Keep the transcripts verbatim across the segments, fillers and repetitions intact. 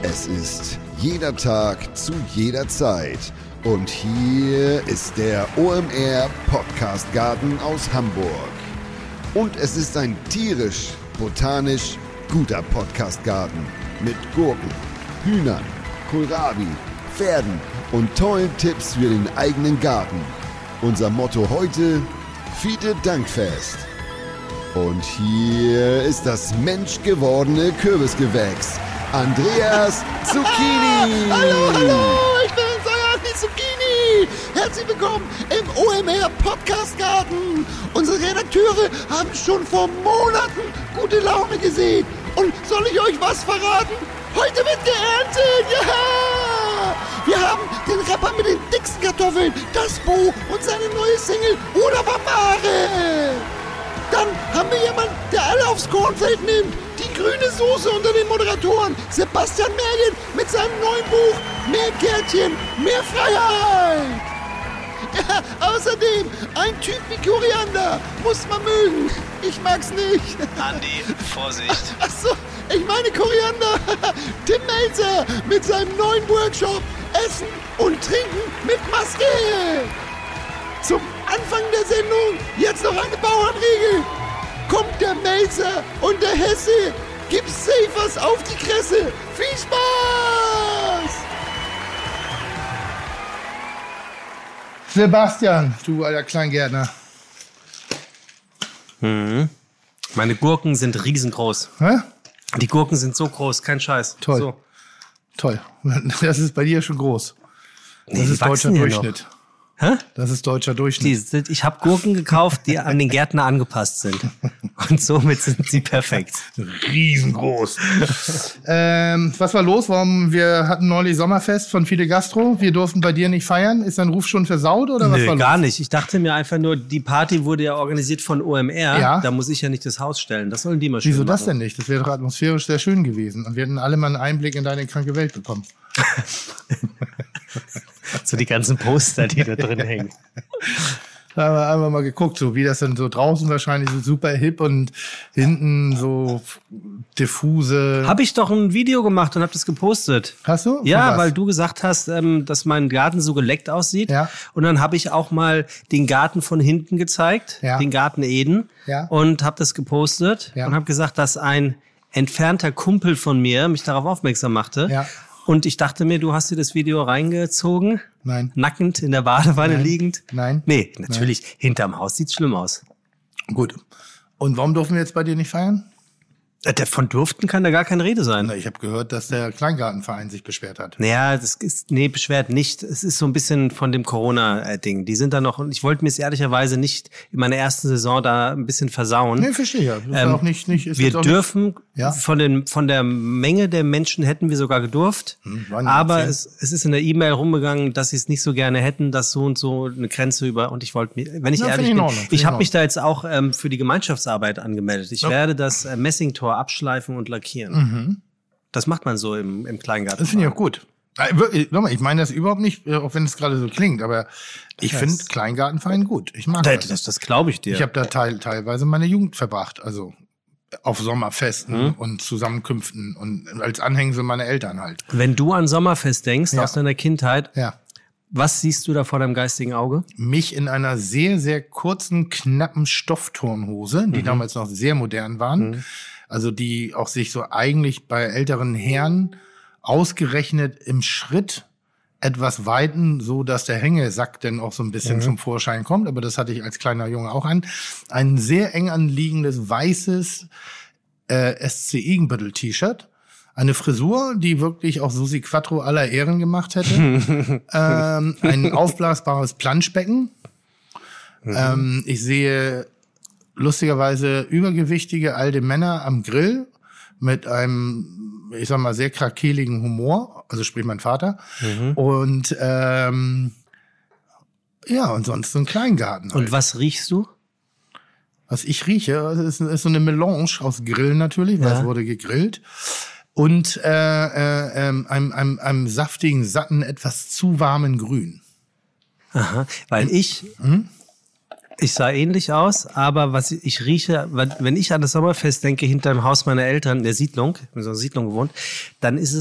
Es ist jeder Tag zu jeder Zeit. Und hier ist der O M R Podcast Garten aus Hamburg. Und es ist ein tierisch, botanisch guter Podcast Garten mit Gurken, Hühnern, Kohlrabi, Pferden und tollen Tipps für den eigenen Garten. Unser Motto heute: Fiete Dankfest. Und hier ist das menschgewordene Kürbisgewächs, Andreas Zucchini. Hallo, hallo, ich bin's, euer Andi Zucchini. Herzlich willkommen im O M R Podcast Garten. Unsere Redakteure haben schon vor Monaten gute Laune gesehen. Und soll ich euch was verraten? Heute wird geerntet, ja! Wir haben den Rapper mit den dicksten Kartoffeln, das Bo und seine neue Single Oder Mare. Dann haben wir jemanden, der alle aufs Kornfeld nimmt. Die grüne Soße unter den Moderatoren. Sebastian Mergen mit seinem neuen Buch Mehr Gärtchen, mehr Freiheit. Ja, außerdem ein Typ wie Koriander. Muss man mögen. Ich mag's nicht. Andi, Vorsicht. Ach so, ich meine Koriander. Tim Melzer mit seinem neuen Workshop Essen und Trinken mit Maske. Zum Anfang der Sendung jetzt noch eine Bauernregel. Kommt der Melzer und der Hesse, gibt's safe was auf die Kresse. Viel Spaß! Sebastian, du alter Kleingärtner. Mhm. Meine Gurken sind riesengroß. Hä? Die Gurken sind so groß, kein Scheiß. Toll. So. Toll. Das ist bei dir schon groß. Das Nee, die ist deutscher wachsen hier noch. Durchschnitt. Hä? Das ist deutscher Die Durchschnitt. sind, ich habe Gurken gekauft, die an den Gärtner angepasst sind. Und somit sind sie perfekt. Riesengroß. ähm, was war los? Warum? Wir hatten neulich Sommerfest von Fide Gastro. Wir durften bei dir nicht feiern. Ist dein Ruf schon versaut oder was Nö, war los? gar nicht. Ich dachte mir einfach nur, die Party wurde ja organisiert von O M R. Ja. Da muss ich ja nicht das Haus stellen. Das sollen die mal schön Wieso das machen. denn nicht? Das wäre doch atmosphärisch sehr schön gewesen. Und wir hätten alle mal einen Einblick in deine kranke Welt bekommen. So die ganzen Poster, die da drin hängen. Da haben wir einfach mal geguckt, so wie das dann so draußen wahrscheinlich so super hip und hinten so diffuse. Habe ich doch ein Video gemacht und habe das gepostet. Hast du? Von Ja, was? weil du gesagt hast, ähm, dass mein Garten so geleckt aussieht. Ja. Und dann habe ich auch mal den Garten von hinten gezeigt, Ja. den Garten Eden. Ja. Und habe das gepostet Ja. und habe gesagt, dass ein entfernter Kumpel von mir mich darauf aufmerksam machte. Ja. Und ich dachte mir, du hast dir das Video reingezogen. Nein. Nackend in der Badewanne Nein. liegend. Nein. Nee, natürlich. Hinterm Haus sieht's schlimm aus. Gut. Und warum dürfen wir jetzt bei dir nicht feiern? Äh, Von durften kann da gar keine Rede sein. Na, ich habe gehört, dass der Kleingartenverein sich beschwert hat. Naja, das ist, nee, beschwert nicht. Es ist so ein bisschen von dem Corona-Ding. Die sind da noch, und ich wollte mir es ehrlicherweise nicht in meiner ersten Saison da ein bisschen versauen. Nee, verstehe ja. Das ist Ähm, auch nicht, nicht, ist wir jetzt auch dürfen, Ja. von, den, von der Menge der Menschen hätten wir sogar gedurft. Hm, waren ja aber zehn. es, es ist in der E-Mail rumgegangen, dass sie es nicht so gerne hätten, dass so und so eine Grenze über, und ich wollte mir, wenn ich Na, ehrlich finde ich in bin, Ordnung, finde ich ich in habe mich Ordnung. da jetzt auch ähm, für die Gemeinschaftsarbeit angemeldet. Ich Ja. werde das äh, Messingtor abschleifen und lackieren. Das macht man so im, im Kleingarten. Mhm. Das finde ich auch gut. Äh, wirklich, nochmal, Ich meine das überhaupt nicht, äh, auch wenn es gerade so klingt, aber ich Das- finde Kleingartenverein gut. Ich mag Das, das. das, das glaube ich dir. Ich habe da teil, teilweise meine Jugend verbracht, also auf Sommerfesten Mhm. und Zusammenkünften und als Anhängsel meiner Eltern halt. Wenn du an Sommerfest denkst, Ja. aus deiner Kindheit, Ja. was siehst du da vor deinem geistigen Auge? Mich in einer sehr, sehr kurzen, knappen Stoffturnhose, die damals noch sehr modern waren, also die auch sich so eigentlich bei älteren Herren ausgerechnet im Schritt etwas weiten, so dass der Hängesack dann auch so ein bisschen zum Vorschein kommt. Aber das hatte ich als kleiner Junge auch an. Ein sehr eng anliegendes weißes äh, S C Igenbüttel-T-Shirt. Eine Frisur, die wirklich auch Susi Quattro aller Ehren gemacht hätte. ähm, ein aufblasbares Planschbecken. Ähm, ich sehe lustigerweise übergewichtige alte Männer am Grill mit einem, ich sag mal, sehr krakeligen Humor, also sprich mein Vater. Und ähm, ja, und sonst so ein Kleingarten. Halt. Und was riechst du? Was ich rieche, ist, ist so eine Melange aus Grillen natürlich, weil Ja. es wurde gegrillt. Und äh, äh, ähm, einem, einem, einem saftigen, satten, etwas zu warmen Grün. Aha, weil ich, ich sah ähnlich aus, aber was ich, ich rieche, wenn ich an das Sommerfest denke, hinter dem Haus meiner Eltern, in der Siedlung, in so einer Siedlung gewohnt, dann ist es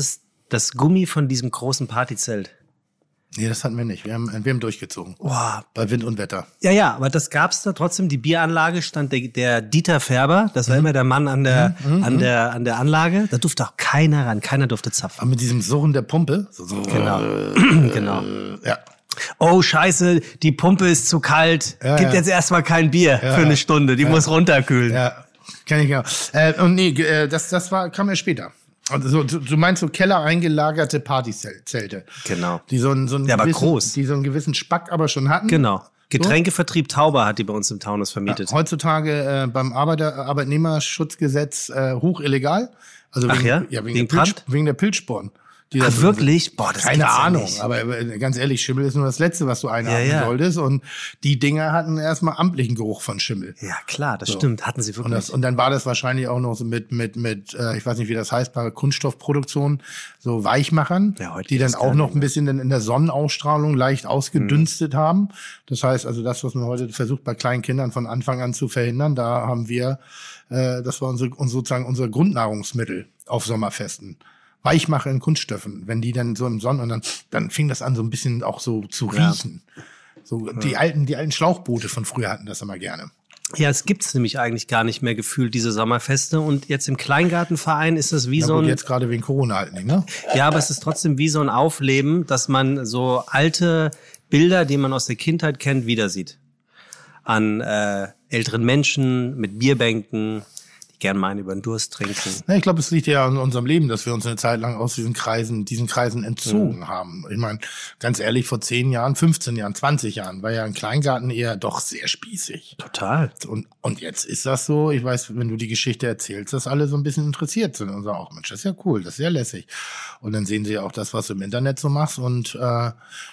Das Gummi von diesem großen Partyzelt. Nee, das hatten wir nicht. Wir haben, wir haben durchgezogen. Boah. Bei Wind und Wetter. Ja, ja, aber das gab's da trotzdem. Die Bieranlage stand der, der Dieter Färber. Das war mhm. immer der Mann an der, mhm. an der, an der Anlage. Da durfte auch keiner ran. Keiner durfte zapfen. Aber mit diesem Surren der Pumpe. So, so, genau. Äh, genau. Ja. Oh, scheiße, die Pumpe ist zu kalt. Ja, Gibt ja. jetzt erstmal kein Bier ja, für eine Stunde. Die ja. muss runterkühlen. Ja, kenn ich genau. Äh, und nee, äh, das, das war, kam ja später. Also du, du meinst so Keller eingelagerte Partyzelte. Genau. Die so einen, so einen ja, aber gewissen, groß. Die so einen gewissen Spack aber schon hatten. Genau. Getränkevertrieb Tauber hat die bei uns im Taunus vermietet. Ja, heutzutage äh, beim Arbeiter, Arbeitnehmerschutzgesetz äh, hoch illegal. Also wegen, Ach ja? ja, wegen, Wegen der Pilz, Brand? wegen der Pilzsporen. Die Ach, da drin wirklich? sind. Boah, das Keine gibt's ja Ahnung, nicht. aber äh, ganz ehrlich, Schimmel ist nur das Letzte, was du einatmen Ja, ja. solltest. Und die Dinger hatten erstmal amtlichen Geruch von Schimmel. Ja, klar, das So. stimmt. Hatten sie wirklich. Und, das, und dann war das wahrscheinlich auch noch so mit, mit, mit äh, ich weiß nicht, wie das heißt, bei Kunststoffproduktion, so Weichmachern, Ja, heute die dann ist auch gar noch nicht ein mehr. bisschen in der Sonnenausstrahlung leicht ausgedünstet Mhm. haben. Das heißt also, das, was man heute versucht, bei kleinen Kindern von Anfang an zu verhindern, da haben wir, äh, das war unsere, unsere, sozusagen unser Grundnahrungsmittel auf Sommerfesten. Weichmacher in Kunststoffen, wenn die dann so im Sonnen und dann, dann fing das an, so ein bisschen auch so zu Ja. riechen. So, die alten, die alten Schlauchboote von früher hatten das immer gerne. Ja, es gibt's nämlich eigentlich gar nicht mehr gefühlt, diese Sommerfeste. Und jetzt im Kleingartenverein ist es wie Ja, so gut, ein, jetzt gerade wegen Corona halt nicht, ne? ja, aber es ist trotzdem wie so ein Aufleben, dass man so alte Bilder, die man aus der Kindheit kennt, wieder sieht. An äh, älteren Menschen mit Bierbänken, die gern mal einen über den Durst trinken. Ja, ich glaube, es liegt ja an unserem Leben, dass wir uns eine Zeit lang aus diesen Kreisen, diesen Kreisen entzogen Mhm. haben. Ich meine, ganz ehrlich, vor zehn Jahren, fünfzehn Jahren, zwanzig Jahren war ja ein Kleingarten eher doch sehr spießig. Total. Und, und jetzt ist das so, ich weiß, wenn du die Geschichte erzählst, dass alle so ein bisschen interessiert sind und sagen, auch Mensch, das ist ja cool, das ist sehr lässig. Und dann sehen sie ja auch das, was du im Internet so machst und äh,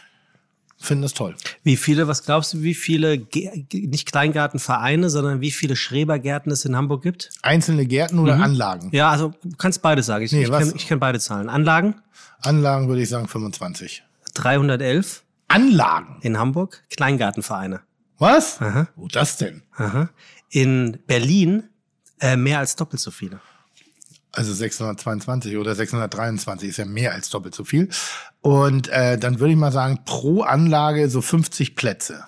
finden das toll. Wie viele, was glaubst du, wie viele, Ge- nicht Kleingartenvereine, sondern wie viele Schrebergärten es in Hamburg gibt? Einzelne Gärten oder Anlagen? Ja, also du kannst beides sagen. Ich, Nee, ich was? kenne kenn beide Zahlen. Anlagen, Anlagen würde ich sagen fünfundzwanzig. dreihundertelf Anlagen? in Hamburg, Kleingartenvereine. Was? Aha. Wo das denn? Aha. In Berlin äh, mehr als doppelt so viele. Also sechshundertzweiundzwanzig oder sechshundertdreiundzwanzig ist ja mehr als doppelt so viel. Und äh, dann würde ich mal sagen, pro Anlage so fünfzig Plätze.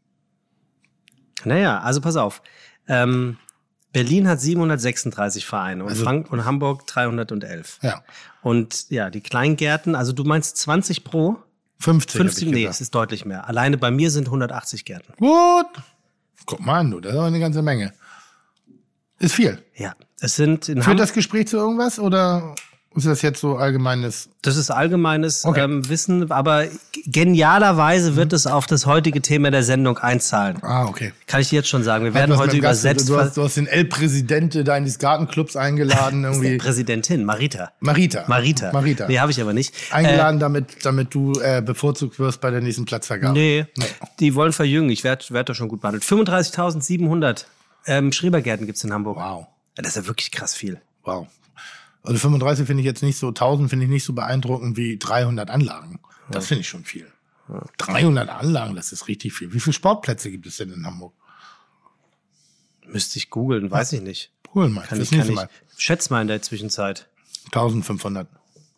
Naja, also pass auf. Ähm, Berlin hat siebenhundertsechsunddreißig Vereine und, Also- Frank und Hamburg dreihundertelf. Ja, Und ja, die Kleingärten, also du meinst zwanzig pro? fünfzig. hab fünfzig? ich Nee, gesagt. es ist deutlich mehr. Alleine bei mir sind hundertachtzig Gärten. Gut. Guck mal an, du, das ist aber eine ganze Menge. Ist viel. Ja, es sind in Führt Hamburg. das Gespräch zu irgendwas oder ist das jetzt so allgemeines? Das ist allgemeines Okay. ähm, Wissen, aber genialerweise wird es auf das heutige Thema der Sendung einzahlen. Ah, okay. Kann ich dir jetzt schon sagen. Wir Hat werden was heute mit dem Gast- übersetzt. Du hast, du hast den El-Präsidente deines Gartenclubs eingeladen, Das ist irgendwie. die Präsidentin, Marita. Marita. Marita. Marita. Nee, habe ich aber nicht. Eingeladen, damit, damit du äh, bevorzugt wirst bei der nächsten Platzvergabe. Nee, Nee. die wollen verjüngen. Ich werde werd da schon gut behandelt. fünfunddreißigtausendsiebenhundert ähm, Schrebergärten gibt's in Hamburg. Wow. Ja, das ist ja wirklich krass viel. Wow. Also fünfunddreißig finde ich jetzt nicht so, tausend finde ich nicht so beeindruckend wie dreihundert Anlagen. Das finde ich schon viel. dreihundert Anlagen, das ist richtig viel. Wie viele Sportplätze gibt es denn in Hamburg? Müsste ich googeln, weiß ich nicht. Cool, mal. Kann Das ich, kann nächste ich. Mal. Schätz mal in der Zwischenzeit. eintausendfünfhundert.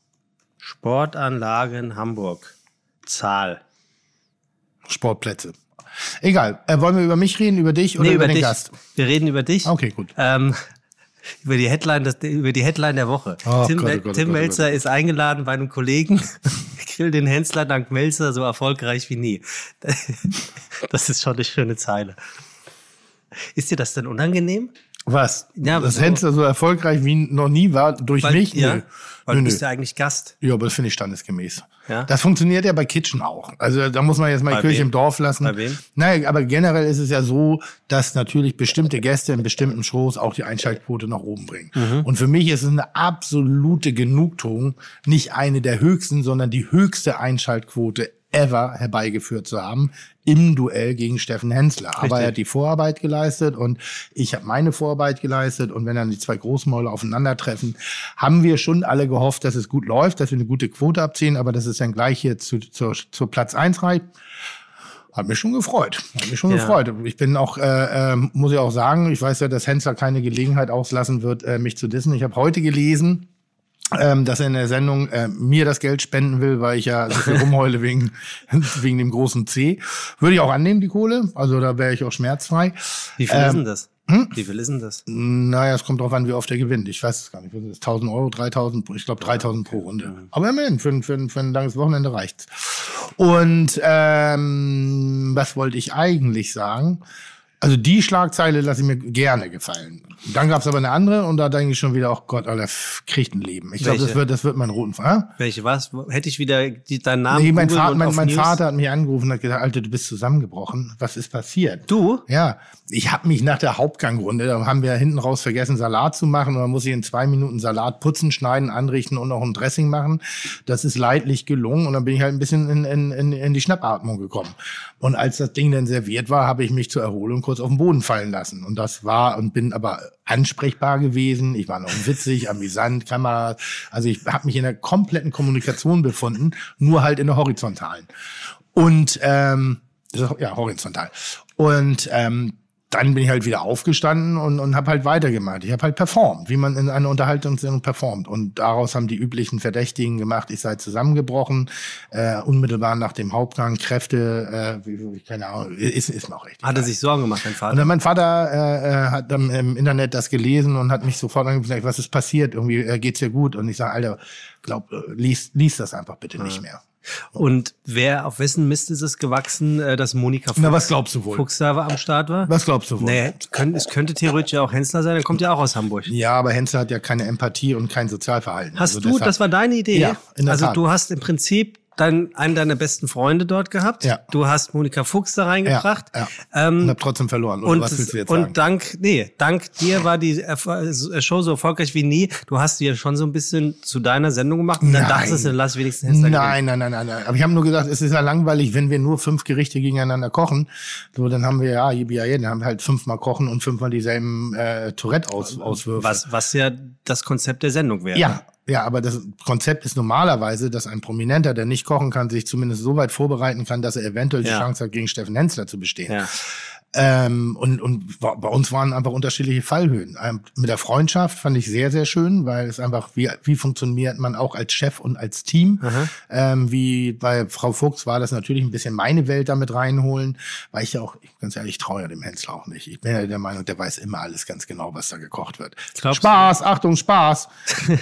Sportanlagen Hamburg. Zahl. Sportplätze. Egal. Äh, wollen wir über mich reden, über dich oder Nee, über, über den dich. Gast? Wir reden über dich. Okay, gut. Ähm, über die Headline, das, über die Headline der Woche. Oh Tim, Gott, oh Gott, Tim oh Gott, Melzer ist eingeladen bei einem Kollegen. Grill den Hensler dank Melzer so erfolgreich wie nie. Das ist schon eine schöne Zeile. Ist dir das denn unangenehm? Was? Ja, das so- Hensler so erfolgreich wie noch nie war durch Weil, mich? ja, Nö. weil Nö, du bist nö. ja eigentlich Gast. Ja, aber das finde ich standesgemäß. Ja? Das funktioniert ja bei Kitchen auch. Also da muss man jetzt mal Bei die Kirche wem? im Dorf lassen. Bei wem? Nein, aber generell ist es ja so, dass natürlich bestimmte Gäste in bestimmten Shows auch die Einschaltquote nach oben bringen. Mhm. Und für mich ist es eine absolute Genugtuung, nicht eine der höchsten, sondern die höchste Einschaltquote ever herbeigeführt zu haben im Duell gegen Steffen Hensler. Aber Richtig. er hat die Vorarbeit geleistet und ich habe meine Vorarbeit geleistet und wenn dann die zwei Großmäuler aufeinandertreffen, haben wir schon alle gehofft, dass es gut läuft, dass wir eine gute Quote abziehen, aber dass es dann gleich hier zu, zu, zu Platz eins reicht. Hat mich schon gefreut. Hat mich schon Ja. gefreut. Ich bin auch, äh, äh, muss ich auch sagen, ich weiß ja, dass Hensler keine Gelegenheit auslassen wird, äh, mich zu dissen. Ich habe heute gelesen, ähm, dass er in der Sendung äh, mir das Geld spenden will, weil ich ja so viel rumheule wegen, wegen dem großen C. Würde ich auch annehmen, die Kohle. Also da wäre ich auch schmerzfrei. Wie viel ähm, ist denn das? Hm? Wie viel ist denn das? Naja, es kommt drauf an, wie oft er gewinnt. Ich weiß es gar nicht. Das tausend Euro, dreitausend, ich glaube dreitausend pro Runde. Aber immerhin, für, für, für ein langes Wochenende reicht's. Und ähm, was wollte ich eigentlich sagen? Also die Schlagzeile lasse ich mir gerne gefallen. Dann gab's aber eine andere und da denke ich schon wieder, oh Gott, Alter, kriegt ein Leben. Ich glaube, das wird, das wird mein roten Fall. Welche was? Hätte ich wieder die, deinen Namen Nee, mein, googeln Vater, und mein, auf mein News? Vater hat mich angerufen und hat gesagt, Alter, du bist zusammengebrochen. Was ist passiert? Du? Ja, ich habe mich nach der Hauptgangrunde, da haben wir hinten raus vergessen, Salat zu machen. Und dann muss ich in zwei Minuten Salat putzen, schneiden, anrichten und noch ein Dressing machen. Das ist leidlich gelungen und dann bin ich halt ein bisschen in, in, in, in die Schnappatmung gekommen. Und als das Ding dann serviert war, habe ich mich zur Erholung kurz auf den Boden fallen lassen. Und das war und bin aber ansprechbar gewesen. Ich war noch witzig, amüsant, Kamera. Also ich habe mich in der kompletten Kommunikation befunden, nur halt in der horizontalen. Und ähm, ja, horizontal. Und ähm, dann bin ich halt wieder aufgestanden und, und habe halt weitergemacht. Ich habe halt performt, wie man in einer Unterhaltungssendung performt. Und daraus haben die üblichen Verdächtigen gemacht, ich sei zusammengebrochen, äh, unmittelbar nach dem Hauptgang, Kräfte, äh, wie, wie, keine Ahnung, ist, ist mir auch recht. Hat er sich Sorgen gemacht, dein Vater? Und dann mein Vater äh, hat dann im Internet das gelesen und hat mich sofort angesagt, was ist passiert? Irgendwie äh, geht's dir gut? Und ich sage, Alter, glaub, äh, lies, lies das einfach bitte nicht mehr. Und wer, auf wessen Mist ist es gewachsen, äh, dass Monika Fuchs, Na, was glaubst du wohl? Fuchsserver am Start war? Was glaubst du wohl? Naja, können, es könnte theoretisch ja auch Hensler sein, der kommt ja auch aus Hamburg. Ja, aber Hensler hat ja keine Empathie und kein Sozialverhalten. Hast also du, deshalb, das war deine Idee? Ja, in der also Tat. du hast im Prinzip dein, einen deiner besten Freunde dort gehabt. Ja. Du hast Monika Fuchs da reingebracht. Ja, ja. Ähm, und hab trotzdem verloren. Oder und, was willst du jetzt sagen? und dank, nee, dank dir war die Erf- Show so erfolgreich wie nie. Du hast sie ja schon so ein bisschen zu deiner Sendung gemacht und dann Nein. dachtest du, lass wenigstens Hensler gewinnen. Nein, nein, nein, nein, nein. Aber ich habe nur gesagt, es ist ja langweilig, wenn wir nur fünf Gerichte gegeneinander kochen. So, dann haben wir ja, yippie, dann haben wir halt fünfmal kochen und fünfmal dieselben äh, Tourette-Auswürfe. Was, was ja das Konzept der Sendung wäre. Ja, ja, aber das Konzept ist normalerweise, dass ein Prominenter, der nicht kochen kann, sich zumindest so weit vorbereiten kann, dass er eventuell die Ja. Chance hat, gegen Steffen Hensler zu bestehen. Ja. Ähm, und, und bei uns waren einfach unterschiedliche Fallhöhen. Ähm, mit der Freundschaft fand ich sehr, sehr schön, weil es einfach, wie, wie funktioniert man auch als Chef und als Team. Ähm, wie bei Frau Fuchs war das natürlich ein bisschen meine Welt damit reinholen, weil ich ja auch, ganz ehrlich, ich traue ja dem Hensler auch nicht. Ich bin ja der Meinung, der weiß immer alles ganz genau, was da gekocht wird. Glaubst Spaß, Achtung, Spaß.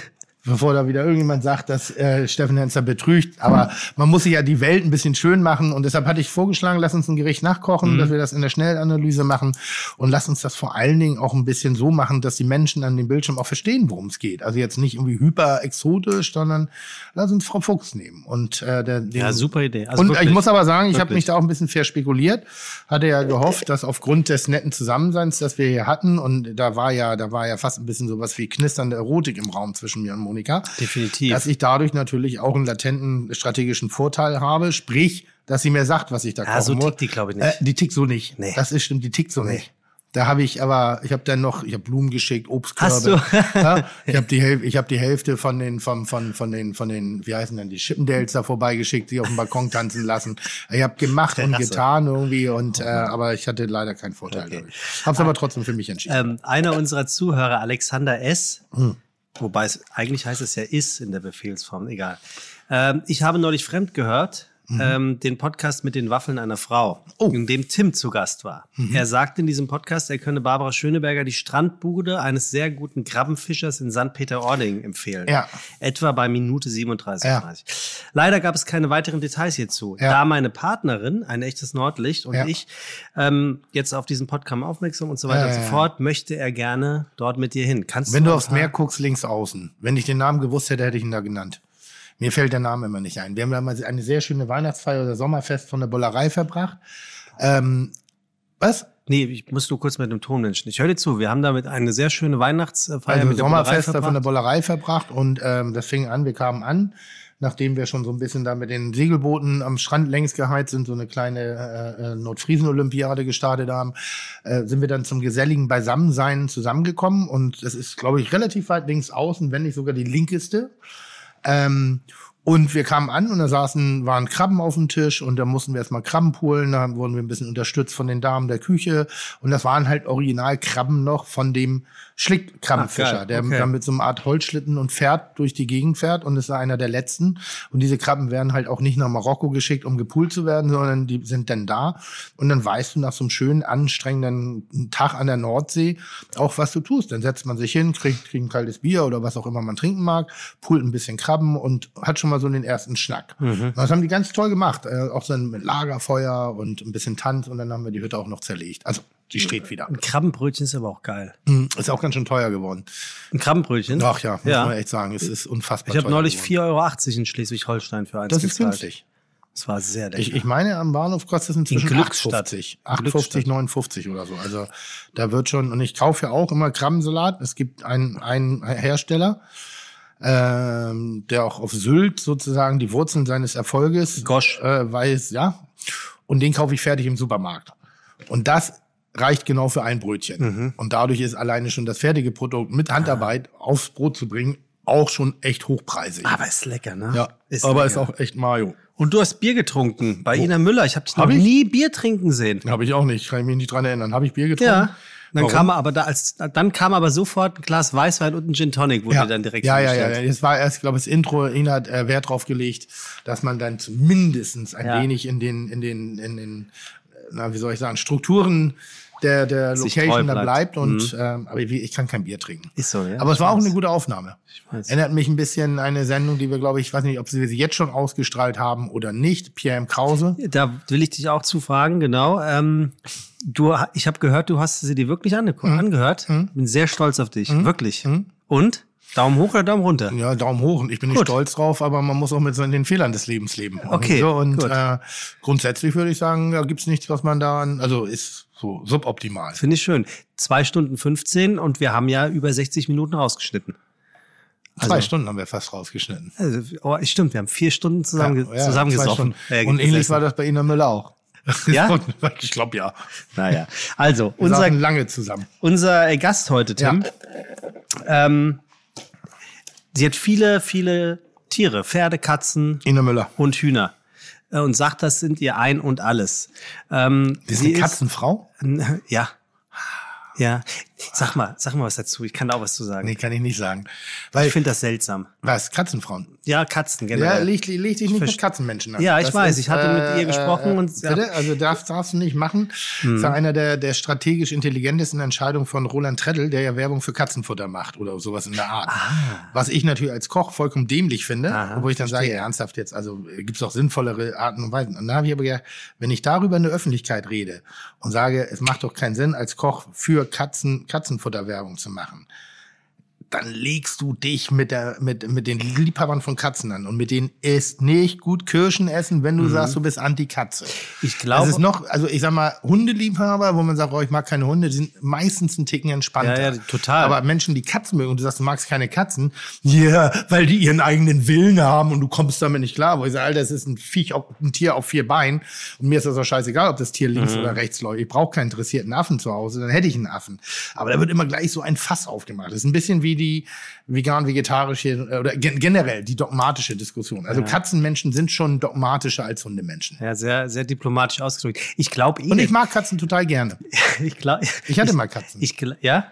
Bevor da wieder irgendjemand sagt, dass äh, Steffen Hensler betrügt. Aber man muss sich ja die Welt ein bisschen schön machen. Und deshalb hatte ich vorgeschlagen, lass uns ein Gericht nachkochen, Mhm. dass wir das in der Schnellanalyse machen. Und lass uns das vor allen Dingen auch ein bisschen so machen, dass die Menschen an dem Bildschirm auch verstehen, worum es geht. Also jetzt nicht irgendwie hyper exotisch, sondern lass uns Frau Fuchs nehmen. Und äh, der, den, Ja, super Idee. Also und wirklich, ich muss aber sagen, ich habe wirklich. mich da auch ein bisschen verspekuliert. Hatte ja gehofft, dass aufgrund des netten Zusammenseins, das wir hier hatten, und da war ja, da war ja fast ein bisschen sowas wie knisternde Erotik im Raum zwischen mir und Monika. Definitiv. Dass ich dadurch natürlich auch einen latenten strategischen Vorteil habe, sprich, dass sie mir sagt, was ich da Ja, kochen so muss. tickt die, glaub ich, nicht. Äh, die tickt so nicht. Nee. Das ist stimmt, die tickt so nicht. Da habe ich aber, ich habe dann noch, ich habe Blumen geschickt, Obstkörbe. Hast du? Ja, ich habe die Hälfte, ich habe die Hälfte von den, von, von, von den, von den, wie heißen denn die Chippendales da vorbeigeschickt, die auf dem Balkon tanzen lassen. Ich habe gemacht und Klasse. getan irgendwie und, äh, aber ich hatte leider keinen Vorteil Okay. dadurch. Hab's aber trotzdem für mich entschieden. Ähm, einer unserer Zuhörer, Alexander S., wobei es eigentlich heißt es ja ist in der Befehlsform, egal. Ähm, ich habe neulich fremd gehört, ähm, den Podcast mit den Waffeln einer Frau, Oh. in dem Tim zu Gast war. Er sagte in diesem Podcast, er könne Barbara Schöneberger die Strandbude eines sehr guten Krabbenfischers in Sankt Peter-Ording empfehlen. Ja. Etwa bei Minute siebenunddreißig. Ja. dreißig. Leider gab es keine weiteren Details hierzu. Ja. Da meine Partnerin, ein echtes Nordlicht, und Ja. ich ähm, jetzt auf diesen Podcast aufmerksam und so weiter Ja, und ja, so ja. fort, möchte er gerne dort mit dir hin. Kannst Wenn du mal aufs ein paar- Meer guckst, links außen. Wenn ich den Namen gewusst hätte, hätte ich ihn da genannt. Mir fällt der Name immer nicht ein. Wir haben damals eine sehr schöne Weihnachtsfeier oder Sommerfest von der Bollerei verbracht. Ähm, was? Nee, ich muss nur kurz mit dem Tonmenschen. Ich höre dir zu. Wir haben damit eine sehr schöne Weihnachtsfeier Also mit der Bullerei Sommerfest da von der verbracht. Bollerei verbracht und ähm, das fing an, wir kamen an, nachdem wir schon so ein bisschen da mit den Segelbooten am Strand längs geheizt sind, so eine kleine äh, äh, Nordfriesen-Olympiade gestartet haben, äh, sind wir dann zum geselligen Beisammensein zusammengekommen und das ist, glaube ich, relativ weit links außen, wenn nicht sogar die linkeste. Ähm, Und wir kamen an und da saßen, waren Krabben auf dem Tisch und da mussten wir erstmal Krabben poolen. Da wurden wir ein bisschen unterstützt von den Damen der Küche. Und das waren halt Originalkrabben noch von dem Schlickkrabbenfischer, Ach, der okay. dann mit so einer Art Holzschlitten und Pferd durch die Gegend fährt und ist einer der letzten. Und diese Krabben werden halt auch nicht nach Marokko geschickt, um gepoolt zu werden, sondern die sind dann da. Und dann weißt du nach so einem schönen, anstrengenden Tag an der Nordsee auch, was du tust. Dann setzt man sich hin, kriegt, kriegt ein kaltes Bier oder was auch immer man trinken mag, poolt ein bisschen Krabben und hat schon mal so den ersten Schnack. Mhm. Das haben die ganz toll gemacht. Äh, auch so mit Lagerfeuer und ein bisschen Tanz und dann haben wir die Hütte auch noch zerlegt. Also die steht wieder. Ein Krabbenbrötchen ist aber auch geil. Ist auch ganz schön teuer geworden. Ein Krabbenbrötchen? Ach ja, muss Ja. man echt sagen. Es ist unfassbar Ich habe teuer neulich geworden. vier Euro achtzig in Schleswig-Holstein für eins Das ist gezahlt. günstig. Das war sehr lecker. Ich, ich meine, am Bahnhof kostet es inzwischen In acht Glückstadt. fünfzig. In acht fünfzig, Glückstadt. neunundfünfzig oder so. Also da wird schon, und ich kaufe ja auch immer Krabbensalat. Es gibt einen, einen Hersteller, ähm, der auch auf Sylt sozusagen die Wurzeln seines Erfolges Gosch. äh, weiß, ja. Und den kaufe ich fertig im Supermarkt. Und das reicht genau für ein Brötchen. Mhm. Und dadurch ist alleine schon das fertige Produkt mit Handarbeit aufs Brot zu bringen auch schon echt hochpreisig. aber ist lecker, ne? Ja, ist aber lecker. ist auch echt Mayo. Und du hast Bier getrunken bei Ina Müller. Ich habe dich noch Hab ich? nie Bier trinken sehen. Habe ich auch nicht, kann ich mich nicht dran erinnern. Habe ich Bier getrunken? Ja. Dann Warum? kam aber da als dann kam aber sofort ein Glas Weißwein und ein Gin Tonic, wurde Ja, dann direkt ja, ja, hingestellt. ja. Das war erst, glaube ich, das Intro. Ina hat äh, Wert drauf gelegt, dass man dann zumindestens ein Ja. wenig in den, in den, in den, äh, na, wie soll ich sagen, Strukturen der, der Sich Location treu da bleibt. bleibt. Und, ähm, aber ich, ich kann kein Bier trinken. Ist so, ja. Aber es war Ich auch weiß. eine gute Aufnahme. Ich weiß. Erinnert mich ein bisschen an eine Sendung, die wir, glaube ich, ich weiß nicht, ob wir sie jetzt schon ausgestrahlt haben oder nicht. Pierre M. Krause. Da will ich dich auch zu fragen, genau. Ähm, du, ich habe gehört, du hast sie dir wirklich ange Mhm. angehört. Bin sehr stolz auf dich, wirklich. Und? Daumen hoch oder Daumen runter? Ja, Daumen hoch. Und ich bin nicht Gut. stolz drauf, aber man muss auch mit so den Fehlern des Lebens leben. Okay, So, und gut. äh, grundsätzlich würde ich sagen, da gibt's nichts, was man da, also ist so suboptimal. Finde ich schön. Zwei Stunden fünfzehn und wir haben ja über sechzig Minuten rausgeschnitten. Zwei Also- Stunden haben wir fast rausgeschnitten. Also, oh, stimmt, wir haben vier Stunden zusammen, Ja, ja, zusammengesoffen. zwei Stunden. Äh, Und ähnlich gesessen. war das bei Ina Müller auch. Ja? Ich glaube ja. Naja, also, Wir unser, saßen lange zusammen. unser Gast heute, Tim, ähm, sie hat viele, viele Tiere, Pferde, Katzen, Ina Müller. und Hühner. Äh, Und sagt, das sind ihr Ein und Alles. Ähm, Die ist sie eine Katzenfrau? Ist, ja. Ja. Sag mal, sag mal was dazu. Ich kann da auch was zu sagen. Nee, kann ich nicht sagen. Weil, Ich finde das seltsam. was, Katzenfrauen? Ja, Katzen Ja, generell. leg, leg dich nicht mit Verst- Katzenmenschen an. Ja, ich Das weiß, ich hatte mit ihr gesprochen und- ja. bitte? Also das darfst du nicht machen. Mhm. Das ist ja einer der, der strategisch intelligentesten Entscheidungen von Roland Treddel, der ja Werbung für Katzenfutter macht oder sowas in der Art. Was ich natürlich als Koch vollkommen dämlich finde, Aha, wo ich dann sage, ja, ernsthaft jetzt, also äh, gibt's auch sinnvollere Arten und Weisen. Und da habe ich aber gedacht, wenn ich darüber in der Öffentlichkeit rede und sage, es macht doch keinen Sinn, als Koch für Katzen Katzenfutterwerbung zu machen, dann legst du dich mit der mit mit den Liebhabern von Katzen an und mit denen ist nicht gut Kirschen essen, wenn du sagst, du bist Anti-Katze. Ich glaube- Das ist noch, also ich sag mal, Hundeliebhaber, wo man sagt, oh, ich mag keine Hunde, die sind meistens ein Ticken entspannter. Ja, ja, total. Aber Menschen, die Katzen mögen und du sagst, du magst keine Katzen, ja, weil die ihren eigenen Willen haben und du kommst damit nicht klar. Wo ich sage, Alter, das ist ein Viech, auf, ein Tier auf vier Beinen und mir ist das auch scheißegal, ob das Tier links Mhm. oder rechts läuft. Ich brauche keinen interessierten Affen zu Hause, dann hätte ich einen Affen. Aber da wird immer gleich so ein Fass aufgemacht. Das ist ein bisschen wie die vegan-vegetarische oder gen generell die dogmatische Diskussion. Also Katzenmenschen sind schon dogmatischer als Hundemenschen. Ja, sehr, sehr diplomatisch ausgedrückt. Ich glaube eh. Und ich mag Katzen total gerne. ich glaube, Ich hatte mal Katzen. Ich, gl- ja?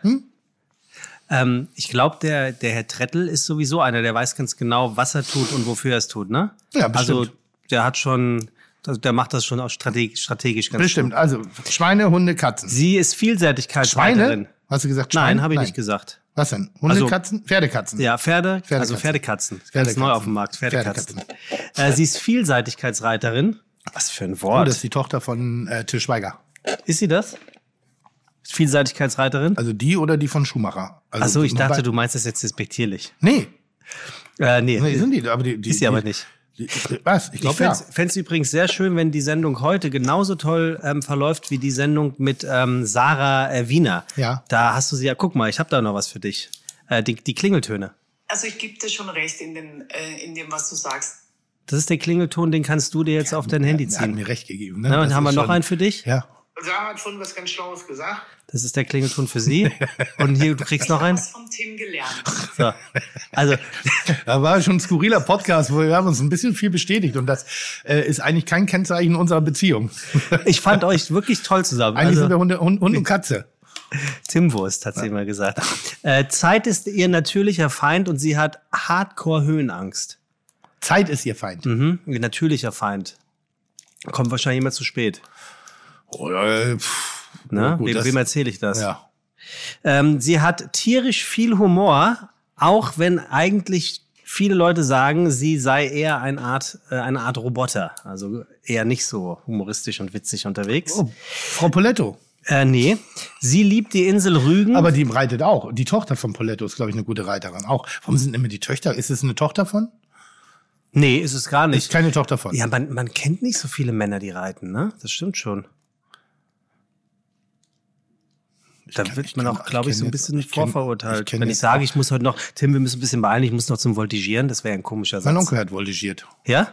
Ähm, ich glaube, der, der Herr Trettel ist sowieso einer, der weiß ganz genau, was er tut und wofür er es tut, ne? Ja, bestimmt. Also, der hat schon, also der macht das schon auch strategisch, strategisch ganz Bestimmt. gut. Also Schweine, Hunde, Katzen. Sie ist Vielseitigkeitsreiterin. Schweine? Hast du gesagt Schweine? Nein, habe ich nicht gesagt. Was denn? Hunde, Also- Katzen? Pferdekatzen? Ja, Pferde, Pferdekatzen. also Pferdekatzen. Ganz Pferdekatzen. neu auf dem Markt, Pferdekatzen. Äh, sie ist Vielseitigkeitsreiterin. Was für ein Oh, Wort. das ist die Tochter von äh, Til Schweiger. ist sie das? Vielseitigkeitsreiterin? Also die oder die von Schumacher? Also Ach so, ich dachte, bei- du meinst das jetzt despektierlich. Nee, Äh, nee, nee, sind die. Aber die, die ist sie aber nicht. Die, was? Ich Ich glaube ja. fände es übrigens sehr schön, wenn die Sendung heute genauso toll ähm, verläuft wie die Sendung mit ähm, Sarah äh, Wiener. Ja. Da hast du sie ja, guck mal, ich habe da noch was für dich. Äh, die, die Klingeltöne. Also ich gebe dir schon recht in, den, äh, in dem, was du sagst. Das ist der Klingelton, den kannst du dir jetzt auf dein Handy Er hat ziehen. mir recht gegeben. Ne? Na, und Das haben wir ist noch schon- einen für dich? Ja. Sarah hat vorhin was ganz Schlaues gesagt. Das ist der Klingelton für Sie. Und hier, du kriegst noch einen. Ich habe was vom Tim gelernt. So. Also, Da war schon ein skurriler Podcast, wo wir haben uns ein bisschen viel bestätigt. Und das äh, ist eigentlich kein Kennzeichen unserer Beziehung. ich fand euch wirklich toll zusammen. Eigentlich Also, sind wir Hunde, Hund, Hund und Katze. Timwurst, hat sie immer gesagt. Äh, Zeit ist ihr natürlicher Feind und sie hat Hardcore-Höhenangst. Zeit ist ihr Feind. Mhm, ihr natürlicher Feind. Kommt wahrscheinlich immer zu spät. Oder, pff, Ne? gut, Wem, das- wem erzähle ich das? Ja. Ähm, sie hat tierisch viel Humor, auch wenn eigentlich viele Leute sagen, sie sei eher eine Art, äh, eine Art Roboter. Also eher nicht so humoristisch und witzig unterwegs. Oh, Frau Poletto. Äh, nee. Sie liebt die Insel Rügen. Aber die reitet auch. Die Tochter von Poletto ist, glaube ich, eine gute Reiterin. Auch. Warum sind immer die Töchter? Ist es eine Tochter von? nee, ist es gar Ist nicht. keine Tochter von. Ja, man, man kennt nicht so viele Männer, die reiten, ne? Das stimmt schon. Da kenn- wird ich man kenn- auch, glaube ich, ich so ein kenn bisschen jetzt- ich kenn- vorverurteilt. ich kenn Wenn ich jetzt sage, auch- ich muss heute noch, Tim, wir müssen ein bisschen beeilen, ich muss noch zum Voltigieren, das wäre ein komischer Satz. Mein Onkel hat voltigiert. Ja?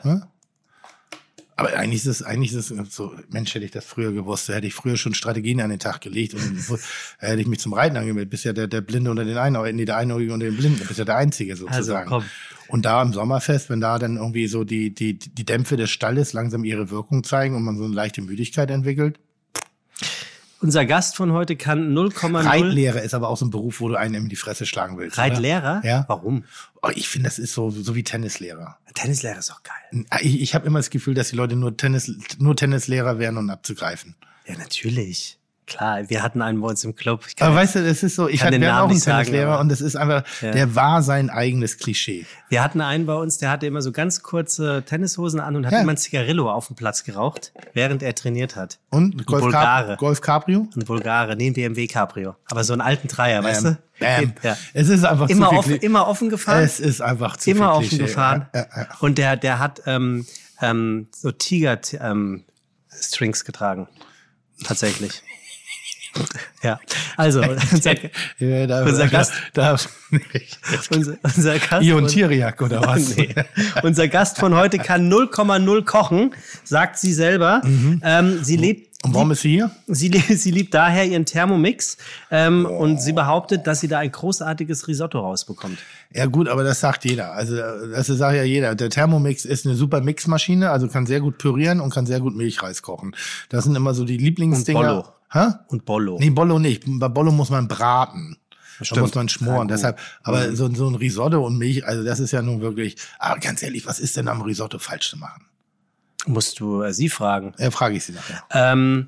Aber eigentlich ist es, eigentlich ist es so, Mensch, hätte ich das früher gewusst, da hätte ich früher schon Strategien an den Tag gelegt und wo- da hätte ich mich zum Reiten angemeldet. Bist ja der, der Blinde unter den Einäugigen, nee, der Einäugige unter den Blinden, du bist ja der Einzige sozusagen. komm. Und da im Sommerfest, wenn da dann irgendwie so die, die, die Dämpfe des Stalles langsam ihre Wirkung zeigen und man so eine leichte Müdigkeit entwickelt. Unser Gast von heute kann null Komma null. Reitlehrer ist aber auch so ein Beruf, wo du einen in die Fresse schlagen willst. oder? Reitlehrer? Ja. Warum? Oh, ich finde, das ist so, so wie Tennislehrer. Tennislehrer ist doch geil. Ich, ich habe immer das Gefühl, dass die Leute nur Tennis, nur Tennislehrer wären, um abzugreifen. Ja, natürlich. Klar, wir hatten einen bei uns im Club. Ich kann Aber ja- weißt du, das ist so, ich kann hatte den wir hatten Namen auch einen nicht sagen, Tennislehrer aber- und das ist einfach, Ja. der war sein eigenes Klischee. wir hatten einen bei uns, der hatte immer so ganz kurze Tennishosen an und hat Ja. immer ein Zigarillo auf dem Platz geraucht, während er trainiert hat. Und Golf, Bulgare. Cap, Golf Cabrio? Ein Bulgare, nee, ein B M W Cabrio. Aber so einen alten Dreier, weißt du? Bam. Ja. Es ist einfach Immer, zu viel offen, Kli- immer offen gefahren. Es ist einfach zu immer viel offen Klischee. gefahren. Ja, ja, ja. Und der, der hat ähm, ähm, so Tiger-Strings getragen. Tatsächlich. ja, also unser, Ja, da, Unser Gast- Da, unser, unser Gast Ion von- Tiriak oder was? Nee. Unser Gast von heute kann null Komma null kochen, sagt sie selber. Ähm, sie lebt Und warum ist sie hier? Sie, lie- sie liebt daher ihren Thermomix ähm, und sie behauptet, dass sie da ein großartiges Risotto rausbekommt. Ja gut, aber das sagt jeder. Also das sagt ja jeder. Der Thermomix ist eine super Mixmaschine, also kann sehr gut pürieren und kann sehr gut Milchreis kochen. Das sind immer so die Lieblingsdinger. Und Bollo. Hä? Und Bollo. Nee, Bollo nicht. Bei Bollo muss man braten. Da Stimmt. muss man schmoren. Ja, gut. Deshalb, aber so, so ein Risotto und Milch, also das ist ja nun wirklich. Aber ganz ehrlich, was ist denn am Risotto falsch zu machen? Musst du äh, sie fragen. Ja, frage ich sie nachher. Ähm,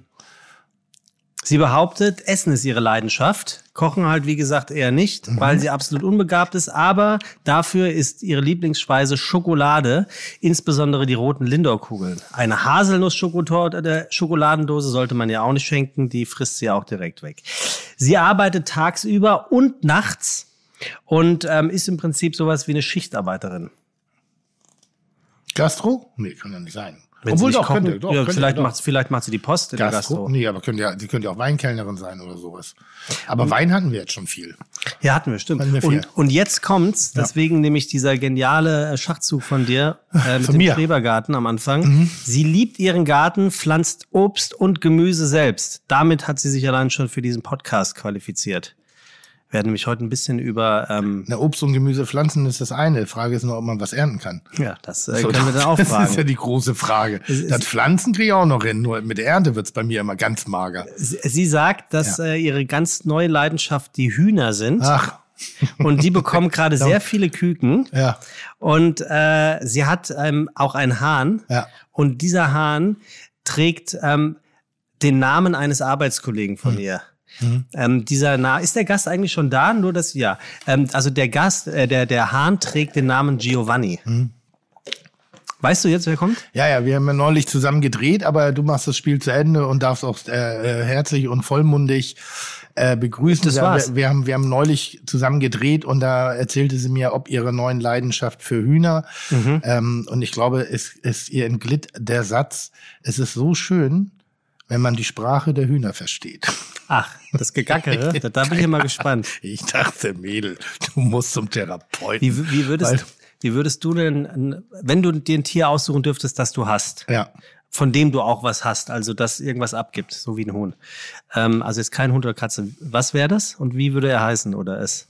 sie behauptet, Essen ist ihre Leidenschaft. Kochen halt, wie gesagt, eher nicht, weil sie absolut unbegabt ist. Aber dafür ist ihre Lieblingsspeise Schokolade, insbesondere die roten Lindor-Kugeln. Eine Haselnuss-Schokotorte der Schokoladendose sollte man ja auch nicht schenken, die frisst sie auch direkt weg. Sie arbeitet tagsüber und nachts und ähm, ist im Prinzip sowas wie eine Schichtarbeiterin. Gastro? Nee, kann ja nicht sein. Wenn Obwohl sie nicht doch, kochen, könnte, doch, ja, könnte, vielleicht, doch. macht, vielleicht macht sie die Post in der Gastro? Gastro. Nee, aber könnte ja, die könnte ja auch Weinkellnerin sein oder sowas. Aber Wein hatten wir jetzt schon viel. Ja, hatten wir, stimmt. Hatten wir viel. und, und jetzt kommt's, deswegen nämlich dieser geniale äh, Schachzug von dir äh, mit Von dem mir. Schrebergarten am Anfang. Sie liebt ihren Garten, pflanzt Obst und Gemüse selbst. Damit hat sie sich allein schon für diesen Podcast qualifiziert. Wir werden nämlich heute ein bisschen über, ähm, Na, Obst und Gemüse pflanzen ist das eine. Die Frage ist nur, ob man was ernten kann. ja, das äh, So, können wir dann auch das ist ja fragen. die große Frage. Das Pflanzen kriege ich auch noch hin, nur mit der Ernte wird's bei mir immer ganz mager. Sie, sie sagt, dass Ja. äh, ihre ganz neue Leidenschaft die Hühner sind. Ach, Und die bekommen gerade sehr viele Küken. ja. Und äh, sie hat ähm, auch einen Hahn. Ja. Und dieser Hahn trägt ähm, den Namen eines Arbeitskollegen von ihr. Ähm, dieser Na ist der Gast eigentlich schon da? Nur das ja. Ähm, also der Gast, äh, der der Hahn trägt den Namen Giovanni. Weißt du jetzt, wer kommt? Ja, ja, wir haben ja neulich zusammen gedreht, aber du machst das Spiel zu Ende und darfst auch äh, äh, herzlich und vollmundig äh, begrüßen. Das wir, war's. Wir, wir, haben, wir haben neulich zusammen gedreht und da erzählte sie mir, ob ihre neuen Leidenschaft für Hühner. Mhm. Ähm, und ich glaube, es, es ihr entglitt der Satz, es ist so schön, wenn man die Sprache der Hühner versteht. Ach, das Gegackere. da, da bin ich immer gespannt. Ich dachte, Mädel, du musst zum Therapeuten. Wie, wie, würdest, Weil- wie würdest du denn, wenn du dir ein Tier aussuchen dürftest, das du hast? Ja. von dem du auch was hast, also das irgendwas abgibt, so wie ein Huhn. Ähm, also jetzt kein Hund oder Katze. Was wäre das und wie würde er heißen oder es?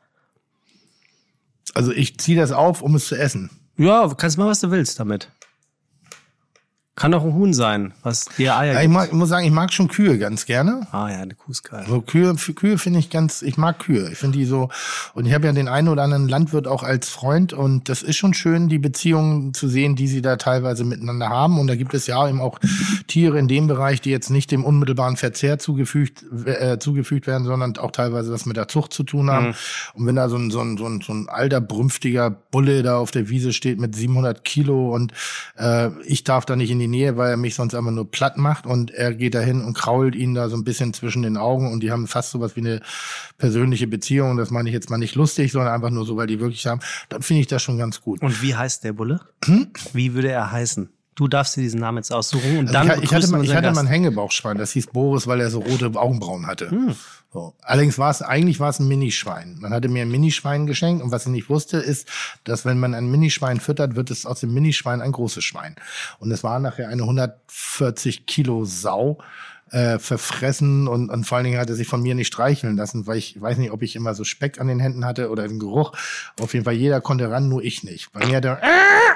Also ich ziehe das auf, um es zu essen. Ja, du kannst machen, was du willst damit. Kann auch ein Huhn sein, was dir Eier Ja, ich, gibt. mag, ich muss sagen, ich mag schon Kühe ganz gerne. Ah ja, eine Kuh ist geil. So Kühe, für Kühe finde ich ganz, ich mag Kühe. Ich finde die so, und ich habe ja den einen oder anderen Landwirt auch als Freund und das ist schon schön, die Beziehungen zu sehen, die sie da teilweise miteinander haben. Und da gibt es ja eben auch Tiere in dem Bereich, die jetzt nicht dem unmittelbaren Verzehr zugefügt, äh, zugefügt werden, sondern auch teilweise was mit der Zucht zu tun haben. Mhm. Und wenn da so ein, so ein, so ein, so ein alter, brünftiger Bulle da auf der Wiese steht mit siebenhundert Kilo und äh, ich darf da nicht in die Nähe, weil er mich sonst einfach nur platt macht und er geht dahin und krault ihn da so ein bisschen zwischen den Augen und die haben fast sowas wie eine persönliche Beziehung. Das meine ich jetzt mal nicht lustig, sondern einfach nur so, weil die wirklich haben. Dann finde ich das schon ganz gut. Und wie heißt der Bulle? Hm? Wie würde er heißen? Du darfst dir diesen Namen jetzt aussuchen und also dann ich, ich hatte, mal, ich hatte Gast. mal ein Hängebauchschwein, das hieß Boris, weil er so rote Augenbrauen hatte. Hm. So. Allerdings war es, eigentlich war es ein Minischwein. Man hatte mir ein Minischwein geschenkt und was ich nicht wusste, ist, dass wenn man ein Minischwein füttert, wird es aus dem Minischwein ein großes Schwein. Und es war nachher eine hundertvierzig Kilo Sau, äh, verfressen und, und vor allen Dingen hat er sich von mir nicht streicheln lassen, weil ich, ich weiß nicht, ob ich immer so Speck an den Händen hatte oder den Geruch. Auf jeden Fall, jeder konnte ran, nur ich nicht. Bei mir hat er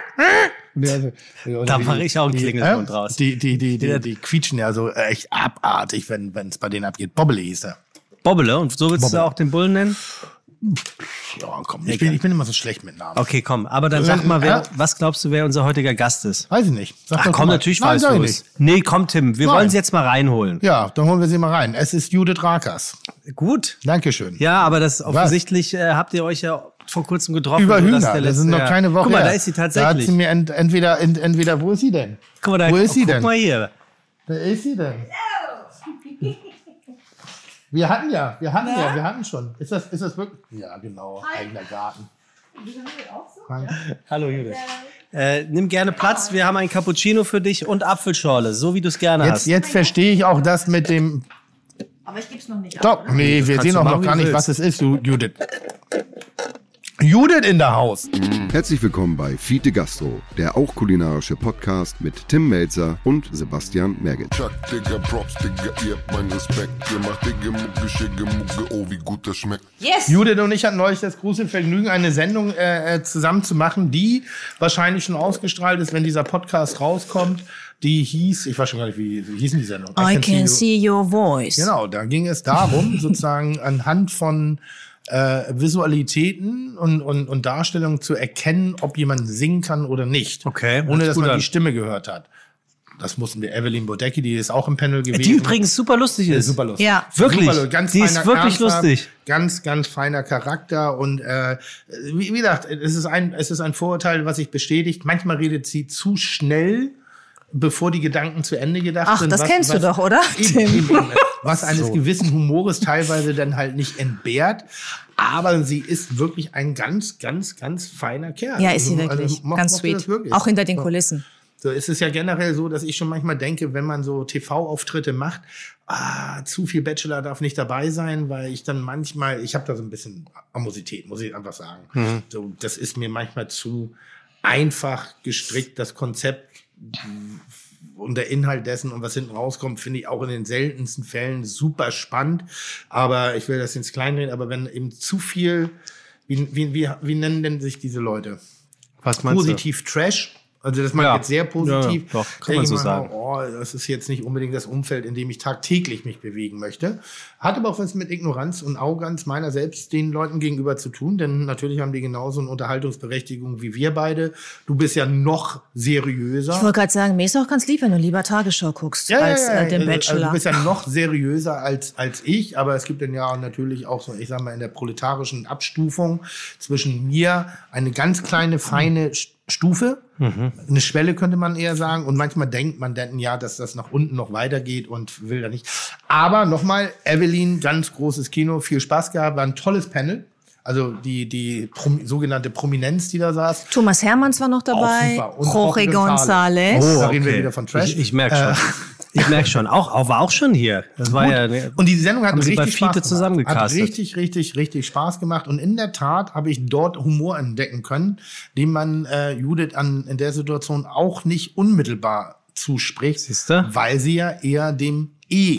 Da mache ich auch einen Klingelton draus. Die, die, die, die, die quietschen ja so echt abartig, wenn es bei denen abgeht. Bobbele hieß er. Bobbele, und so willst Bobbele. du auch den Bullen nennen? Ja, komm, ich bin, ich bin immer so schlecht mit Namen. Okay, komm, aber dann sag mal, wer, was glaubst du, wer unser heutiger Gast ist? Weiß ich nicht. Sag Ach doch komm, mal. natürlich Nein, weißt sag du ich es. nicht. Nee, komm Tim, wir Nein. wollen sie jetzt mal reinholen. Ja, dann holen wir sie mal rein. Es ist Judith Rakers. Gut. Dankeschön. Ja, aber das offensichtlich äh, habt ihr euch ja vor kurzem getroffen. Über sodass Hühner, der das sind letzte- noch keine Woche Guck mal, her. da ist sie Da hat tatsächlich. sie mir ent, entweder, ent, entweder, wo ist sie denn? Guck mal, da, Wo ist sie guck denn? mal hier. Da ist sie denn? Wir hatten ja, wir hatten ja, wir hatten schon. Ist das, ist das wirklich? Ja, genau, eigener Garten. Hallo Judith. Äh, nimm gerne Platz, wir haben ein Cappuccino für dich und Apfelschorle, so wie du es gerne Jetzt, hast. jetzt verstehe ich auch das mit dem. Aber ich geb's noch nicht. Stopp, nee, wir kannst sehen du auch machen, noch wie gar du nicht, willst. was es ist, du Judith. Judith in der Haus. Herzlich willkommen bei Fiete Gastro, der auch kulinarische Podcast mit Tim Melzer und Sebastian Merget. Chuck, Digga, Props, Digga, ihr habt meinen Respekt. Ihr macht Digga, Mucke, Schicke, Mucke, oh, wie gut das schmeckt. Yes! Judith und ich hatten neulich das große Vergnügen, eine Sendung äh, äh, zusammen zu machen, die wahrscheinlich schon ausgestrahlt ist, wenn dieser Podcast rauskommt. Die hieß, ich weiß schon gar nicht, wie, wie hieß denn die Sendung? I can see your voice. Genau, da ging es darum, sozusagen anhand von äh, Visualitäten und, und, und Darstellungen zu erkennen, ob jemand singen kann oder nicht. Okay, hört Ohne sich dass gut man an. die Stimme gehört hat. Das mussten wir. Evelyn Bodecki, die ist auch im Panel gewesen. Die übrigens super lustig Ja, ist. super lustig. Ja. Wirklich. Super, ganz Die ist feiner, wirklich ernsthaft, lustig. Ganz, ganz feiner Charakter und äh, wie, wie gesagt, es ist ein, es ist ein Vorurteil, was sich bestätigt. Manchmal redet sie zu schnell, bevor die Gedanken zu Ende gedacht Ach, sind. das kennst du doch, oder, Eben, Tim? eben, eben, was eines gewissen Humores teilweise dann halt nicht entbehrt. Aber sie ist wirklich ein ganz, ganz, ganz feiner Kerl. Ja, ist sie Also, wirklich. also, mo- Ganz mochte das sweet. wirklich. Auch hinter den So. Kulissen. So ist es ja generell so, dass ich schon manchmal denke, wenn man so T V-Auftritte macht, ah, zu viel Bachelor darf nicht dabei sein, weil ich dann manchmal, ich habe da so ein bisschen Amosität, muss ich einfach sagen. Mhm. So, das ist mir manchmal zu einfach gestrickt, das Konzept und der Inhalt dessen und was hinten rauskommt, finde ich auch in den seltensten Fällen super spannend. Aber ich will das ins Kleinreden, aber wenn eben zu viel, wie, wie, wie, wie nennen denn sich diese Leute? Was meinst Positiv Trash. Also das meine ich Ja. jetzt sehr positiv. Ja, ja, doch, kann Denke man ich so mal, sagen. Oh, das ist jetzt nicht unbedingt das Umfeld, in dem ich tagtäglich mich bewegen möchte. Hat aber auch was mit Ignoranz und Arroganz meiner selbst den Leuten gegenüber zu tun, denn natürlich haben die genauso eine Unterhaltungsberechtigung wie wir beide. Du bist ja noch seriöser. Ich wollte gerade sagen, mir ist auch ganz lieb, wenn du lieber Tagesschau guckst, Ja, ja, als ja, äh, den also, Bachelor. Also du bist ja noch seriöser als, als ich, aber es gibt dann ja natürlich auch so, ich sag mal, in der proletarischen Abstufung zwischen mir eine ganz kleine, feine St- Stufe, Mhm. eine Schwelle könnte man eher sagen, und manchmal denkt man dann ja, dass das nach unten noch weitergeht und will da nicht. Aber nochmal, Evelyn, ganz großes Kino, viel Spaß gehabt, war ein tolles Panel. Also die, die Prom- sogenannte Prominenz, die da saß. Thomas Hermanns war noch dabei, super. Und Jorge Jorge González. González. Oh, da reden wir wieder von Trash. Ich, ich merke schon. Ich merke schon. Auch, auch war auch schon hier. Das war ja. Und die Sendung hat Haben Sie richtig bei Spaß Fiete gemacht. zusammengecastet? Hat richtig, richtig, richtig Spaß gemacht. Und in der Tat habe ich dort Humor entdecken können, den man äh, Judith an, in der Situation auch nicht unmittelbar zuspricht, Siehste? weil sie ja eher dem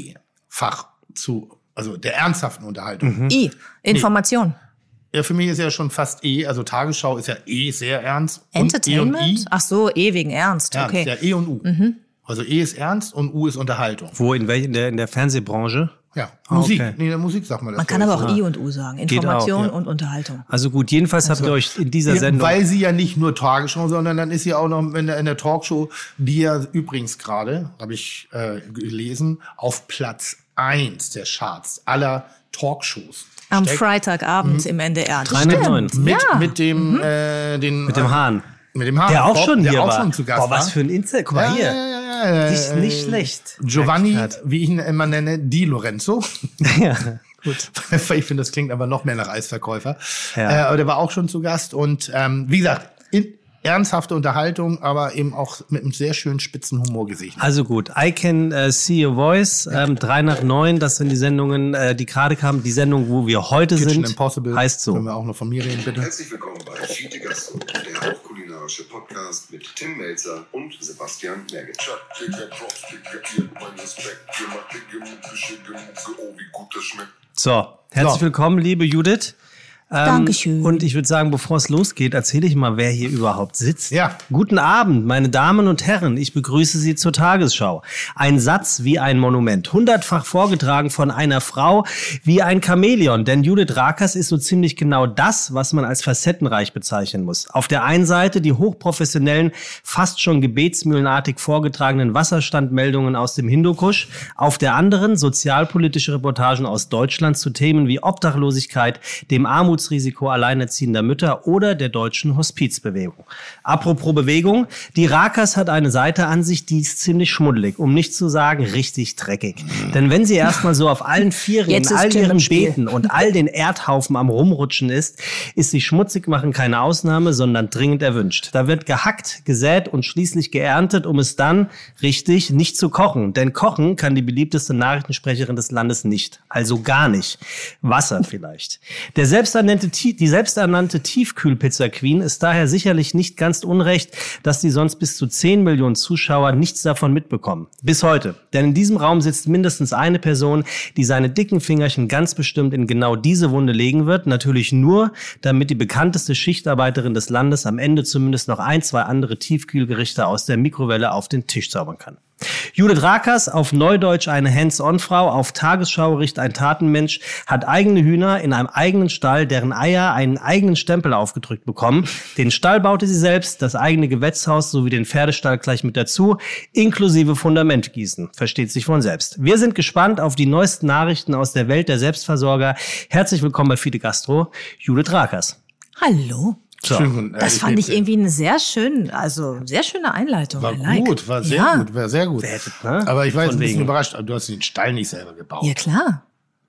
E-Fach zu, also der ernsthaften Unterhaltung. Mhm. I, Information. Ja, für mich ist ja schon fast E, also Tagesschau ist ja E sehr ernst. Entertainment? Und E und I, Ach so, E wegen Ernst. ernst, Okay. ja, E und U. Mhm. Also E ist ernst und U ist Unterhaltung. Wo, in welcher, in der, in der Fernsehbranche? Ja, Ah, Musik. okay. Nee, in der Musik sagt man das. Man kann aber auch so. I und U sagen. Geht Information auch, ja. und Unterhaltung. Also gut, jedenfalls habt ihr euch in dieser Ja, Sendung... weil sie ja nicht nur Tagesschau, sondern dann ist sie auch noch in der, in der Talkshow, die ja übrigens gerade, habe ich äh, gelesen, auf Platz eins der Charts aller Talkshows. Am steckt. Freitagabend im N D R. Das dreihundertneun. stimmt. Mit, Ja. mit dem, äh, den, Mit dem Hahn. Mit dem Hahn. Der auch Bob, schon der hier auch war. schon zu Gast Boah, was war. für ein Insel. Guck mal Ja, hier. ja, ja, ja, ja. Nicht, nicht schlecht. Giovanni, Merk ich grad. wie ich ihn immer nenne, Di Lorenzo. Ja, gut. Ich finde, das klingt aber noch mehr nach Eisverkäufer. Ja. Äh, aber der war auch schon zu Gast. Und ähm, wie gesagt, in, ernsthafte Unterhaltung, aber eben auch mit einem sehr schönen spitzen Humor gesegnet. Also gut, I Can uh, See Your Voice, ähm, drei nach neun, das sind die Sendungen, äh, die gerade kamen. Die Sendung, wo wir heute Kitchen sind, Impossible. heißt Können so. wir auch noch von mir reden, bitte. Herzlich willkommen bei Fiete Gastro, der hochkulinarische Podcast mit Tim Melzer und Sebastian Merget. Chuck, Digga, Props, Digga, ihr habt meinen Respekt. Ihr macht Digga, Mucke, Schicke, Mucke, oh, wie gut das schmeckt. So, herzlich So. willkommen, liebe Judith. Ähm, Dankeschön. Und ich würde sagen, bevor es losgeht, erzähle ich mal, wer hier überhaupt sitzt. Ja. Guten Abend, meine Damen und Herren. Ich begrüße Sie zur Tagesschau. Ein Satz wie ein Monument. Hundertfach vorgetragen von einer Frau wie ein Chamäleon. Denn Judith Rakers ist so ziemlich genau das, was man als facettenreich bezeichnen muss. Auf der einen Seite die hochprofessionellen, fast schon gebetsmühlenartig vorgetragenen Wasserstandmeldungen aus dem Hindukusch. Auf der anderen sozialpolitische Reportagen aus Deutschland zu Themen wie Obdachlosigkeit, dem Armutsrisiko alleinerziehender Mütter oder der deutschen Hospizbewegung. Apropos Bewegung, die Rakers hat eine Seite an sich, die ist ziemlich schmuddelig, um nicht zu sagen richtig dreckig. Denn wenn sie erstmal so auf allen Vieren, Jetzt in ist all Tim im ihren Spiel. Beeten und all den Erdhaufen am Rumrutschen ist, ist sie schmutzig machen keine Ausnahme, sondern dringend erwünscht. Da wird gehackt, gesät und schließlich geerntet, um es dann, richtig, nicht zu kochen. Denn kochen kann die beliebteste Nachrichtensprecherin des Landes nicht. Also gar nicht. Wasser vielleicht. Der selbsternannte, die selbsternannte Tiefkühlpizza-Queen ist daher sicherlich nicht ganz unrecht, dass die sonst bis zu zehn Millionen Zuschauer nichts davon mitbekommen. Bis heute. Denn in diesem Raum sitzt mindestens eine Person, die seine dicken Fingerchen ganz bestimmt in genau diese Wunde legen wird. Natürlich nur, damit die bekannteste Schichtarbeiterin des Landes am Ende zumindest noch ein, zwei andere Tiefkühlgerichte aus der Mikrowelle auf den Tisch zaubern kann. Judith Rakers, auf Neudeutsch eine Hands-on-Frau, auf Tagesschau-Richt ein Tatenmensch, hat eigene Hühner in einem eigenen Stall, deren Eier einen eigenen Stempel aufgedrückt bekommen. Den Stall baute sie selbst, das eigene Gewächshaus sowie den Pferdestall gleich mit dazu, inklusive Fundamentgießen. Versteht sich von selbst. Wir sind gespannt auf die neuesten Nachrichten aus der Welt der Selbstversorger. Herzlich willkommen bei Fiete Gastro, Judith Rakers. Hallo. So. Schön, Das äh, fand ich irgendwie eine sehr schön, also sehr schöne Einleitung. War I like. gut, war sehr ja. gut, war sehr gut. hättet, ne? Aber ich war jetzt Von ein bisschen wegen. überrascht, du hast den Stall nicht selber gebaut. Ja, klar.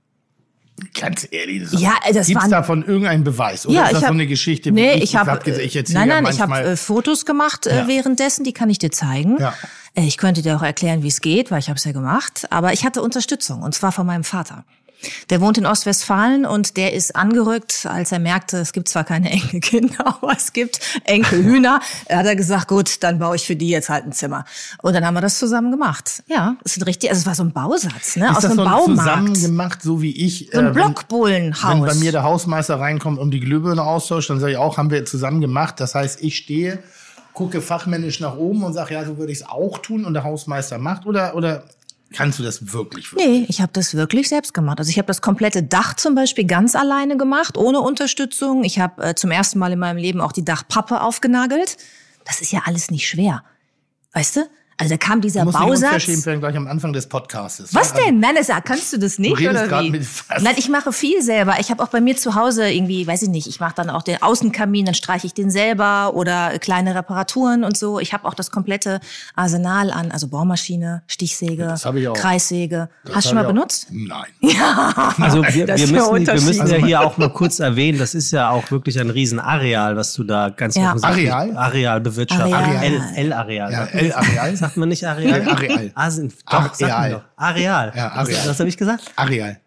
Ganz ehrlich. Das Ja, das gibt's waren- davon irgendeinen Beweis? Oder Ja, ist das ich so hab- eine Geschichte? Nee, wie ich habe hab gesagt, ich erzähle nein, ja nein, ich habe manchmal, äh, Fotos gemacht äh, Ja. währenddessen, die kann ich dir zeigen. Ja. Äh, ich könnte dir auch erklären, wie es geht, weil ich habe es ja gemacht. Aber ich hatte Unterstützung und zwar von meinem Vater. Der wohnt in Ostwestfalen und der ist angerückt, als er merkte, es gibt zwar keine Enkelkinder, aber es gibt Enkelhühner. Er hat er gesagt, gut, dann baue ich für die jetzt halt ein Zimmer. Und dann haben wir das zusammen gemacht. Ja, es sind richtig, also es war so ein Bausatz, ne, ist aus das einem so Baumarkt. zusammen gemacht, so wie ich? So ein äh, wenn- Blockbullenhaus. Wenn bei mir der Hausmeister reinkommt und die Glühbirne austauscht, dann sage ich auch, haben wir zusammen gemacht. Das heißt, ich stehe, gucke fachmännisch nach oben und sage, ja, so würde ich es auch tun und der Hausmeister macht. Oder, oder kannst du das wirklich? wirklich? Nee, ich habe das wirklich selbst gemacht. Also ich habe das komplette Dach zum Beispiel ganz alleine gemacht, ohne Unterstützung. Ich habe äh, zum ersten Mal in meinem Leben auch die Dachpappe aufgenagelt. Das ist ja alles nicht schwer. Weißt du? Also da kam dieser Du musst nicht Bausatz. unverschämt werden gleich am Anfang des Podcastes. Was Also, denn? Nein, das, kannst du das nicht, Du redest oder grad wie? mit was? Nein, ich mache viel selber. Ich habe auch bei mir zu Hause irgendwie, weiß ich nicht, ich mache dann auch den Außenkamin, dann streiche ich den selber oder kleine Reparaturen und so. Ich habe auch das komplette Arsenal an, also Bohrmaschine, Stichsäge, Das hab ich auch. Kreissäge. Das Hast du schon hab mal ich auch. benutzt? Nein. Also wir, Das wir ist müssen, der wir Unterschied. müssen ja hier auch mal kurz erwähnen, das ist ja auch wirklich ein Riesenareal, was du da ganz Ja. offensichtlich Areal? Areal bewirtschaftest. Areal. L- L-Areal. Ja, ne? L-Areal. Sagt man nicht Areal? Nee, Areal. Ah, sind, doch, sagt man Areal. doch. Areal. Ja, Was, Areal. was habe ich gesagt? Areal.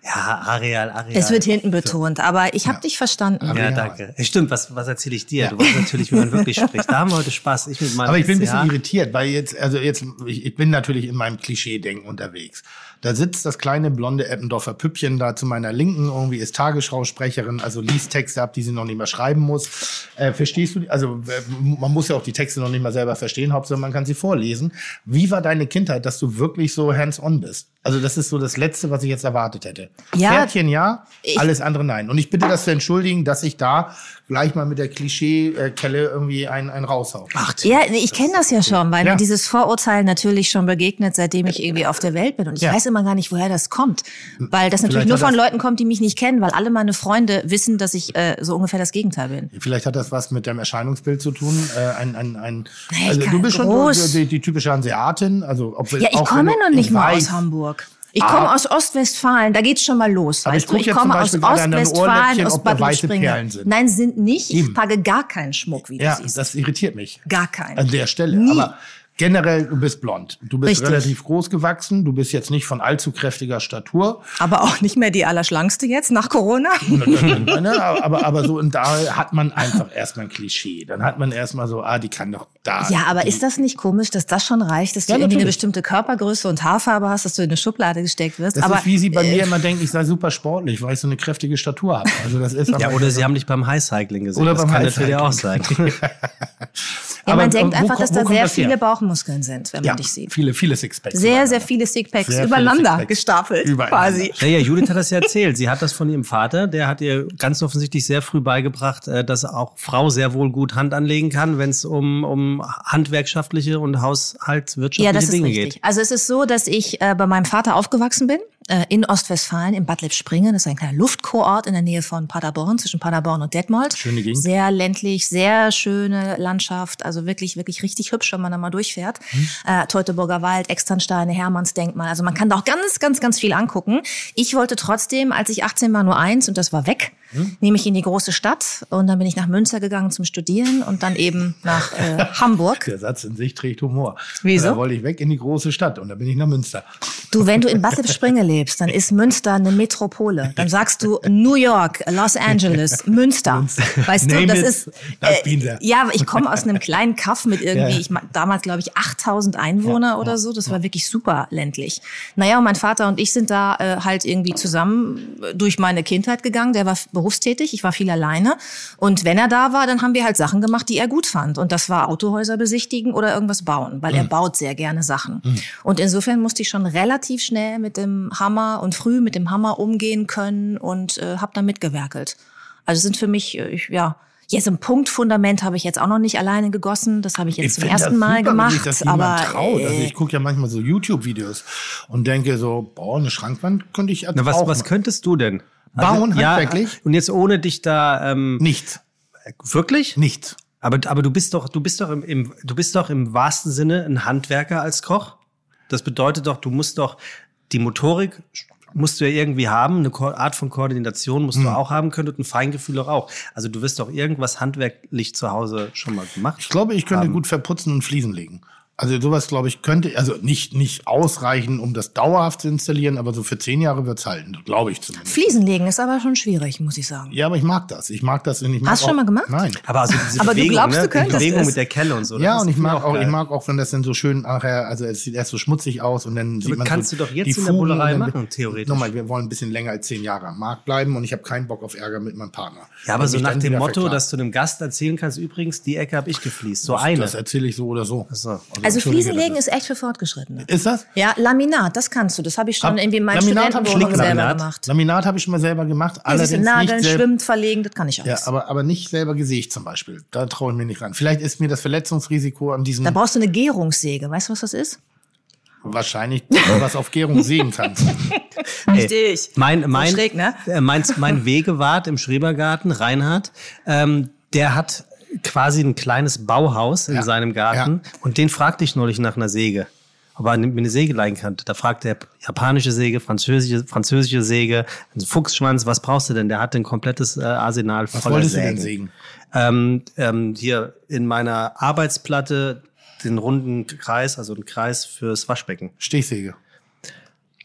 Ja, Areal, Areal. Es wird hinten betont, aber ich habe ja. dich verstanden. Ja, Areal. danke. Stimmt, was, was erzähle ich dir? Ja. Du weißt natürlich, wie man wirklich spricht. Da haben wir heute Spaß. Ich mit meinem aber ich bin ein S C H. bisschen irritiert, weil jetzt, also jetzt, ich, ich bin natürlich in meinem Klischee-Denken unterwegs. Da sitzt das kleine blonde Eppendorfer Püppchen da zu meiner Linken, irgendwie ist Tagesschausprecherin, also liest Texte ab, die sie noch nicht mehr schreiben muss. Äh, verstehst du, also man muss ja auch die Texte noch nicht mal selber verstehen, Hauptsache man kann sie vorlesen. Wie war deine Kindheit, dass du wirklich so hands-on bist? Also das ist so das Letzte, was ich jetzt erwartet hätte. Ja, Pferdchen ja, ich, alles andere nein. Und ich bitte das zu entschuldigen, dass ich da gleich mal mit der Klischee-Kelle irgendwie einen, einen raushau. Ach, ja, ich kenne das ja schon, weil ja. mir dieses Vorurteil natürlich schon begegnet, seitdem ich irgendwie auf der Welt bin. Und ich ja. weiß immer gar nicht, woher das kommt. Weil das natürlich Vielleicht nur von Leuten kommt, die mich nicht kennen, weil alle meine Freunde wissen, dass ich äh, so ungefähr das Gegenteil bin. Vielleicht hat das was mit deinem Erscheinungsbild zu tun. Äh, ein, ein, ein, hey, also du bist groß. schon die, die typische Hanseatin. Also, ob wir, ja, ich auch komme noch nicht mal weiß, aus Hamburg. Ich komme ah. aus Ostwestfalen, da geht's schon mal los. Aber weißt ich, du? ich komme aus Ostwestfalen, aus Bad Lippspringe. Nein, sind nicht. Ich trage gar keinen Schmuck, wie du ja, siehst. Ja, das irritiert mich. Gar keinen. An der Stelle. Nie. Aber generell, du bist blond. Du bist Richtig. relativ groß gewachsen. Du bist jetzt nicht von allzu kräftiger Statur. Aber auch nicht mehr die Allerschlankste jetzt nach Corona. aber, aber so, und da hat man einfach erstmal ein Klischee. Dann hat man erstmal so, ah, die kann doch da. Ja, aber die, ist das nicht komisch, dass das schon reicht, dass du ja, irgendwie natürlich. eine bestimmte Körpergröße und Haarfarbe hast, dass du in eine Schublade gesteckt wirst? Das aber, ist, wie sie bei äh, mir immer denken, ich sei super sportlich, weil ich so eine kräftige Statur habe. Also das ist ja, oder sie haben dich beim Highcycling gesehen. Oder das beim kann Highcycling. natürlich auch sein. Ja, aber man denkt wo, einfach, wo, dass da wo sehr das viele her? Bauchmuskeln sind, wenn man Ja, dich sieht. viele, viele Sixpacks. Sehr, sehr viele Sixpacks Sehr übereinander viele Sixpacks. gestapelt, Übereinander. quasi. Ja, ja, Judith hat das ja erzählt. Sie hat das von ihrem Vater. Der hat ihr ganz offensichtlich sehr früh beigebracht, dass auch Frau sehr wohl gut Hand anlegen kann, wenn es um, um handwerkschaftliche und haushaltswirtschaftliche Ja, das ist Dinge richtig. geht. Also es ist so, dass ich äh, bei meinem Vater aufgewachsen bin, äh, in Ostwestfalen, in Bad Lippspringe. Das ist ein kleiner Luftkurort in der Nähe von Paderborn, zwischen Paderborn und Detmold. Schöne Gegend. Sehr ländlich, sehr schöne Landschaft, also wirklich, wirklich richtig hübsch, wenn man da mal durchfährt. Hm. Äh, Teutoburger Wald, Externsteine, Hermannsdenkmal. Also man kann da auch ganz, ganz, ganz viel angucken. Ich wollte trotzdem, als ich achtzehn war, nur eins und das war weg. Hm? Nämlich in die große Stadt und dann bin ich nach Münster gegangen zum Studieren und dann eben nach äh, Hamburg. Der Satz in sich trägt Humor. Wieso? Da wollte ich weg in die große Stadt und dann bin ich nach Münster. Du, wenn du in Bad Lippspringe lebst, dann ist Münster eine Metropole. Dann sagst du New York, Los Angeles, Münster. Münster. Weißt du, Name das it, ist das äh, ja, aber ich komme aus einem kleinen Kaff mit irgendwie, Ja. ich damals glaube ich achttausend Einwohner Ja, oder ja, so. Das war wirklich super ländlich. Naja, und mein Vater und ich sind da äh, halt irgendwie zusammen durch meine Kindheit gegangen. Der war berufstätig, ich war viel alleine. Und wenn er da war, dann haben wir halt Sachen gemacht, die er gut fand. Und das war Autohäuser besichtigen oder irgendwas bauen, weil Mhm. er baut sehr gerne Sachen. Mhm. Und insofern musste ich schon relativ schnell mit dem Hammer und früh mit dem Hammer umgehen können und äh, habe da mitgewerkelt. Also sind für mich, äh, ich, ja, jetzt ein Punktfundament habe ich jetzt auch noch nicht alleine gegossen. Das habe ich jetzt Ich zum find ersten das Mal super, gemacht. wenn sich das aber jemand traut. äh, Also ich gucke ja manchmal so YouTube-Videos und denke so, boah, eine Schrankwand könnte ich Na, was, auch was machen. könntest du denn? Bauen, ja, handwerklich? und jetzt ohne dich da ähm, Nichts. wirklich? Nichts. Aber, aber du bist doch, du bist doch im, im, du bist doch im wahrsten Sinne ein Handwerker als Koch. Das bedeutet doch, du musst doch die Motorik musst du ja irgendwie haben, eine Ko- Art von Koordination musst du auch haben können und ein Feingefühl auch, auch. Also du wirst doch irgendwas handwerklich zu Hause schon mal gemacht. Ich glaube, ich könnte haben. gut verputzen und Fliesen legen. Also sowas, glaube ich, könnte, also nicht nicht ausreichen, um das dauerhaft zu installieren, aber so für zehn Jahre wird's halten, glaube ich zumindest. Fliesen legen ist aber schon schwierig, muss ich sagen. Ja, aber ich mag das. Ich mag das. Und ich mag Hast du auch, schon mal gemacht? Nein. Aber also diese Aber du Bewegung, glaubst, ne? du könntest die Bewegung es. mit der Kelle und so. Ja, das und ich ist mag auch, geil. ich mag auch, wenn das dann so schön nachher, also es sieht erst so schmutzig aus und dann sieht Aber man kannst so du doch jetzt die in der Fugen Bullerei und dann- machen, theoretisch. Nochmal, wir wollen ein bisschen länger als zehn Jahre am Markt bleiben und ich habe keinen Bock auf Ärger mit meinem Partner. Ja, aber Wenn so mich nach dann dem wieder Motto, verklagt. dass du einem Gast erzählen kannst, übrigens, die Ecke habe ich gefliest. So das, eine. Das erzähle ich so oder so. Ach so. Also entschuldige, Fliesen das legen ist echt für Fortgeschrittene. Ist das? Ja, Laminat, das kannst du. Das habe ich schon Hab- irgendwie in meinen Laminat hab ich Studentenwohnungen schon selber Laminat. gemacht. Laminat habe ich schon mal selber gemacht, Ja, siehst du, allerdings Nageln, nicht selber. schwimmen, verlegen, das kann ich Ja, alles. aber, aber nicht selber gesägt zum Beispiel. Da traue ich mir nicht ran. Vielleicht ist mir das Verletzungsrisiko an diesem Da brauchst du eine Gärungssäge. Weißt du, was das ist? wahrscheinlich was auf Gärung sägen kannst. Richtig. Mein, mein, schräg, ne? äh, mein, mein Wegewart im Schrebergarten, Reinhard, ähm, der hat quasi ein kleines Bauhaus in Ja. seinem Garten Ja. und den fragte ich neulich nach einer Säge. Ob er mir eine Säge leihen kann. Da fragt er japanische Säge, französische, französische Säge, ein Fuchsschwanz, was brauchst du denn? Der hat ein komplettes äh, Arsenal Was voller wolltest du Sägen. denn sägen? Ähm, ähm, hier in meiner Arbeitsplatte den runden Kreis, also einen Kreis fürs Waschbecken. Stichsäge.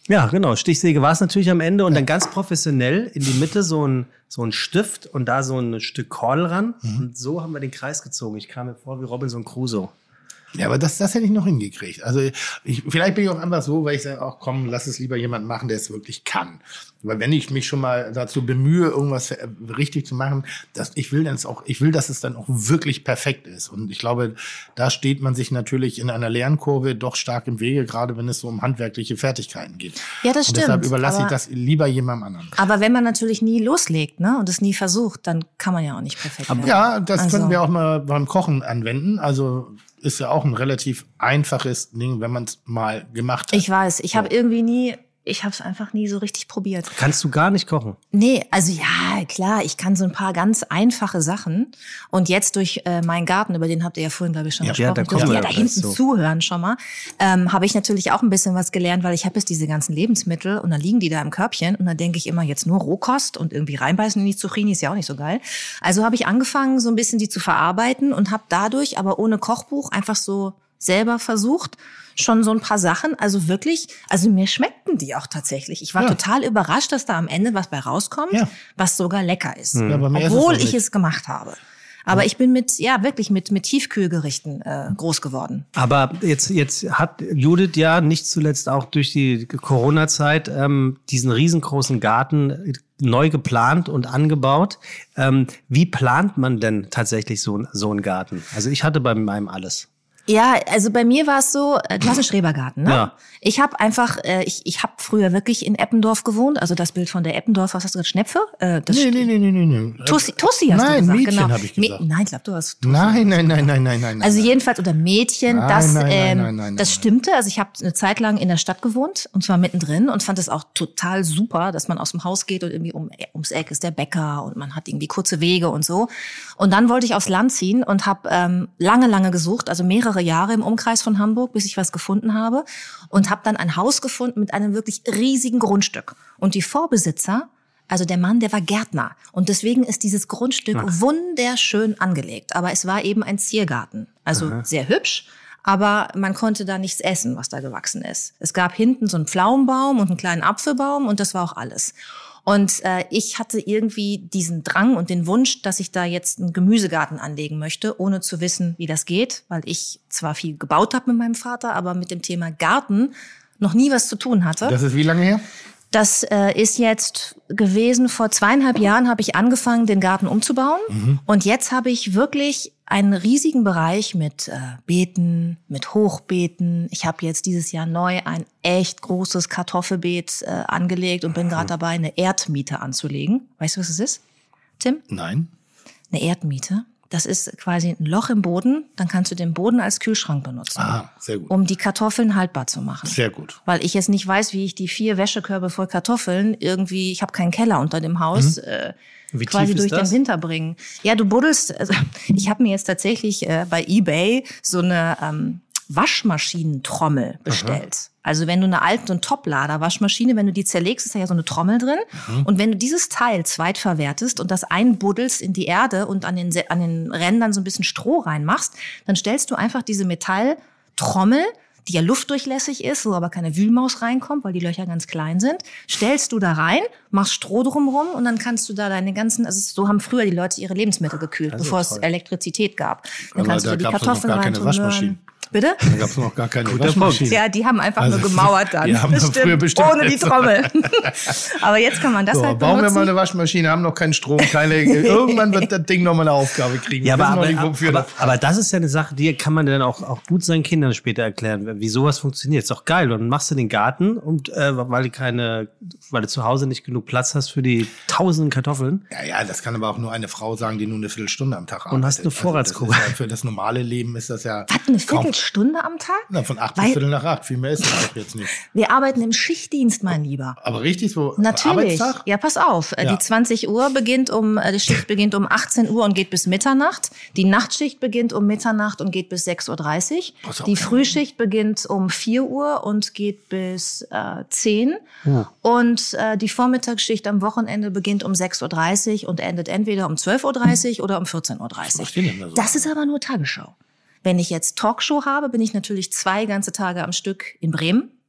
Ja, genau. Stichsäge war es natürlich am Ende und dann ganz professionell in die Mitte so ein, so ein Stift und da so ein Stück Kordel ran. Mhm. Und so haben wir den Kreis gezogen. Ich kam mir vor wie Robinson Crusoe. Ja, aber das, das hätte ich noch hingekriegt. Also ich, vielleicht bin ich auch einfach so, weil ich sage, ach komm, lass es lieber jemand machen, der es wirklich kann. Weil wenn ich mich schon mal dazu bemühe, irgendwas richtig zu machen, dass ich will, dann auch, ich will, dass es dann auch wirklich perfekt ist. Und ich glaube, da steht man sich natürlich in einer Lernkurve doch stark im Wege, gerade wenn es so um handwerkliche Fertigkeiten geht. Ja, das und stimmt. Deshalb überlasse aber, ich das lieber jemandem anderen. Aber wenn man natürlich nie loslegt, ne, und es nie versucht, dann kann man ja auch nicht perfekt werden. Ja, das also. können wir auch mal beim Kochen anwenden. Also ist ja auch ein relativ einfaches Ding, wenn man es mal gemacht hat. Ich weiß, ich habe irgendwie nie, ich habe es einfach nie so richtig probiert. Kannst du gar nicht kochen? Nee, also ja, klar, ich kann so ein paar ganz einfache Sachen. Und jetzt durch äh, meinen Garten, über den habt ihr ja vorhin, glaube ich, schon ja, gesprochen, ja, da, durch die ja da hinten so. zuhören schon mal, ähm, habe ich natürlich auch ein bisschen was gelernt, weil ich habe jetzt diese ganzen Lebensmittel und dann liegen die da im Körbchen und dann denke ich immer jetzt nur Rohkost und irgendwie reinbeißen in die Zucchini ist ja auch nicht so geil. Also habe ich angefangen, so ein bisschen die zu verarbeiten und habe dadurch, aber ohne Kochbuch, einfach so selber versucht, schon so ein paar Sachen, also wirklich, also mir schmeckten die auch tatsächlich. Ich war ja. total überrascht, dass da am Ende was bei rauskommt, ja. was sogar lecker ist, ja, obwohl ist es ich es gemacht habe. Aber ja. ich bin mit, ja wirklich mit mit Tiefkühlgerichten äh, groß geworden. Aber jetzt jetzt hat Judith ja nicht zuletzt auch durch die Corona-Zeit ähm, diesen riesengroßen Garten neu geplant und angebaut. Ähm, wie plant man denn tatsächlich so, so einen Garten? Also ich hatte bei meinem alles. Ja, also bei mir war es so, du hast einen Schrebergarten, ne? Ja. Ich habe einfach, äh, ich ich habe früher wirklich in Eppendorf gewohnt, also das Bild von der Eppendorf, was hast du gesagt, Schnepfe? Äh, das nee, nee, nee, nee, nee, nee. Tussi, Tussi hast nein, du gesagt, Mädchen genau. habe ich gesagt. Me- nein, ich glaube, du hast Tussi. Nein, nein, nein, nein, nein, nein. Also nein. jedenfalls, oder Mädchen, nein, das, nein, nein, ähm, nein, nein, das nein. stimmte. Also ich habe eine Zeit lang in der Stadt gewohnt und zwar mittendrin und fand es auch total super, dass man aus dem Haus geht und irgendwie um, ums Eck ist der Bäcker und man hat irgendwie kurze Wege und so. Und dann wollte ich aufs Land ziehen und habe ähm, lange, lange gesucht, also mehrere Jahre im Umkreis von Hamburg, bis ich was gefunden habe und habe dann ein Haus gefunden mit einem wirklich riesigen Grundstück. Und die Vorbesitzer, also der Mann, der war Gärtner. Und deswegen ist dieses Grundstück Ach. wunderschön angelegt. Aber es war eben ein Ziergarten. Also Aha. sehr hübsch, aber man konnte da nichts essen, was da gewachsen ist. Es gab hinten so einen Pflaumenbaum und einen kleinen Apfelbaum und das war auch alles. Und äh, ich hatte irgendwie diesen Drang und den Wunsch, dass ich da jetzt einen Gemüsegarten anlegen möchte, ohne zu wissen, wie das geht, weil ich zwar viel gebaut habe mit meinem Vater, aber mit dem Thema Garten noch nie was zu tun hatte. Das ist wie lange her? Das äh, ist jetzt gewesen, vor zweieinhalb Jahren habe ich angefangen, den Garten umzubauen. Mhm. Und jetzt habe ich wirklich einen riesigen Bereich mit äh, Beeten, mit Hochbeeten. Ich habe jetzt dieses Jahr neu ein echt großes Kartoffelbeet äh, angelegt und bin gerade dabei, eine Erdmiete anzulegen. Weißt du, was es ist, Tim? Nein. Eine Erdmiete. Das ist quasi ein Loch im Boden, dann kannst du den Boden als Kühlschrank benutzen. Ah, sehr gut. Um die Kartoffeln haltbar zu machen. Sehr gut. Weil ich jetzt nicht weiß, wie ich die vier Wäschekörbe voll Kartoffeln irgendwie, ich habe keinen Keller unter dem Haus, mhm. äh, Wie quasi tief durch ist das? den Winter bringen. Ja, du buddelst, also ich habe mir jetzt tatsächlich äh, bei eBay so eine ähm, Waschmaschinentrommel bestellt. Aha. Also wenn du eine alte, so eine Toplader-Waschmaschine, wenn du die zerlegst, ist da ja so eine Trommel drin. Mhm. Und wenn du dieses Teil zweitverwertest und das einbuddelst in die Erde und an den, an den Rändern so ein bisschen Stroh reinmachst, dann stellst du einfach diese Metalltrommel, die ja luftdurchlässig ist, wo aber keine Wühlmaus reinkommt, weil die Löcher ganz klein sind, stellst du da rein, machst Stroh drumrum und dann kannst du da deine ganzen, also so haben früher die Leute ihre Lebensmittel gekühlt, also bevor toll. es Elektrizität gab. Dann aber kannst da du die gab's Kartoffeln noch gar rein keine Waschmaschinen. Bitte? Da gab es noch gar keine Waschmaschine. Ja, die haben einfach Also, nur gemauert dann. die haben bestimmt, früher bestimmt ohne die Trommel. Aber jetzt kann man das so, halt bauen benutzen. wir mal eine Waschmaschine, haben noch keinen Strom, keine, irgendwann wird das Ding noch mal eine Aufgabe kriegen. Ja, Wir aber, wissen noch aber, nicht, wofür aber, das- aber das ist ja eine Sache, die kann man dann auch, auch gut seinen Kindern später erklären, wie sowas funktioniert. Ist doch geil. Und dann machst du den Garten und äh, weil du keine, weil du zu Hause nicht genug Platz hast für die tausenden Kartoffeln. Ja, ja, das kann aber auch nur eine Frau sagen, die nur eine Viertelstunde am Tag arbeitet. Und hast eine Vorratskugel. Also das ist ja, für das normale Leben ist das ja Was, eine kaum- Viertelstunde am Tag? Na, von acht bis Weil- Viertel nach acht. Viel mehr ist das doch jetzt nicht. Wir arbeiten im Schichtdienst, mein Lieber. Aber richtig so Natürlich. Arbeitstag? Ja, pass auf. Äh, Ja. Die zwanzig Uhr beginnt um, äh, die Schicht beginnt um achtzehn Uhr und geht bis Mitternacht. Die Nachtschicht beginnt um Mitternacht und geht bis sechs Uhr dreißig. Pass auf. Die Frühschicht beginnt um vier Uhr und geht bis äh, zehn. Ja. Und äh, die Vormittagsschicht am Wochenende beginnt um sechs Uhr dreißig und endet entweder um zwölf Uhr dreißig oder um vierzehn Uhr dreißig. macht ihr denn da so? Das ist aber nur Tagesschau. Wenn ich jetzt Talkshow habe, bin ich natürlich zwei ganze Tage am Stück in Bremen.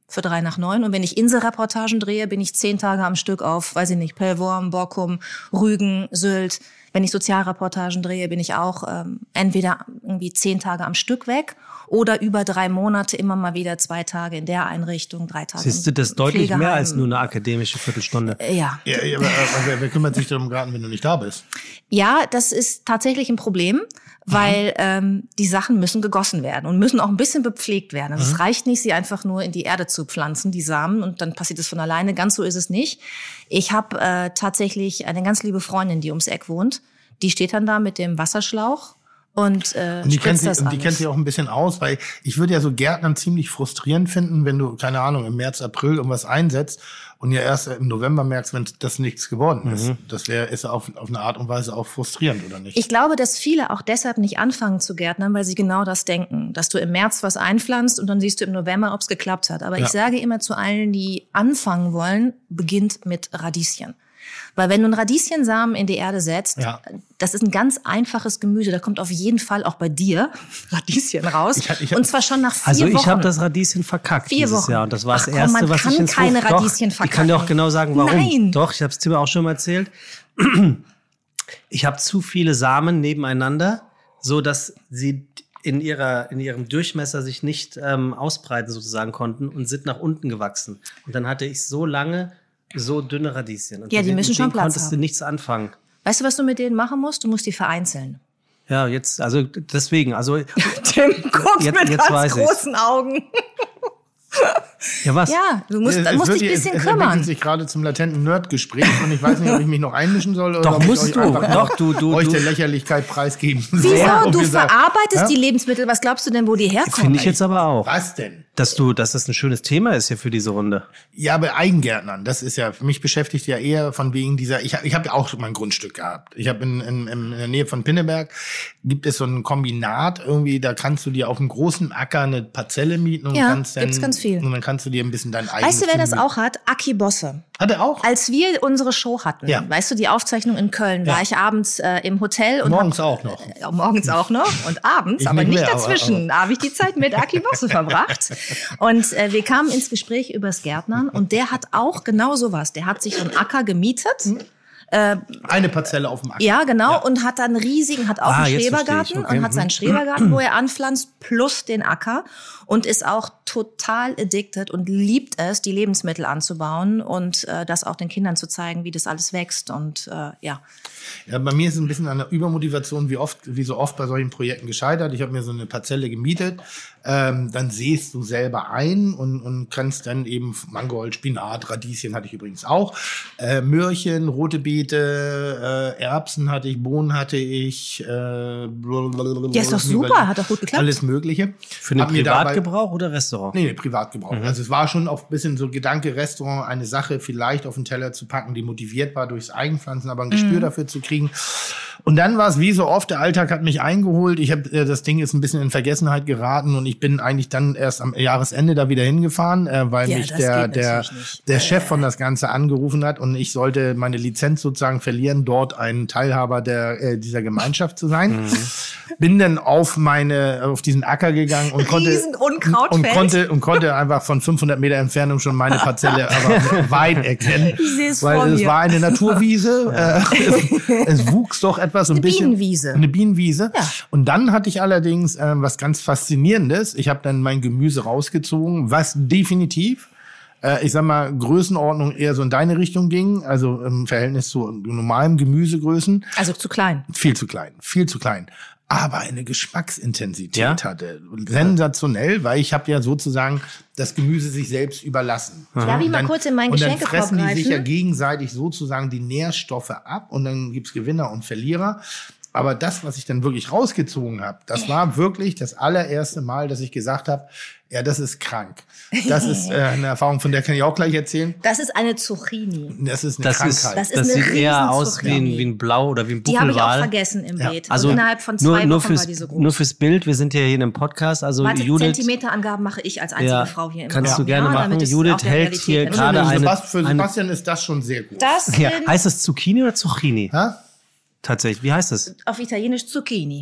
für drei nach neun. Und wenn ich Inselreportagen drehe, bin ich zehn Tage am Stück auf, weiß ich nicht, Pellworm, Borkum, Rügen, Sylt. Wenn ich Sozialreportagen drehe, bin ich auch ähm, entweder irgendwie zehn Tage am Stück weg oder über drei Monate immer mal wieder zwei Tage in der Einrichtung, drei Tage. Siehst du, das ist deutlich Pflegeheim. Mehr als nur eine akademische Viertelstunde. Äh, ja. ja, ja aber, aber wer, wer kümmert sich darum, Garten, wenn du nicht da bist? Ja, das ist tatsächlich ein Problem. Weil ähm, die Sachen müssen gegossen werden und müssen auch ein bisschen bepflegt werden. Also mhm. es reicht nicht, sie einfach nur in die Erde zu pflanzen, die Samen, und dann passiert es von alleine. Ganz so ist es nicht. Ich habe äh, tatsächlich eine ganz liebe Freundin, die ums Eck wohnt. Die steht dann da mit dem Wasserschlauch und, äh, und die kennt spritzt das sich, und die alles. kennt sich auch ein bisschen aus, weil ich würde ja so Gärtnern ziemlich frustrierend finden, wenn du, keine Ahnung, im März, April irgendwas einsetzt und ja erst im November merkst, wenn das nichts geworden ist. Mhm. Das wäre ist auf, auf eine Art und Weise auch frustrierend, oder nicht? Ich glaube, dass viele auch deshalb nicht anfangen zu gärtnern, weil sie genau das denken, dass du im März was einpflanzt und dann siehst du im November, ob es geklappt hat. Aber ja. ich sage immer zu allen, die anfangen wollen, beginnt mit Radieschen. Weil wenn du einen Radieschensamen in die Erde setzt, ja. das ist ein ganz einfaches Gemüse. Da kommt auf jeden Fall auch bei dir Radieschen raus. Ich hab, ich hab, und zwar schon nach vier also Wochen. Also ich habe das Radieschen verkackt vier dieses Wochen. Jahr. Und das war Ach, das Erste, komm, was ich ins keine Hof... Radieschen Doch, verkacken. ich kann dir auch genau sagen, warum. Nein. Doch, ich habe es dir auch schon mal erzählt. Ich habe zu viele Samen nebeneinander, so dass sie in ihrer in ihrem Durchmesser sich nicht ähm, ausbreiten sozusagen konnten und sind nach unten gewachsen. Und dann hatte ich so lange so dünne Radieschen. Und ja, die müssen schon Platz konntest haben. Du nichts anfangen. Weißt du, was du mit denen machen musst? Du musst die vereinzeln. Ja, jetzt, also deswegen, also Tim guckt jetzt, mit jetzt ganz großen Augen. Ja, was? Ja, du musst, es, dann musst es dich ein bisschen es, kümmern. Es entwickelt sich gerade zum latenten Nerdgespräch und ich weiß nicht, ob ich mich noch einmischen soll oder Doch, ob musst ich du. euch einfach Doch, du, du, euch du. der Lächerlichkeit preisgeben soll. Wieso? Ja, Du gesagt, verarbeitest ja? die Lebensmittel. Was glaubst du denn, wo die herkommen? Finde ich jetzt aber auch. Was denn? Dass du, dass das ein schönes Thema ist hier für diese Runde. Ja, bei Eigengärtnern, das ist ja, für mich beschäftigt ja eher von wegen dieser, ich habe ich hab ja auch mein Grundstück gehabt. Ich habe in, in, in der Nähe von Pinneberg, gibt es so ein Kombinat irgendwie, da kannst du dir auf einem großen Acker eine Parzelle mieten und Ja, kannst dann, gibt's ganz viel. und dann kannst du dir ein bisschen dein eigenes... Weißt du, wer das Gemüse- auch hat? Aki Bosse. Hat er auch? Als wir unsere Show hatten, Ja. weißt du, die Aufzeichnung in Köln, Ja. war ich abends äh, im Hotel. Und Morgens hab, auch noch. Äh, morgens auch noch und abends, Ich aber nicht nicht mehr, aber- dazwischen. Da habe ich die Zeit mit Aki Bosse verbracht. Und äh, wir kamen ins Gespräch übers Gärtnern und der hat auch genau sowas. Der hat sich so einen Acker gemietet. Äh, Eine Parzelle auf dem Acker. Ja, genau. Ja. Und hat dann riesigen, hat auch Ah, einen jetzt Schrebergarten verstehe ich. Okay. und hat seinen Schrebergarten, wo er anpflanzt, plus den Acker und ist auch total addicted und liebt es, die Lebensmittel anzubauen und äh, das auch den Kindern zu zeigen, wie das alles wächst und äh, ja. Ja, bei mir ist es ein bisschen an der Übermotivation, wie oft, wie so oft bei solchen Projekten gescheitert. Ich habe mir so eine Parzelle gemietet, ähm, dann sähst du selber ein und, und kannst dann eben Mangold, Spinat, Radieschen hatte ich übrigens auch, äh, Möhrchen, rote Beete, äh, Erbsen hatte ich, Bohnen hatte ich. Äh, Ja, ist doch super, hat doch gut geklappt. Alles Mögliche. Für den Hab mir dabei- Privatgebrauch oder Restaurant? Nee, nee, Privatgebrauch. Mhm. Also es war schon auch ein bisschen so Gedanke, Restaurant, eine Sache vielleicht auf den Teller zu packen, die motiviert war durchs Eigenpflanzen, aber ein Gespür Mhm. dafür zu kriegen. Und dann war es wie so oft, der Alltag hat mich eingeholt. Ich habe äh, das Ding ist ein bisschen in Vergessenheit geraten und ich bin eigentlich dann erst am Jahresende da wieder hingefahren, äh, weil Ja, mich das der geht der natürlich nicht. der Chef von das Ganze angerufen hat und ich sollte meine Lizenz sozusagen verlieren, dort ein Teilhaber der äh, dieser Gemeinschaft zu sein. Bin dann auf meine auf diesen Acker gegangen und konnte Riesen und Unkrautfeld. konnte und konnte einfach von fünfhundert Meter Entfernung schon meine Parzelle aber weit erkennen, Ich sehe es weil vor es mir. war eine Naturwiese. Äh, es, es wuchs doch etwas so ein Eine bisschen Bienenwiese. eine Bienenwiese. Ja. Und dann hatte ich allerdings äh, was ganz Faszinierendes. Ich habe dann mein Gemüse rausgezogen, was definitiv äh, ich sag mal, Größenordnung eher so in deine Richtung ging, also im Verhältnis zu normalem Gemüsegrößen. Also zu klein. Viel zu klein, viel zu klein. Aber eine Geschmacksintensität Ja? hatte. Sensationell, weil ich habe ja sozusagen das Gemüse sich selbst überlassen. Darf ich Und mal dann- kurz in meinen Und dann Geschenkekorb fressen die sich ja greifen? gegenseitig sozusagen die Nährstoffe ab und dann gibt's Gewinner und Verlierer. Aber das, was ich dann wirklich rausgezogen habe, das war wirklich das allererste Mal, dass ich gesagt habe, ja, das ist krank. Das ist äh, eine Erfahrung, von der kann ich auch gleich erzählen. Das ist eine Zucchini. Das ist eine Das, Krankheit. ist, Das das, ist eine sieht eher aus wie ein, Riesenzucchini. wie ein Blau oder wie ein Die habe ich auch Buckelwal. vergessen im Ja. Beet. Also und innerhalb von zwei nur, nur Wochen fürs, war die so groß. nur fürs Bild, wir sind ja hier in einem Podcast, also Warte, Judith, Zentimeterangaben mache ich als einzige ja, Frau hier im kannst Raum. du gerne ja, machen. damit es Judith auch der hält Realität hier entspricht. gerade für, eine- Sebast- für eine- Sebastian ist das schon sehr gut. Das ja, sind heißt das Zucchini oder Zucchini? Ha? Tatsächlich, wie heißt das? auf Italienisch Zucchini.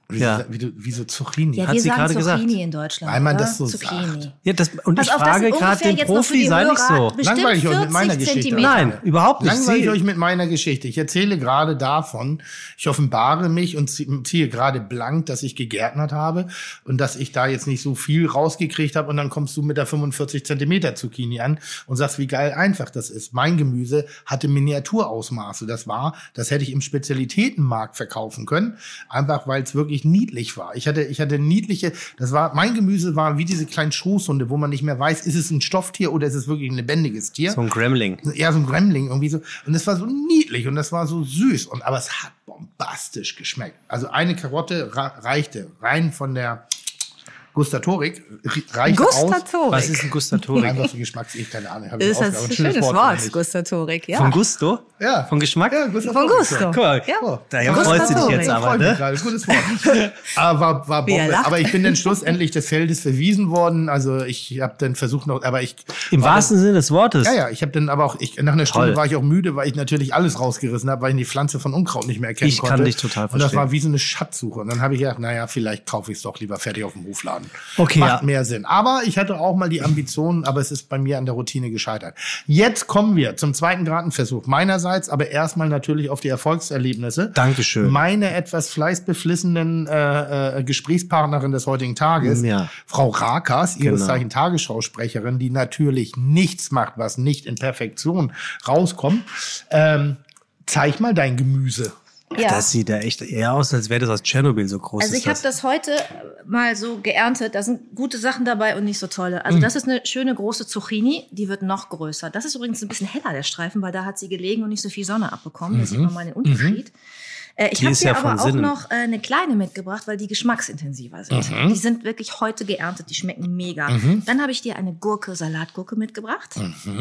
Wie, Ja. so, wie, du, wie so Zucchini. Ja, Hat wir sie sagen gerade Zucchini gesagt. in Deutschland. Weil man oder? das so Zucchini. sagt. Ja, das, und Pass ich auf, das frage ist gerade ungefähr den jetzt noch für die Profi, sei nicht Hörer so. bestimmt Langweile ich euch mit meiner vierzig Geschichte. Zentimeter. Nein, überhaupt nicht. Langweile ich Sie, euch mit meiner Geschichte. Ich erzähle gerade davon, ich offenbare mich und zie- ziehe gerade blank, dass ich gegärtnert habe und dass ich da jetzt nicht so viel rausgekriegt habe und dann kommst du mit der fünfundvierzig Zentimeter Zucchini an und sagst, wie geil einfach das ist. Mein Gemüse hatte Miniaturausmaße. Das war, das hätte ich im Spezialitätenmarkt verkaufen können, einfach weil es wirklich niedlich war. Ich hatte, ich hatte niedliche, das war, mein Gemüse war wie diese kleinen Schoßhunde, wo man nicht mehr weiß, ist es ein Stofftier oder ist es wirklich ein lebendiges Tier? so ein Gremling. Ja, so ein Gremling irgendwie so. Und es war so niedlich und das war so süß. Und, aber es hat bombastisch geschmeckt. Also eine Karotte ra- reichte rein von der Gustatorik. Reichte aus. Gustatorik. Was ist ein Gustatorik? Einfach so Geschmacks, ich keine Ahnung. Hab ich Ist das aufgehört. ein schönes Wort, oder nicht? Gustatorik, ja. Von Gusto? Ja. Von Geschmack? Ja, Von Gustatorik. Gusto. Guck mal, Ja. daher freust du dich jetzt Gustatorik. aber, Freut mich ne? gerade, gutes Wort. aber, war, war Wie er Bombe. lacht. aber ich bin dann schlussendlich des Feldes verwiesen worden. Also ich habe dann versucht noch, aber ich Im war wahrsten Sinne des Wortes. Ja, ja, ich habe dann aber auch, ich, nach einer Stunde Toll. war ich auch müde, weil ich natürlich alles rausgerissen habe, weil ich die Pflanze von Unkraut nicht mehr erkennen Ich kann konnte. dich total Und das verstehen. war wie so eine Schatzsuche. Und dann habe ich gedacht, naja, vielleicht kaufe ich es doch lieber fertig auf dem Hofladen. Okay, Macht ja. mehr Sinn. Aber ich hatte auch mal die Ambitionen, aber es ist bei mir an der Routine gescheitert. Jetzt kommen wir zum zweiten Gartenversuch meinerseits, aber erstmal natürlich auf die Erfolgserlebnisse. Dankeschön. Meine etwas fleißbeflissenen äh, äh, Gesprächspartnerin des heutigen Tages, Ja. Frau Rakas, ihres Genau. Zeichen Tagesschausprecherin, die natürlich nichts macht, was nicht in Perfektion rauskommt. Ähm, zeig mal dein Gemüse. Ja. Das sieht ja echt eher aus, als wäre das aus Tschernobyl, so groß Also ist ich habe das. das heute mal so geerntet. Da sind gute Sachen dabei und nicht so tolle. Also das ist eine schöne große Zucchini, die wird noch größer. Das ist übrigens ein bisschen heller, der Streifen, weil da hat sie gelegen und nicht so viel Sonne abbekommen. Da sieht man mal den Unterschied. Äh, Ich Die habe ist dir ja von aber auch Sinnen. noch äh, eine kleine mitgebracht, weil die geschmacksintensiver sind. Die sind wirklich heute geerntet, die schmecken mega. Dann habe ich dir eine Gurke, Salatgurke mitgebracht.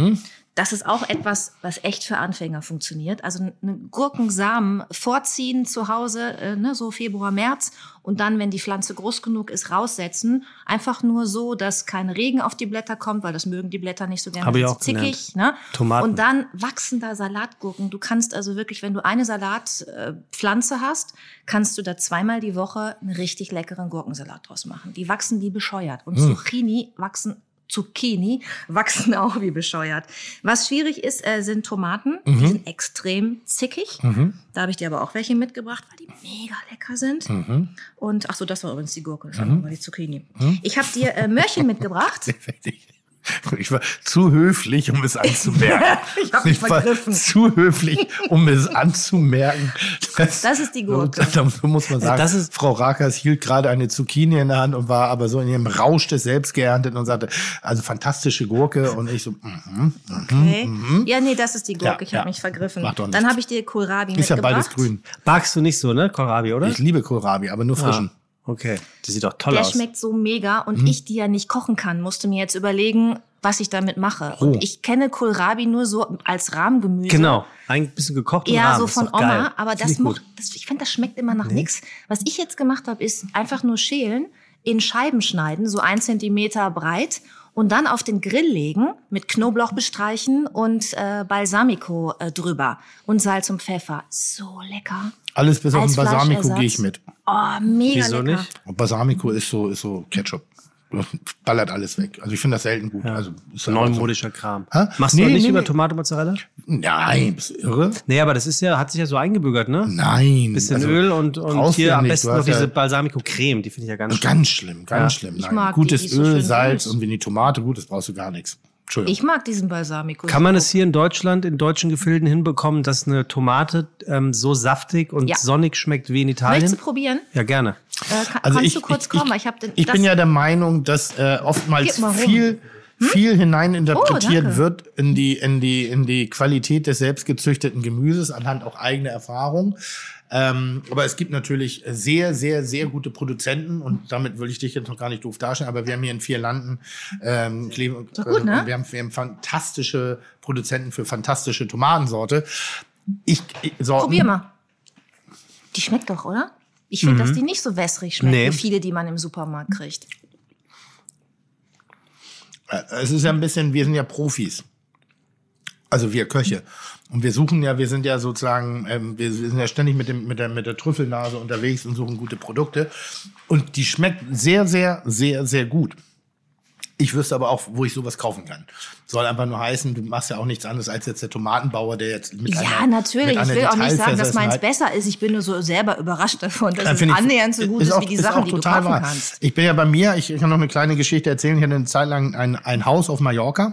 Das ist auch etwas, was echt für Anfänger funktioniert. Also eine Gurkensamen vorziehen zu Hause, äh, ne, so Februar, März. Und dann, wenn die Pflanze groß genug ist, raussetzen. Einfach nur so, dass kein Regen auf die Blätter kommt, weil das mögen die Blätter nicht so gerne. Habe ich Das auch ist zickig, ne? Tomaten. Und dann wachsen da Salatgurken. Du kannst also wirklich, wenn du eine Salatpflanze hast, kannst du da zweimal die Woche einen richtig leckeren Gurkensalat draus machen. Die wachsen wie bescheuert. Und Zucchini wachsen Zucchini wachsen auch wie bescheuert. Was schwierig ist, äh, sind Tomaten. Die sind extrem zickig. Da habe ich dir aber auch welche mitgebracht, weil die mega lecker sind. Und ach so, das war übrigens die Gurke, das war die Zucchini. Ich habe dir äh, Möhrchen mitgebracht. Ich war zu höflich, um es anzumerken. Ich hab mich Ich war vergriffen. zu höflich, um es anzumerken. Das, Das ist die Gurke. Da, da muss man sagen, Das ist- Frau Rakas hielt gerade eine Zucchini in der Hand und war aber so in ihrem Rausch des Selbstgeernteten und sagte, also fantastische Gurke. Und ich so, mhm. Okay. Ja, nee, das ist die Gurke. Ja, ich habe ja. mich vergriffen. Macht doch Dann nichts. habe ich dir Kohlrabi Ist ja mitgebracht. beides grün. Magst du nicht so, ne, Kohlrabi, oder? Ich liebe Kohlrabi, aber nur frischen. Ah, okay. Das sieht doch toll Der aus. schmeckt so mega. Und Mhm. ich, die ja nicht kochen kann, musste mir jetzt überlegen, was ich damit mache. Oh. Und ich kenne Kohlrabi nur so als Rahmgemüse. Genau. Ein bisschen gekocht und Ja, warm. so Ist von doch geil. Oma. Aber Find das, ich gut. mocht, das ich finde, das schmeckt immer nach nix. Was ich jetzt gemacht habe, ist einfach nur schälen, in Scheiben schneiden, so ein Zentimeter breit. Und dann auf den Grill legen, mit Knoblauch bestreichen und äh, Balsamico äh, drüber. Und Salz und Pfeffer. So lecker. Alles bis auf den Als Balsamico Fleischersatz. gehe ich mit. Oh, mega Wieso lecker. nicht? Und Balsamico ist so, ist so Ketchup. Ballert alles weg. Also ich finde das selten gut. Also ist aber Neumodischer Kram. Hä? Machst du Nee, auch nicht nee, über nee. Tomate Mozzarella? so, nein, bist du irre? Nee, aber das ist ja, hat sich ja so eingebürgert, ne? Nein. Bisschen also, Öl und, und brauchst du hier ja am nicht. besten Du noch hast ja- diese Balsamico-Creme, die finde ich ja ganz schön. Ganz schlimm, ganz Ja. schlimm. Ich Nein. mag die, Gutes die ist so Öl, schön Salz süß. und wenn die Tomate gut ist, brauchst du gar nichts. Entschuldigung. Ich mag diesen Balsamico. Kann man es hier in Deutschland, in deutschen Gefilden hinbekommen, dass eine Tomate ähm, so saftig und Ja. sonnig schmeckt wie in Italien? Möchtest du probieren? Ja, gerne. Äh, kann, Also kannst ich, du kurz ich, kommen? ich, Weil ich habe den. ich das- bin ja der Meinung, dass äh, oftmals Gib mal rum. viel, viel hineininterpretiert Oh, danke. wird in die, in die, in die Qualität des selbstgezüchteten Gemüses anhand auch eigener Erfahrung. Ähm, aber es gibt natürlich sehr, sehr, sehr gute Produzenten und damit will ich dich jetzt noch gar nicht doof darstellen, aber wir haben hier in vier Landen ähm, Kleve- Doch gut, ne? äh, wir, haben, wir haben fantastische Produzenten für fantastische Tomatensorte. Ich, ich, Sorten, Probier mal. Die schmeckt doch, oder? Ich finde, dass die nicht so wässrig schmeckt, Nee. wie viele, die man im Supermarkt kriegt. Äh, Es ist ja ein bisschen, wir sind ja Profis. Also wir Köche. Und wir suchen ja, wir sind ja sozusagen, ähm, wir sind ja ständig mit dem mit der mit der Trüffelnase unterwegs und suchen gute Produkte. Und die schmeckt sehr, sehr, sehr, sehr gut. Ich wüsste aber auch, wo ich sowas kaufen kann. Soll einfach nur heißen, du machst ja auch nichts anderes als jetzt der Tomatenbauer, der jetzt mit ja, einer Ja, natürlich. mit einer ich will auch nicht sagen, dass Detailversessenheit- meins besser ist. Ich bin nur so selber überrascht davon, dass Dann es finde ich, annähernd so gut ist, auch- wie die ist Sachen, auch die du total kaufen wahr. kannst. Ich bin ja bei mir, ich kann noch eine kleine Geschichte erzählen. Ich hatte eine Zeit lang ein, ein Haus auf Mallorca.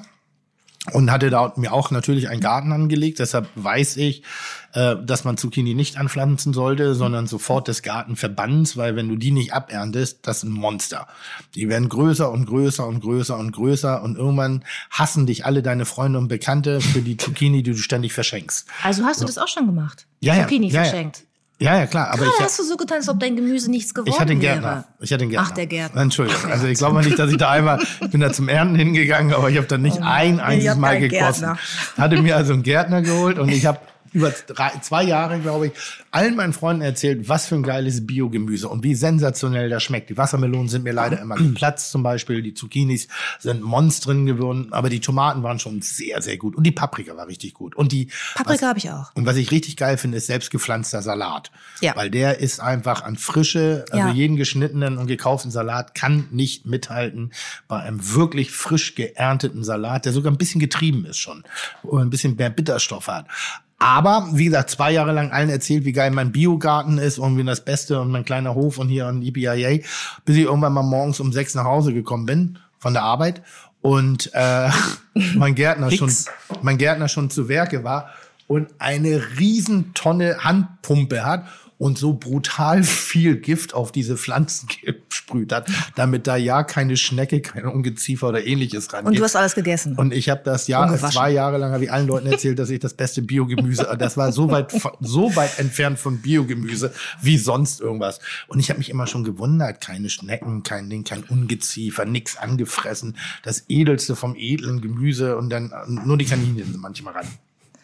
Und hatte da mir auch natürlich einen Garten angelegt. Deshalb weiß ich, äh, dass man Zucchini nicht anpflanzen sollte, sondern sofort des Garten verbannst, weil wenn du die nicht aberntest, das ist ein Monster. Die werden größer und größer und größer und größer und irgendwann hassen dich alle deine Freunde und Bekannte für die Zucchini, die du ständig verschenkst. Also hast du das auch schon gemacht? Ja, ja, Zucchini ja, ja. verschenkt? Ja, ja, klar. Aber Gerade ich, hast du so getan, als ob dein Gemüse nichts geworden Ich hatte einen wäre. Gärtner. Ich hatte einen Gärtner. Ach, der Gärtner. Entschuldigung. Also ich glaube nicht, dass ich da einmal, ich bin da zum Ernten hingegangen, aber ich habe da nicht ein einziges habt Mal einen gekostet. Gärtner. Hatte mir also einen Gärtner geholt und ich habe über drei, zwei Jahre, glaube ich, allen meinen Freunden erzählt, was für ein geiles Biogemüse und wie sensationell das schmeckt. Die Wassermelonen sind mir leider immer geplatzt zum Beispiel, die Zucchinis sind Monstren geworden, aber die Tomaten waren schon sehr, sehr gut und die Paprika war richtig gut. Und die Paprika habe ich auch. Und was ich richtig geil finde, ist selbstgepflanzter Salat. Ja. Weil der ist einfach an Frische, also Ja. jeden geschnittenen und gekauften Salat kann nicht mithalten bei einem wirklich frisch geernteten Salat, der sogar ein bisschen getrieben ist schon und ein bisschen mehr Bitterstoff hat. Aber, wie gesagt, zwei Jahre lang allen erzählt, wie geil mein Biogarten ist und wie das Beste und mein kleiner Hof und hier und E P I A, bis ich irgendwann mal morgens um sechs nach Hause gekommen bin von der Arbeit und äh, mein Gärtner schon, mein Gärtner schon zu Werke war und eine riesen Tonne Handpumpe hat und so brutal viel Gift auf diese Pflanzen gesprüht hat, damit da ja keine Schnecke, keine Ungeziefer oder ähnliches rangeht. Und du hast alles gegessen. Und ich habe das Jahr, Ungewaschen. zwei Jahre lang habe ich allen Leuten erzählt, dass ich das beste Biogemüse, das war so weit, so weit entfernt von Biogemüse wie sonst irgendwas. Und ich habe mich immer schon gewundert, keine Schnecken, kein Ding, kein Ungeziefer, nix angefressen, das Edelste vom edlen Gemüse und dann nur die Kaninchen sind manchmal ran.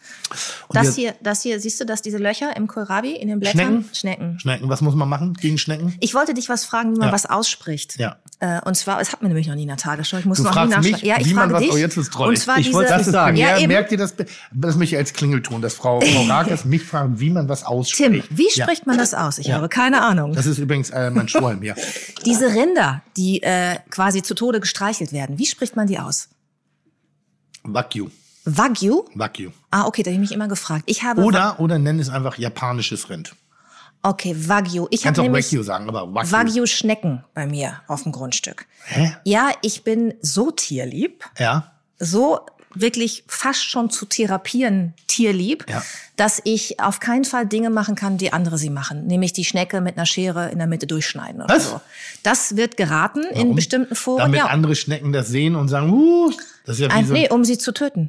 Und Das wir- hier, das hier, siehst du das, diese Löcher im Kohlrabi, in den Blättern? Schnecken? Schnecken. Schnecken, was muss man machen gegen Schnecken? Ich wollte dich was fragen, wie man Ja. was ausspricht. Ja. Äh, und zwar, es hat mir nämlich noch nie in der Tagesschau. Ich muss Du noch nie fragst nachschauen. mich, Ja, ich wie man frage was, dich. oh, jetzt ist Und zwar Ich diese, wollte das sagen. Ja, Ja, eben. merkt ihr das? Das möchte ich als Klingelton, dass Frau, Frau Rakes mich fragen, wie man was ausspricht. Tim, wie Ja. spricht man das aus? Ich Ja. habe keine Ahnung. Das ist übrigens äh, mein Schwolm hier. Diese Rinder, die äh, quasi zu Tode gestreichelt werden, wie spricht man die aus? Wagyu. Wagyu? Wagyu. Ah, okay, da habe ich mich immer gefragt. Ich habe Oder, oder nenn es einfach japanisches Rind. Okay, Wagyu. Ich Kannst habe auch nämlich Wagyu sagen, aber Wagyu. Wagyu-Schnecken bei mir auf dem Grundstück. Hä? Ja, ich bin so tierlieb, Ja. so wirklich fast schon zu therapieren tierlieb, Ja. dass ich auf keinen Fall Dinge machen kann, die andere sie machen. Nämlich die Schnecke mit einer Schere in der Mitte durchschneiden oder Was? so. Das wird geraten in Warum? bestimmten Foren. Damit Ja, andere Schnecken das sehen und sagen, uh, das ist ja wie ein, so nee, um sie zu töten.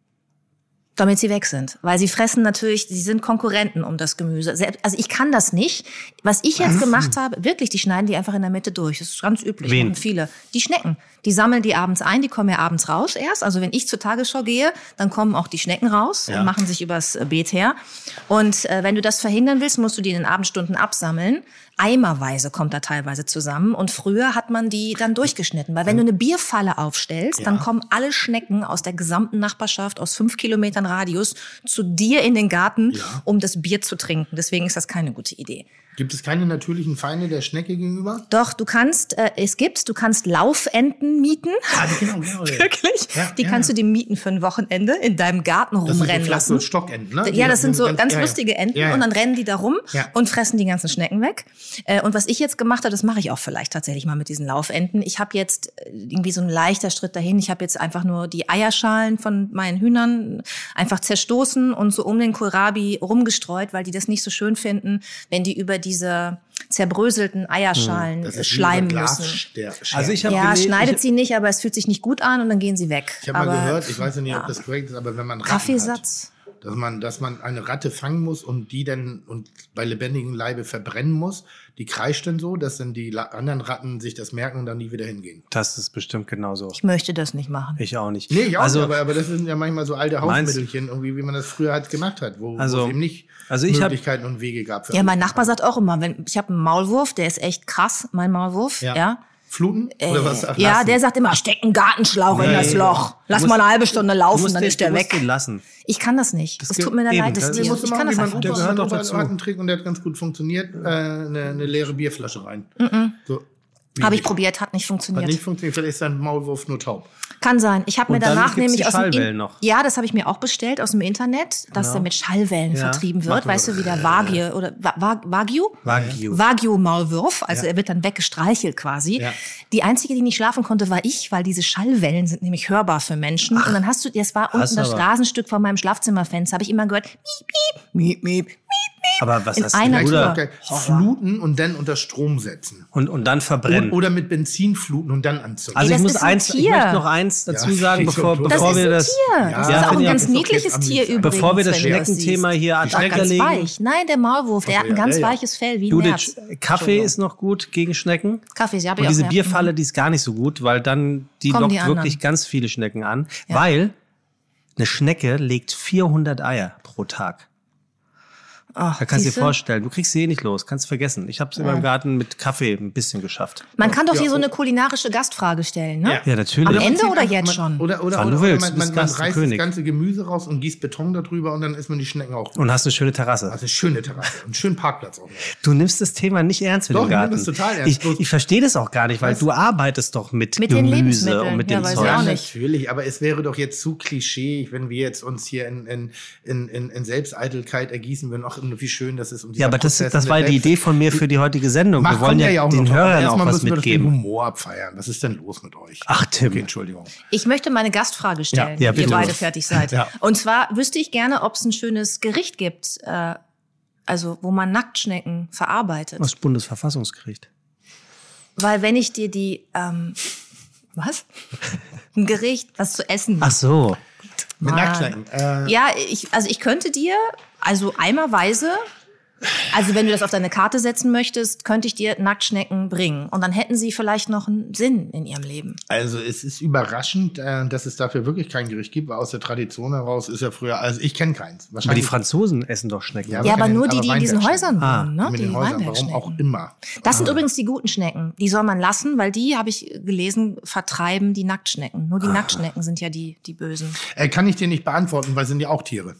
Damit sie weg sind. Weil sie fressen natürlich, sie sind Konkurrenten um das Gemüse. Selbst, also ich kann das nicht. Was ich jetzt gemacht habe, wirklich, die schneiden die einfach in der Mitte durch. Das ist ganz üblich. Wen? Machen viele. Die Schnecken. Die sammeln die abends ein, die kommen ja abends raus erst. Also wenn ich zur Tagesschau gehe, dann kommen auch die Schnecken raus Ja. und machen sich übers äh, Beet her. Und äh, wenn du das verhindern willst, musst du die in den Abendstunden absammeln. Eimerweise kommt da teilweise zusammen. Und früher hat man die dann durchgeschnitten. Weil wenn du eine Bierfalle aufstellst, dann kommen alle Schnecken aus der gesamten Nachbarschaft, aus fünf Kilometern Radius, zu dir in den Garten, Ja. um das Bier zu trinken. Deswegen ist das keine gute Idee. Gibt es keine natürlichen Feinde der Schnecke gegenüber? Doch, du kannst, äh, es gibt, du kannst Laufenten mieten. Ah, genau, genau. Ja. Wirklich? Ja, die ja. kannst du dir mieten für ein Wochenende in deinem Garten Das sind so rumrennen flache lassen. Stockenten, ne? Ja, das sind so ganz ja, ja. lustige Enten Ja, ja. und dann rennen die da rum Ja. und fressen die ganzen Schnecken weg. Äh, Und was ich jetzt gemacht habe, das mache ich auch vielleicht tatsächlich mal mit diesen Laufenten. Ich habe jetzt äh, irgendwie so ein leichter Schritt dahin. Ich habe jetzt einfach nur die Eierschalen von meinen Hühnern einfach zerstoßen und so um den Kohlrabi rumgestreut, weil die das nicht so schön finden, wenn die über diese zerbröselten Eierschalen Das äh, ist schleimen wie über müssen. Glasster- Also ich habe Ja, gelesen, schneidet ich, sie nicht, aber es fühlt sich nicht gut an und dann gehen sie weg. Ich habe mal Aber, gehört, ich weiß ja nicht, ob ja. das korrekt ist, aber wenn man Ratten Kaffeesatz. hat, dass man, dass man eine Ratte fangen muss und die dann und bei lebendigem Leibe verbrennen muss, die kreischt dann so, dass dann die La- anderen Ratten sich das merken und dann nie wieder hingehen. das ist bestimmt genauso. Ich möchte das nicht machen. Ich auch nicht. Nee, ich auch also, nicht, aber, aber das sind ja manchmal so alte Meinst- Hausmittelchen, irgendwie, wie man das früher halt gemacht hat, wo, Also- wo es eben nicht also ich hab- Möglichkeiten und Wege gab. Für Ja, mein alles. Nachbar sagt auch immer, wenn ich habe einen Maulwurf, der ist echt krass, mein Maulwurf, Ja. ja. Fluten? Oder was? Ach, Ja, lassen. der sagt immer, steck einen Gartenschlauch in das Loch. Lass musst- mal eine halbe Stunde Du laufen, musst dann den- ist der du weg. musst den lassen. Ich kann das nicht. Das Es ge- tut mir eben, leid, das das- Tier. Den musst du Ich machen, kann das wie mein einfach Opa nicht. gehört hat doch Opa dazu. hat einen Trick und der hat ganz gut funktioniert. Äh, eine, eine leere Bierflasche rein. So. Wie Habe ich nicht? probiert, hat nicht funktioniert. Hat nicht funktioniert, vielleicht ist dein Maulwurf nur taub. Kann sein. Ich habe mir Und dann danach gibt's nämlich die aus dem Schallwellen In- noch. Ja, das habe ich mir auch bestellt aus dem Internet, dass der mit Schallwellen Ja. vertrieben wird. Weißt du, wie der Wagyu oder Wa- Wa- Wagyu? Wagyu. Wagyu-Maulwurf. Also er wird dann weggestreichelt quasi. Ja. Die einzige, die nicht schlafen konnte, war ich, weil diese Schallwellen sind nämlich hörbar für Menschen. Und dann hast du, das war Hast unten das aber- Rasenstück von meinem Schlafzimmerfenster, habe ich immer gehört, miep, miep, miep, miep, miep. Aber was In hast einer du, Tour. Bruder? Okay. Fluten und dann unter Strom setzen. Und, und dann verbrennen. Oder mit Benzin fluten und dann anzünden. Also Ey, ich das muss ist ein eins, ich Tier. möchte noch eins dazu Ja, sagen, ich bevor, schon. Das bevor ist wir ein das. Tier. Das Ja, ist finde auch ein ich ganz auch jetzt niedliches amüsant. Tier übrigens. Bevor wir das wenn du Schneckenthema siehst. hier ad Ach, acta ganz legen. weich. Nein, der Maulwurf, der hat ein ja, ganz ja, ja. weiches Fell wie ein Nerz. Judith, Kaffee ist noch gut gegen Schnecken. Kaffee, ja, hab Und ich diese auch, ja. Bierfalle, die ist gar nicht so gut, weil dann, die Kommen lockt die anderen. wirklich ganz viele Schnecken an. Ja. Weil eine Schnecke legt vierhundert Eier pro Tag. Ach, Da kannst du dir siehste? vorstellen, du kriegst sie eh nicht los, kannst vergessen. Ich habe es in meinem Garten mit Kaffee ein bisschen geschafft. Man kann doch Ja, hier so oh. eine kulinarische Gastfrage stellen, ne? Ja, natürlich. Am Ende Man oder zieht jetzt einfach- schon? Oder, oder, Wann oder, du willst, oder du man, bist man, man Gast und reißt König. das ganze Gemüse raus und gießt Beton darüber und dann isst man die Schnecken auch. Und hast eine schöne Terrasse. Also eine schöne Terrasse und einen schönen Parkplatz auch noch. Du nimmst das Thema nicht ernst mit Doch, dem ich nehme Garten. das total ernst. Ich, Bloß- ich verstehe das auch gar nicht, weil Weißt- du arbeitest doch mit, Mit den Gemüse Lebensmitteln. und mit Ja, dem weiß ich Zeug. auch Ja, nicht. natürlich, aber es wäre doch jetzt zu klischee, wenn wir jetzt uns hier in, in, in, in, in Selbsteitelkeit ergießen würden. Ach, wie schön das ist. Und Ja, aber das, Prozess das in war der die Selbst- Idee von mir für die heutige Sendung. Mach, Wir wollen kommt ja auch den noch, aber Hörern auch erstmal was müssen wir doch den mitgeben. Humor abfeiern. Was ist denn los mit euch? Ach, Tim. Okay, Entschuldigung. Ich möchte meine Gastfrage stellen, Ja, ja, wenn ihr bitte. beide fertig seid. Ja. Und zwar wüsste ich gerne, ob es ein schönes Gericht gibt, äh, also wo man Nacktschnecken verarbeitet. Das Bundesverfassungsgericht. Weil wenn ich dir die, ähm, was? Ein Gericht, was zu essen. Ach so. Mit Mann. Nacktschnecken. Äh, Ja, ich, also ich könnte dir, also eimerweise, also wenn du das auf deine Karte setzen möchtest, könnte ich dir Nacktschnecken bringen. Und dann hätten sie vielleicht noch einen Sinn in ihrem Leben. Also es ist überraschend, äh, dass es dafür wirklich kein Gericht gibt, weil aus der Tradition heraus ist ja früher, also ich kenne keins. Aber die Wahrscheinlich Franzosen essen doch Schnecken. Ja, oder? Ja, aber keine- nur die, aber die in diesen Weinbergschnecken. Häusern Ah, wohnen, ne? mit Die den Häusern, warum Weinbergschnecken. auch immer. Das sind übrigens die guten Schnecken. Die soll man lassen, weil die, habe ich gelesen, vertreiben die Nacktschnecken. Nur die Nacktschnecken sind ja die, die Bösen. Äh, kann ich dir nicht beantworten, weil sind ja auch Tiere.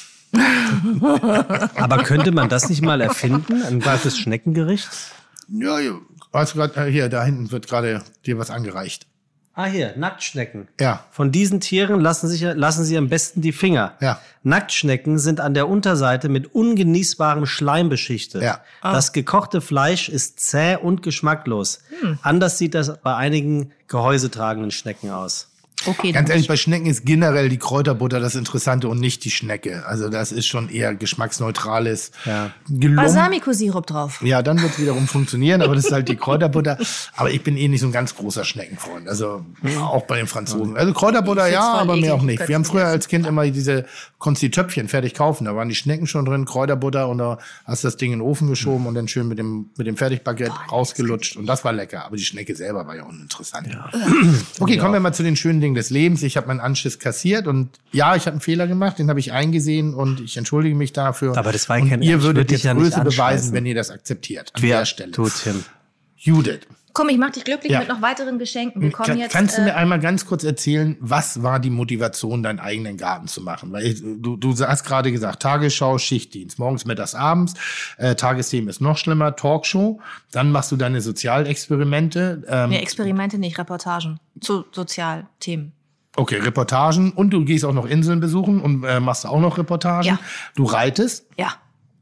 Aber könnte man das nicht mal erfinden? Ein gutes Schneckengericht? Ja, ja. Weißt du grad, äh, hier, da hinten wird gerade dir was angereicht. Ah, hier, Nacktschnecken. Ja. Von diesen Tieren lassen, sich, lassen Sie am besten die Finger. Ja. Nacktschnecken sind an der Unterseite mit ungenießbarem Schleim beschichtet. Ja. Das gekochte Fleisch ist zäh und geschmacklos. Anders sieht das bei einigen gehäusetragenden Schnecken aus. Okay, Ganz dann ehrlich, bei Schnecken ist generell die Kräuterbutter das Interessante und nicht die Schnecke. Also das ist schon eher geschmacksneutrales Ja. Gelungen. Balsamico-Sirup drauf. Ja, dann wird es wiederum funktionieren, aber das ist halt die Kräuterbutter. Aber ich bin eh nicht so ein ganz großer Schneckenfreund. Also auch bei den Franzosen. Also Kräuterbutter Ich find's ja, voll aber eklig, mehr auch ich nicht. könnte Wir haben es früher nicht als Kind immer diese, konntest die Töpfchen fertig kaufen. Da waren die Schnecken schon drin, Kräuterbutter und da hast du das Ding in den Ofen geschoben und dann schön mit dem, mit dem Fertigbaguette rausgelutscht. Und das war lecker. Aber die Schnecke selber war ja uninteressant. Okay, kommen wir mal zu den schönen Dingen des Lebens. Ich habe meinen Anschiss kassiert und ja, ich habe einen Fehler gemacht, den habe ich eingesehen und ich entschuldige mich dafür. Aber das war und kein- ihr ich würdet würd dich jetzt ja nicht Größe beweisen, anscheißen. wenn ihr das akzeptiert. An Wer der Stelle. tut Tim? Judith, Komm, ich mach dich glücklich Ja. mit noch weiteren Geschenken. Wir kommen kann, jetzt. kannst du äh, mir einmal ganz kurz erzählen, was war die Motivation, deinen eigenen Garten zu machen? Weil ich, du, du hast gerade gesagt, Tagesschau, Schichtdienst, morgens, mittags, abends. Äh, Tagesthemen ist noch schlimmer, Talkshow. Dann machst du deine Sozialexperimente. Ähm, Nee, Experimente nicht, Reportagen zu Sozialthemen. Okay, Reportagen. Und du gehst auch noch Inseln besuchen und äh, machst auch noch Reportagen. Ja. Du reitest. Ja.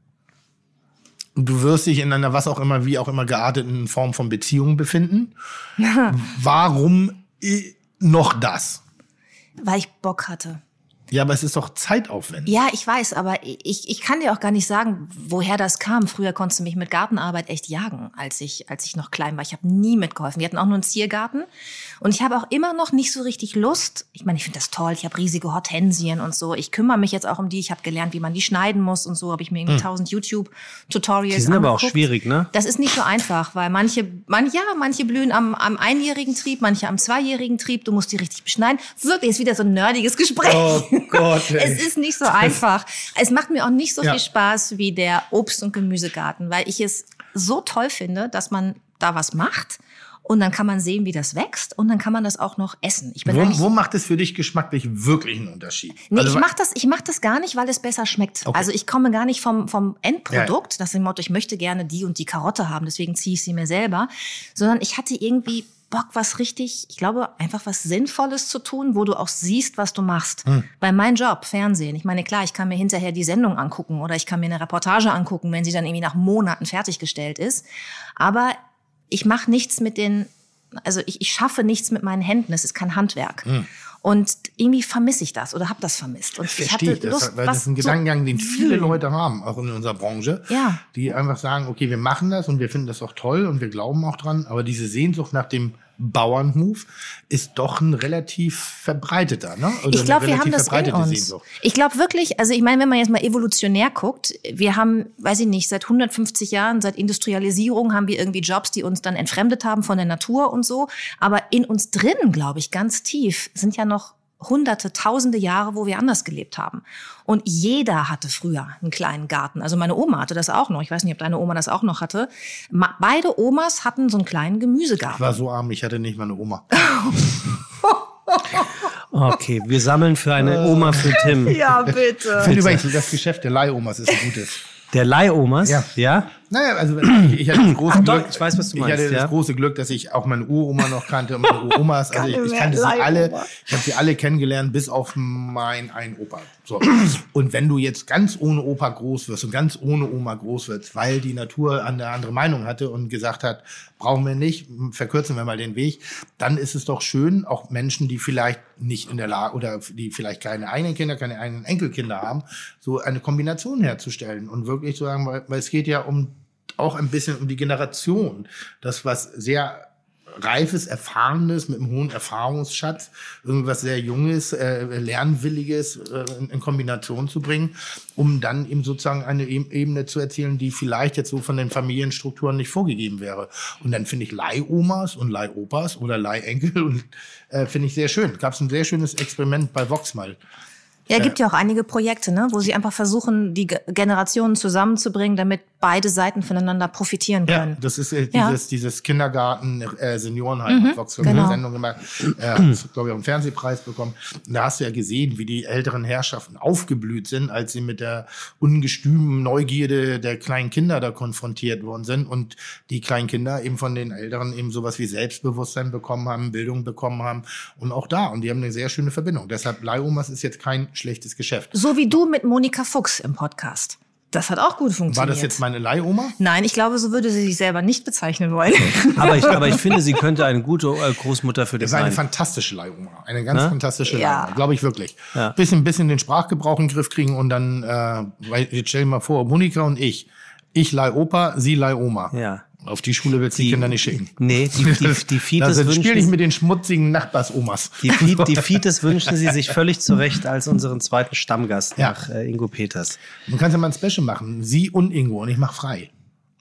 Und du wirst dich in einer was auch immer, wie auch immer gearteten Form von Beziehung befinden. Warum äh, noch das? Weil ich Bock hatte. Ja, aber es ist doch zeitaufwendig. Ja, ich weiß, aber ich, ich kann dir auch gar nicht sagen, woher das kam. Früher konntest du mich mit Gartenarbeit echt jagen, als ich, als ich noch klein war. Ich habe nie mitgeholfen. Wir hatten auch nur einen Ziergarten. Und ich habe auch immer noch nicht so richtig Lust. Ich meine, ich finde das toll. Ich habe riesige Hortensien und so. Ich kümmere mich jetzt auch um die. Ich habe gelernt, wie man die schneiden muss und so. Habe ich mir irgendwie tausend YouTube-Tutorials Die sind aber auch angeguckt. schwierig, ne? Das ist nicht so einfach, weil manche, man, ja, manche blühen am, am einjährigen Trieb, manche am zweijährigen Trieb. Du musst die richtig beschneiden. Wirklich, ist wieder so ein nerdiges Gespräch. Oh Gott, ey. Es ist nicht so einfach. Es macht mir auch nicht so Ja. viel Spaß wie der Obst- und Gemüsegarten, weil ich es so toll finde, dass man da was macht Und dann kann man sehen, wie das wächst und dann kann man das auch noch essen. Ich bin Wo, eigentlich- wo macht es für dich geschmacklich wirklich einen Unterschied? Nee, Also, ich mach das, ich mach das gar nicht, weil es besser schmeckt. Okay. Also ich komme gar nicht vom, vom Endprodukt, Ja, das ist im Motto, ich möchte gerne die und die Karotte haben, deswegen ziehe ich sie mir selber, sondern ich hatte irgendwie Bock, was richtig, ich glaube, einfach was Sinnvolles zu tun, wo du auch siehst, was du machst. Hm. Weil mein Job, Fernsehen, ich meine, klar, ich kann mir hinterher die Sendung angucken oder ich kann mir eine Reportage angucken, wenn sie dann irgendwie nach Monaten fertiggestellt ist. Aber ich mache nichts mit den, also ich, ich schaffe nichts mit meinen Händen, es ist kein Handwerk. Hm. Und irgendwie vermisse ich das oder habe das vermisst. Und Das ich verstehe hatte ich, Lust, das, weil was das ist ein zu Gedankengang, den viele wühlen. Leute haben, auch in unserer Branche, Ja. die einfach sagen, okay, wir machen das und wir finden das auch toll und wir glauben auch dran, aber diese Sehnsucht nach dem Bauernhof ist doch ein relativ verbreiteter, ne? Oder Ich glaube, eine wir haben relativ das in verbreitete uns. Sehnsucht. Ich glaube wirklich, also ich meine, wenn man jetzt mal evolutionär guckt, wir haben, weiß ich nicht, seit hundertfünfzig Jahren, seit Industrialisierung haben wir irgendwie Jobs, die uns dann entfremdet haben von der Natur und so. Aber in uns drin, glaube ich, ganz tief, sind ja noch hunderte, tausende Jahre, wo wir anders gelebt haben. Und jeder hatte früher einen kleinen Garten. Also meine Oma hatte das auch noch. Ich weiß nicht, ob deine Oma das auch noch hatte. Ma- Beide Omas hatten so einen kleinen Ich Gemüsegarten. war so arm, ich hatte nicht mal eine Oma. Okay, wir sammeln für eine Oma für Tim. Ja, bitte. Ich finde übrigens, das Geschäft der Leihomas ist ein gutes. Der Leihomas? Ja. Ja? Naja, also ich, ich hatte das große Ach doch, Glück, ich weiß, was du ich meinst, hatte ja. das große Glück, dass ich auch meine Uroma noch kannte und meine Uromas. Also ich, ich kannte sie Leihoma. alle, ich habe sie alle kennengelernt, bis auf mein einen Opa. So. Und wenn du jetzt ganz ohne Opa groß wirst und ganz ohne Oma groß wirst, weil die Natur eine andere Meinung hatte und gesagt hat, brauchen wir nicht, verkürzen wir mal den Weg, dann ist es doch schön, auch Menschen, die vielleicht nicht in der Lage oder die vielleicht keine eigenen Kinder, keine eigenen Enkelkinder haben, so eine Kombination herzustellen und wirklich zu sagen, weil, weil es geht ja um auch ein bisschen um die Generation, das was sehr Reifes, Erfahrenes, mit einem hohen Erfahrungsschatz, irgendwas sehr Junges, äh, Lernwilliges äh, in, in Kombination zu bringen, um dann eben sozusagen eine e- Ebene zu erzielen, die vielleicht jetzt so von den Familienstrukturen nicht vorgegeben wäre. Und dann finde ich Leihomas und Leihopas oder Leihenkel und äh, finde ich sehr schön. Gab es ein sehr schönes Experiment bei Vox mal. Ja, gibt ja auch einige Projekte, ne, wo sie einfach versuchen, die Ge- Generationen zusammenzubringen, damit beide Seiten voneinander profitieren Ja, können. das ist äh, Ja. dieses, dieses Kindergarten, äh, Seniorenheim, Mhm, hat Vox genau. eine Sendung gemacht, äh, hat, glaube ich, auch einen Fernsehpreis bekommen. Und da hast du ja gesehen, wie die älteren Herrschaften aufgeblüht sind, als sie mit der ungestümen Neugierde der kleinen Kinder da konfrontiert worden sind und die kleinen Kinder eben von den Älteren eben sowas wie Selbstbewusstsein bekommen haben, Bildung bekommen haben und auch da. Und die haben eine sehr schöne Verbindung. Deshalb Leihomas ist jetzt kein schlechtes Geschäft. So wie du mit Monika Fuchs im Podcast. Das hat auch gut funktioniert. War das jetzt meine Leihoma? Nein, ich glaube, so würde sie sich selber nicht bezeichnen wollen. Aber ich, aber ich finde, sie könnte eine gute äh, Großmutter für dich Das war eine sein. fantastische Leihoma. Eine ganz Ne? fantastische Ja. Leihoma, glaube ich wirklich. Ja. Bisschen, bisschen den Sprachgebrauch in den Griff kriegen und dann, äh, weil, jetzt stell dir mal vor, Monika und ich. Ich Leihopa, sie Leihoma. Ja. Auf die Schule willst du die Kinder nicht schicken. Nee, die, die, die Da Fites spiele ich wünschen, mit den schmutzigen Nachbarsomas. die, Fi- die Fites wünschen sie sich völlig zurecht als unseren zweiten Stammgast Ja. nach äh, Ingo Peters. Du kannst ja mal ein Special machen. Sie und Ingo und ich mach frei.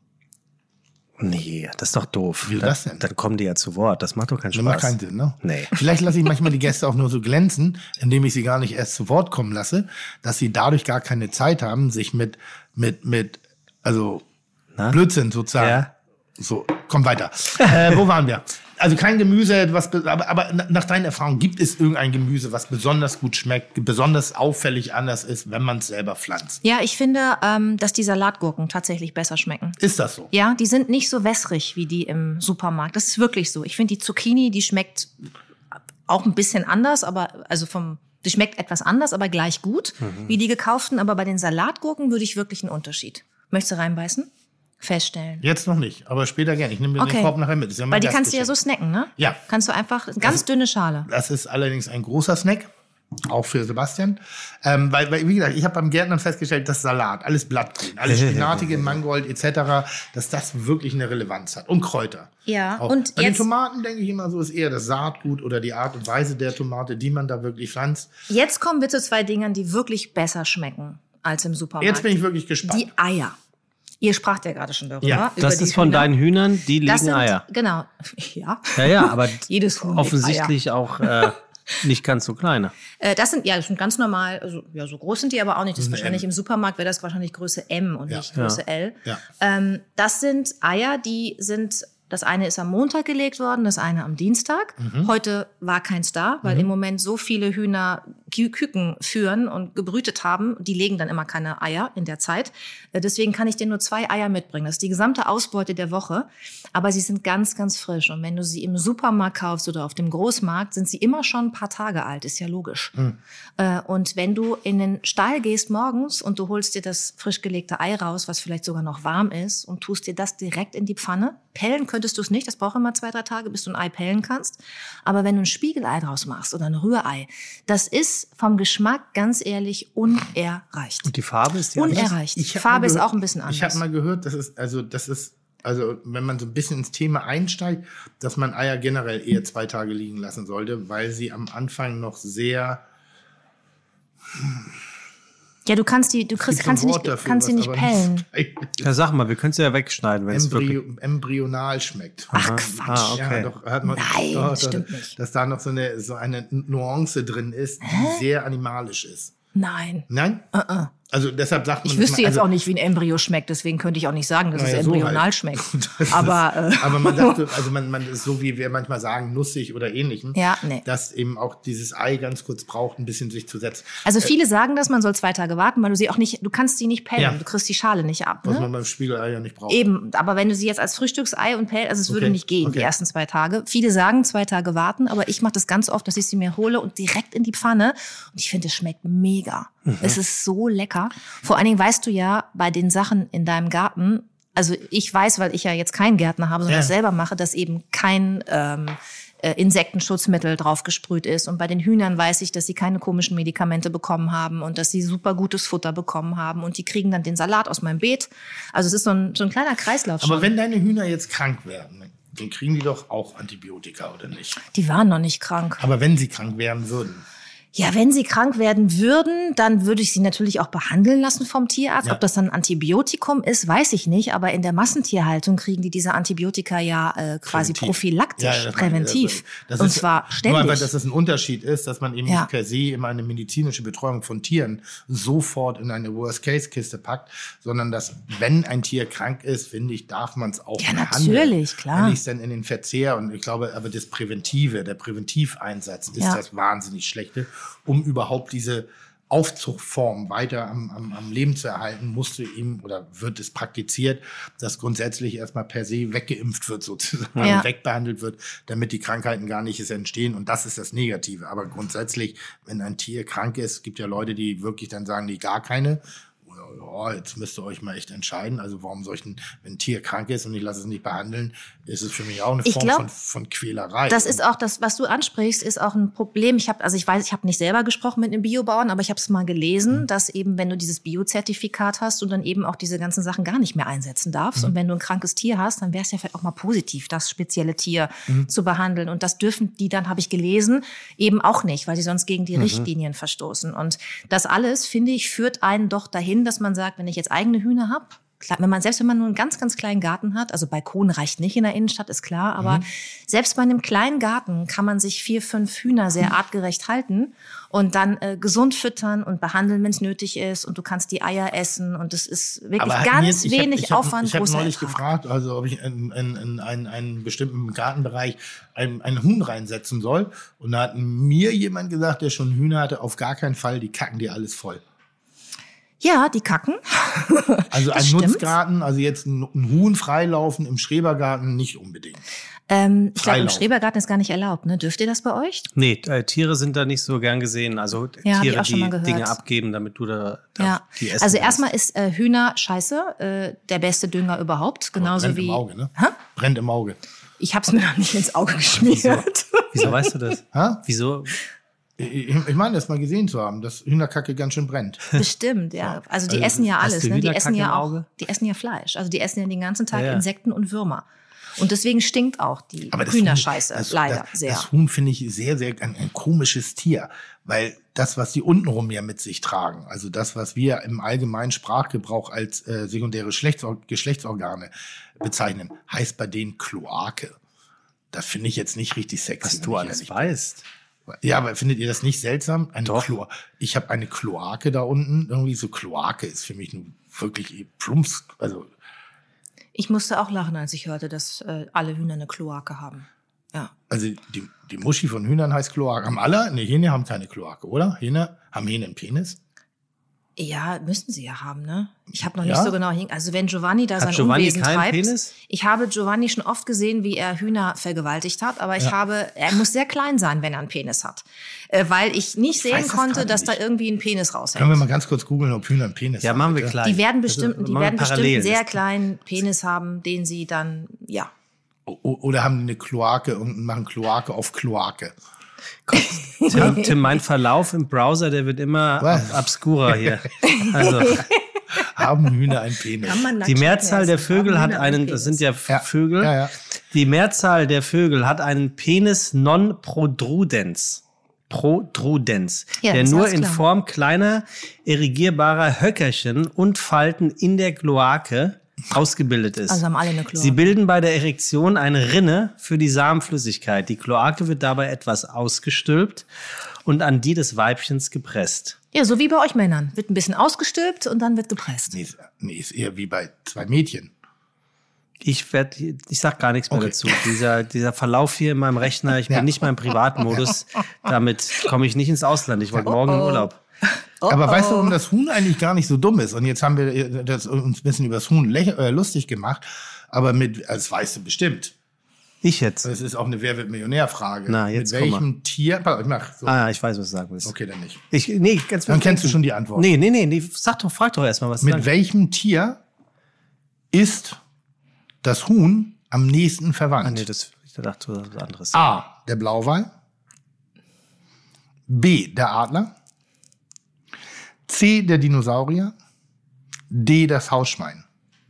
Nee, das ist doch doof. Wieso dann, das denn? Dann kommen die ja zu Wort. Das macht doch keinen Das Spaß. macht keinen Sinn, ne? Nee. Vielleicht lasse ich manchmal die Gäste auch nur so glänzen, indem ich sie gar nicht erst zu Wort kommen lasse, dass sie dadurch gar keine Zeit haben, sich mit, mit, mit, also, Na? Blödsinn sozusagen. Ja. So, komm weiter. äh, wo waren wir? Also kein Gemüse, was, be- aber, aber nach deinen Erfahrungen, gibt es irgendein Gemüse, was besonders gut schmeckt, besonders auffällig anders ist, wenn man es selber pflanzt? Ja, ich finde, ähm, dass die Salatgurken tatsächlich besser schmecken. Ist das so? Ja, die sind nicht so wässrig wie die im Supermarkt. Das ist wirklich so. Ich finde, die Zucchini, die schmeckt auch ein bisschen anders, aber also vom, die schmeckt etwas anders, aber gleich gut Mhm. wie die gekauften. Aber bei den Salatgurken würde ich wirklich einen Unterschied. Möchtest du reinbeißen? Feststellen. Jetzt noch nicht, aber später gerne. Ich nehme mir Okay. den Korb nachher mit. Das ist ja mein Weil die kannst du ja so Gastgeschenk. snacken, ne? Ja. Kannst du einfach, ganz dünne Schale. Das ist allerdings ein großer Snack, auch für Sebastian. Ähm, weil, weil, wie gesagt, ich habe beim Gärtnern festgestellt, dass Salat, alles Blattgrün, alles Spinatige, Mangold et cetera, dass das wirklich eine Relevanz hat. Und Kräuter. Ja, Auch. und Bei den jetzt- Tomaten denke ich immer so, ist eher das Saatgut oder die Art und Weise der Tomate, die man da wirklich pflanzt. Jetzt kommen wir zu zwei Dingern, die wirklich besser schmecken als im Supermarkt. Jetzt bin ich wirklich gespannt. Die Eier. Ihr spracht ja gerade schon darüber. Ja, über Das die ist von Hühner. deinen Hühnern, die Das legen sind, Eier. Genau. Ja. Ja, ja, aber Jedes Huhn legt offensichtlich auch äh, nicht ganz so kleine. Äh, das sind, ja, das sind ganz normal, also, ja, so groß sind die aber auch nicht. Das ist eine wahrscheinlich M. im Supermarkt wäre das wahrscheinlich Größe M und Ja. nicht Größe L. Ja. Ähm, das sind Eier, die sind Das eine ist am Montag gelegt worden, das eine am Dienstag. Mhm. Heute war keins da, weil mhm. im Moment so viele Hühner Kü- Küken führen und gebrütet haben. Die legen dann immer keine Eier in der Zeit. Deswegen kann ich dir nur zwei Eier mitbringen. Das ist die gesamte Ausbeute der Woche. Aber sie sind ganz, ganz frisch. Und wenn du sie im Supermarkt kaufst oder auf dem Großmarkt, sind sie immer schon ein paar Tage alt. Ist ja logisch. Mhm. Und wenn du in den Stall gehst morgens und du holst dir das frisch gelegte Ei raus, was vielleicht sogar noch warm ist, und tust dir das direkt in die Pfanne, pellen könntest du es nicht. Das braucht immer zwei, drei Tage, bis du ein Ei pellen kannst. Aber wenn du ein Spiegelei draus machst oder ein Rührei, das ist vom Geschmack ganz ehrlich unerreicht. Und die Farbe ist die unerreicht. Die Farbe ist auch ein bisschen anders. Ich habe mal gehört, das ist also das ist also wenn man so ein bisschen ins Thema einsteigt, dass man Eier generell eher zwei Tage liegen lassen sollte, weil sie am Anfang noch sehr Ja, du kannst die, du kriegst, kannst sie nicht, dafür, kannst sie nicht pellen. Ja, sag mal, wir können sie ja wegschneiden, wenn es Embryo, embryonal schmeckt. Ach, Quatsch. Ah, okay. Ja, doch, hat man, Nein, doch, das doch, stimmt nicht. Dass da noch so eine, so eine Nuance drin ist, die Hä? sehr animalisch ist. Nein. Nein? Uh-uh. Also deshalb sagt man... Ich wüsste man, also, jetzt auch nicht, wie ein Embryo schmeckt, deswegen könnte ich auch nicht sagen, dass naja, es so embryonal halt. schmeckt. Das aber ist, äh, aber man dachte, also man, man ist so, wie wir manchmal sagen, nussig oder ähnlichem, Ja, nee. dass eben auch dieses Ei ganz kurz braucht, ein bisschen sich zu setzen. Also viele sagen das, man soll zwei Tage warten, weil du sie auch nicht, du kannst sie nicht pellen, Ja. du kriegst die Schale nicht ab. Was Ne? man beim Spiegelei ja nicht braucht. Eben, aber wenn du sie jetzt als Frühstücksei und pellst, also es würde Okay, nicht gehen, okay. die ersten zwei Tage. Viele sagen zwei Tage warten, aber ich mache das ganz oft, dass ich sie mir hole und direkt in die Pfanne. Und ich finde, es schmeckt mega. Mhm. Es ist so lecker. Vor allen Dingen weißt du ja, bei den Sachen in deinem Garten, also ich weiß, weil ich ja jetzt keinen Gärtner habe, sondern Ja. das selber mache, dass eben kein ähm, äh, Insektenschutzmittel drauf gesprüht ist. Und bei den Hühnern weiß ich, dass sie keine komischen Medikamente bekommen haben und dass sie super gutes Futter bekommen haben. Und die kriegen dann den Salat aus meinem Beet. Also es ist so ein, so ein kleiner Kreislauf schon. Aber wenn deine Hühner jetzt krank werden, dann kriegen die doch auch Antibiotika, oder nicht? Die waren noch nicht krank. Aber wenn sie krank werden würden. Ja, wenn sie krank werden würden, dann würde ich sie natürlich auch behandeln lassen vom Tierarzt. Ja. Ob das dann ein Antibiotikum ist, weiß ich nicht. Aber in der Massentierhaltung kriegen die diese Antibiotika ja äh, quasi Präventiv. prophylaktisch, Ja, das präventiv. das Und ist- zwar Nur ständig. einfach, dass das ein Unterschied ist, dass man eben Ja. nicht per se immer eine medizinische Betreuung von Tieren sofort in eine Worst-Case-Kiste packt, sondern dass, wenn ein Tier krank ist, finde ich, darf man es auch Ja, behandeln. natürlich, klar. Wenn ich es dann in den Verzehr, und ich glaube, aber das Präventive, der Präventiveinsatz ist Ja. das wahnsinnig Schlechte, um überhaupt diese Aufzuchtform weiter am, am, am Leben zu erhalten, musste ihm oder wird es praktiziert, dass grundsätzlich erstmal per se weggeimpft wird sozusagen, Ja. wegbehandelt wird, damit die Krankheiten gar nicht erst entstehen. Und das ist das Negative. Aber grundsätzlich, wenn ein Tier krank ist, gibt ja Leute, die wirklich dann sagen, nee, gar keine. Ja, jetzt müsst ihr euch mal echt entscheiden. Also warum soll ich denn, wenn ein Tier krank ist und ich lasse es nicht behandeln, ist es für mich auch eine Ich Form glaub, von, von Quälerei. Das ist auch das, was du ansprichst, ist auch ein Problem. Ich habe, also ich weiß, ich habe nicht selber gesprochen mit einem Biobauern, aber ich habe es mal gelesen, mhm. dass eben, wenn du dieses Bio-Zertifikat hast, du dann eben auch diese ganzen Sachen gar nicht mehr einsetzen darfst. Mhm. Und wenn du ein krankes Tier hast, dann wäre es ja vielleicht auch mal positiv, das spezielle Tier mhm. zu behandeln. Und das dürfen die dann, habe ich gelesen, eben auch nicht, weil sie sonst gegen die mhm. Richtlinien verstoßen. Und das alles, finde ich, führt einen doch dahin, dass man sagt, wenn ich jetzt eigene Hühner habe, wenn man, selbst wenn man nur einen ganz, ganz kleinen Garten hat, also Balkon reicht nicht in der Innenstadt, ist klar, aber mhm. selbst bei einem kleinen Garten kann man sich vier, fünf Hühner sehr artgerecht halten und dann äh, gesund füttern und behandeln, wenn es nötig ist, und du kannst die Eier essen, und es ist wirklich Aber ganz mir, ich wenig hab, ich hab, Aufwand, Ich habe großer neulich Ertrag. gefragt, also ob ich in, in, in einen, einen bestimmten Gartenbereich einen, einen Huhn reinsetzen soll, und da hat mir jemand gesagt, der schon Hühner hatte, auf gar keinen Fall, die kacken dir alles voll. Ja, die kacken. Also ein Das stimmt. Nutzgarten, also jetzt ein, ein Huhn freilaufen im Schrebergarten nicht unbedingt. Ähm, ich glaube, im Freilauf. Schrebergarten ist gar nicht erlaubt, ne? Dürft ihr das bei euch? Nee, äh, Tiere sind da nicht so gern gesehen. Also Ja, hab ich Tiere, auch schon mal die gehört. Dinge abgeben, damit du da, da Ja. die essen Also kannst. erstmal ist äh, Hühner scheiße, äh, der beste Dünger überhaupt, genauso Brennt wie. im Auge, ne? Hä? Brennt im Auge. Ich hab's mir noch nicht ins Auge geschmiert. Wieso weißt du das? Hä? Wieso? Ich, ich meine, das mal gesehen zu haben, dass Hühnerkacke ganz schön brennt. Bestimmt, ja. Also die Also, essen ja hast alles, du ne? Die Hühnerkacke essen ja im auch, Auge? die essen ja Fleisch. Also die essen ja den ganzen Tag Ja, ja. Insekten und Würmer. Und deswegen stinkt auch die Aber das Hühnerscheiße Huhn, das, leider das, sehr. Das Huhn finde ich sehr, sehr ein, ein komisches Tier, weil das, was die untenrum ja mit sich tragen, also das, was wir im allgemeinen Sprachgebrauch als äh, sekundäre Geschlechtsor- Geschlechtsorgane bezeichnen, heißt bei denen Kloake. Das finde ich jetzt nicht richtig sexy. Was wenn du ich alles ehrlich bin. weißt. Ja, aber findet ihr das nicht seltsam? Eine Doch. Klo- ich habe eine Kloake da unten. Irgendwie so Kloake ist für mich nun wirklich plumps. Also Ich musste auch lachen, als ich hörte, dass äh, alle Hühner eine Kloake haben. Ja. Also die, die Muschi von Hühnern heißt Kloake. Haben alle? Ne, Hähne haben keine Kloake, oder? Hähne, haben Hähne einen Penis? Ja, müssten sie ja haben, ne? Ich habe noch Ja? nicht so genau hin. Also wenn Giovanni da Hat sein Giovanni Unwesen keinen treibt. Penis? Ich habe Giovanni schon oft gesehen, wie er Hühner vergewaltigt hat, aber ich Ja. habe, er muss sehr klein sein, wenn er einen Penis hat. Äh, weil ich nicht weiß sehen es konnte, gerade dass da nicht. irgendwie ein Penis Können wir raushängt. mal ganz kurz googeln, ob Hühner einen Penis Ja, haben? machen wir bitte? klein. Die werden Also, bestimmt, die machen wir werden bestimmt parallel. einen sehr kleinen Penis haben, den sie dann, ja. O- Oder haben die eine Kloake und machen Kloake auf Kloake? Tim, Tim, mein Verlauf im Browser, der wird immer Was? ab obskurer hier. Also, Haben Hühner einen Penis? die Mehrzahl der Vögel hat einen, das sind ja Ja. Vögel, Ja, ja. die Mehrzahl der Vögel hat einen Penis non protrudenz. Protrudenz, Ja, der ist nur alles in klar. Form kleiner, irrigierbarer Höckerchen und Falten in der Kloake ausgebildet ist. Also haben alle eine Kloake. Sie bilden bei der Erektion eine Rinne für die Samenflüssigkeit. Die Kloake wird dabei etwas ausgestülpt und an die des Weibchens gepresst. Ja, so wie bei euch Männern. Wird ein bisschen ausgestülpt und dann wird gepresst. Nee, ist, nee, ist eher wie bei zwei Mädchen. Ich werde, ich sag gar nichts mehr Okay. dazu. Dieser, dieser Verlauf hier in meinem Rechner, ich bin Ja. nicht mal im Privatmodus. Damit komme ich nicht ins Ausland. Ich wollte morgen in Urlaub. Aber weißt du, warum das Huhn eigentlich gar nicht so dumm ist? Und jetzt haben wir das, uns ein bisschen über das Huhn läch- äh, lustig gemacht. Aber mit, das weißt du bestimmt. Ich jetzt. Das ist auch eine Wer wird Millionär-Frage. Na, jetzt mit komm welchem Tier? Ich mach so. Ah, ich weiß, was du sagen willst. Okay, dann nicht. Ich, nee, ganz Dann kennst du schon die Antwort. Nee, nee, nee, nee. Sag doch, frag doch erstmal, was du Mit sagst. welchem Tier ist das Huhn am nächsten Ah, verwandt? nee, das, ich dachte, das ist was anderes. A, der Blauwal. B, der Adler. C, der Dinosaurier. D, das Hausschwein.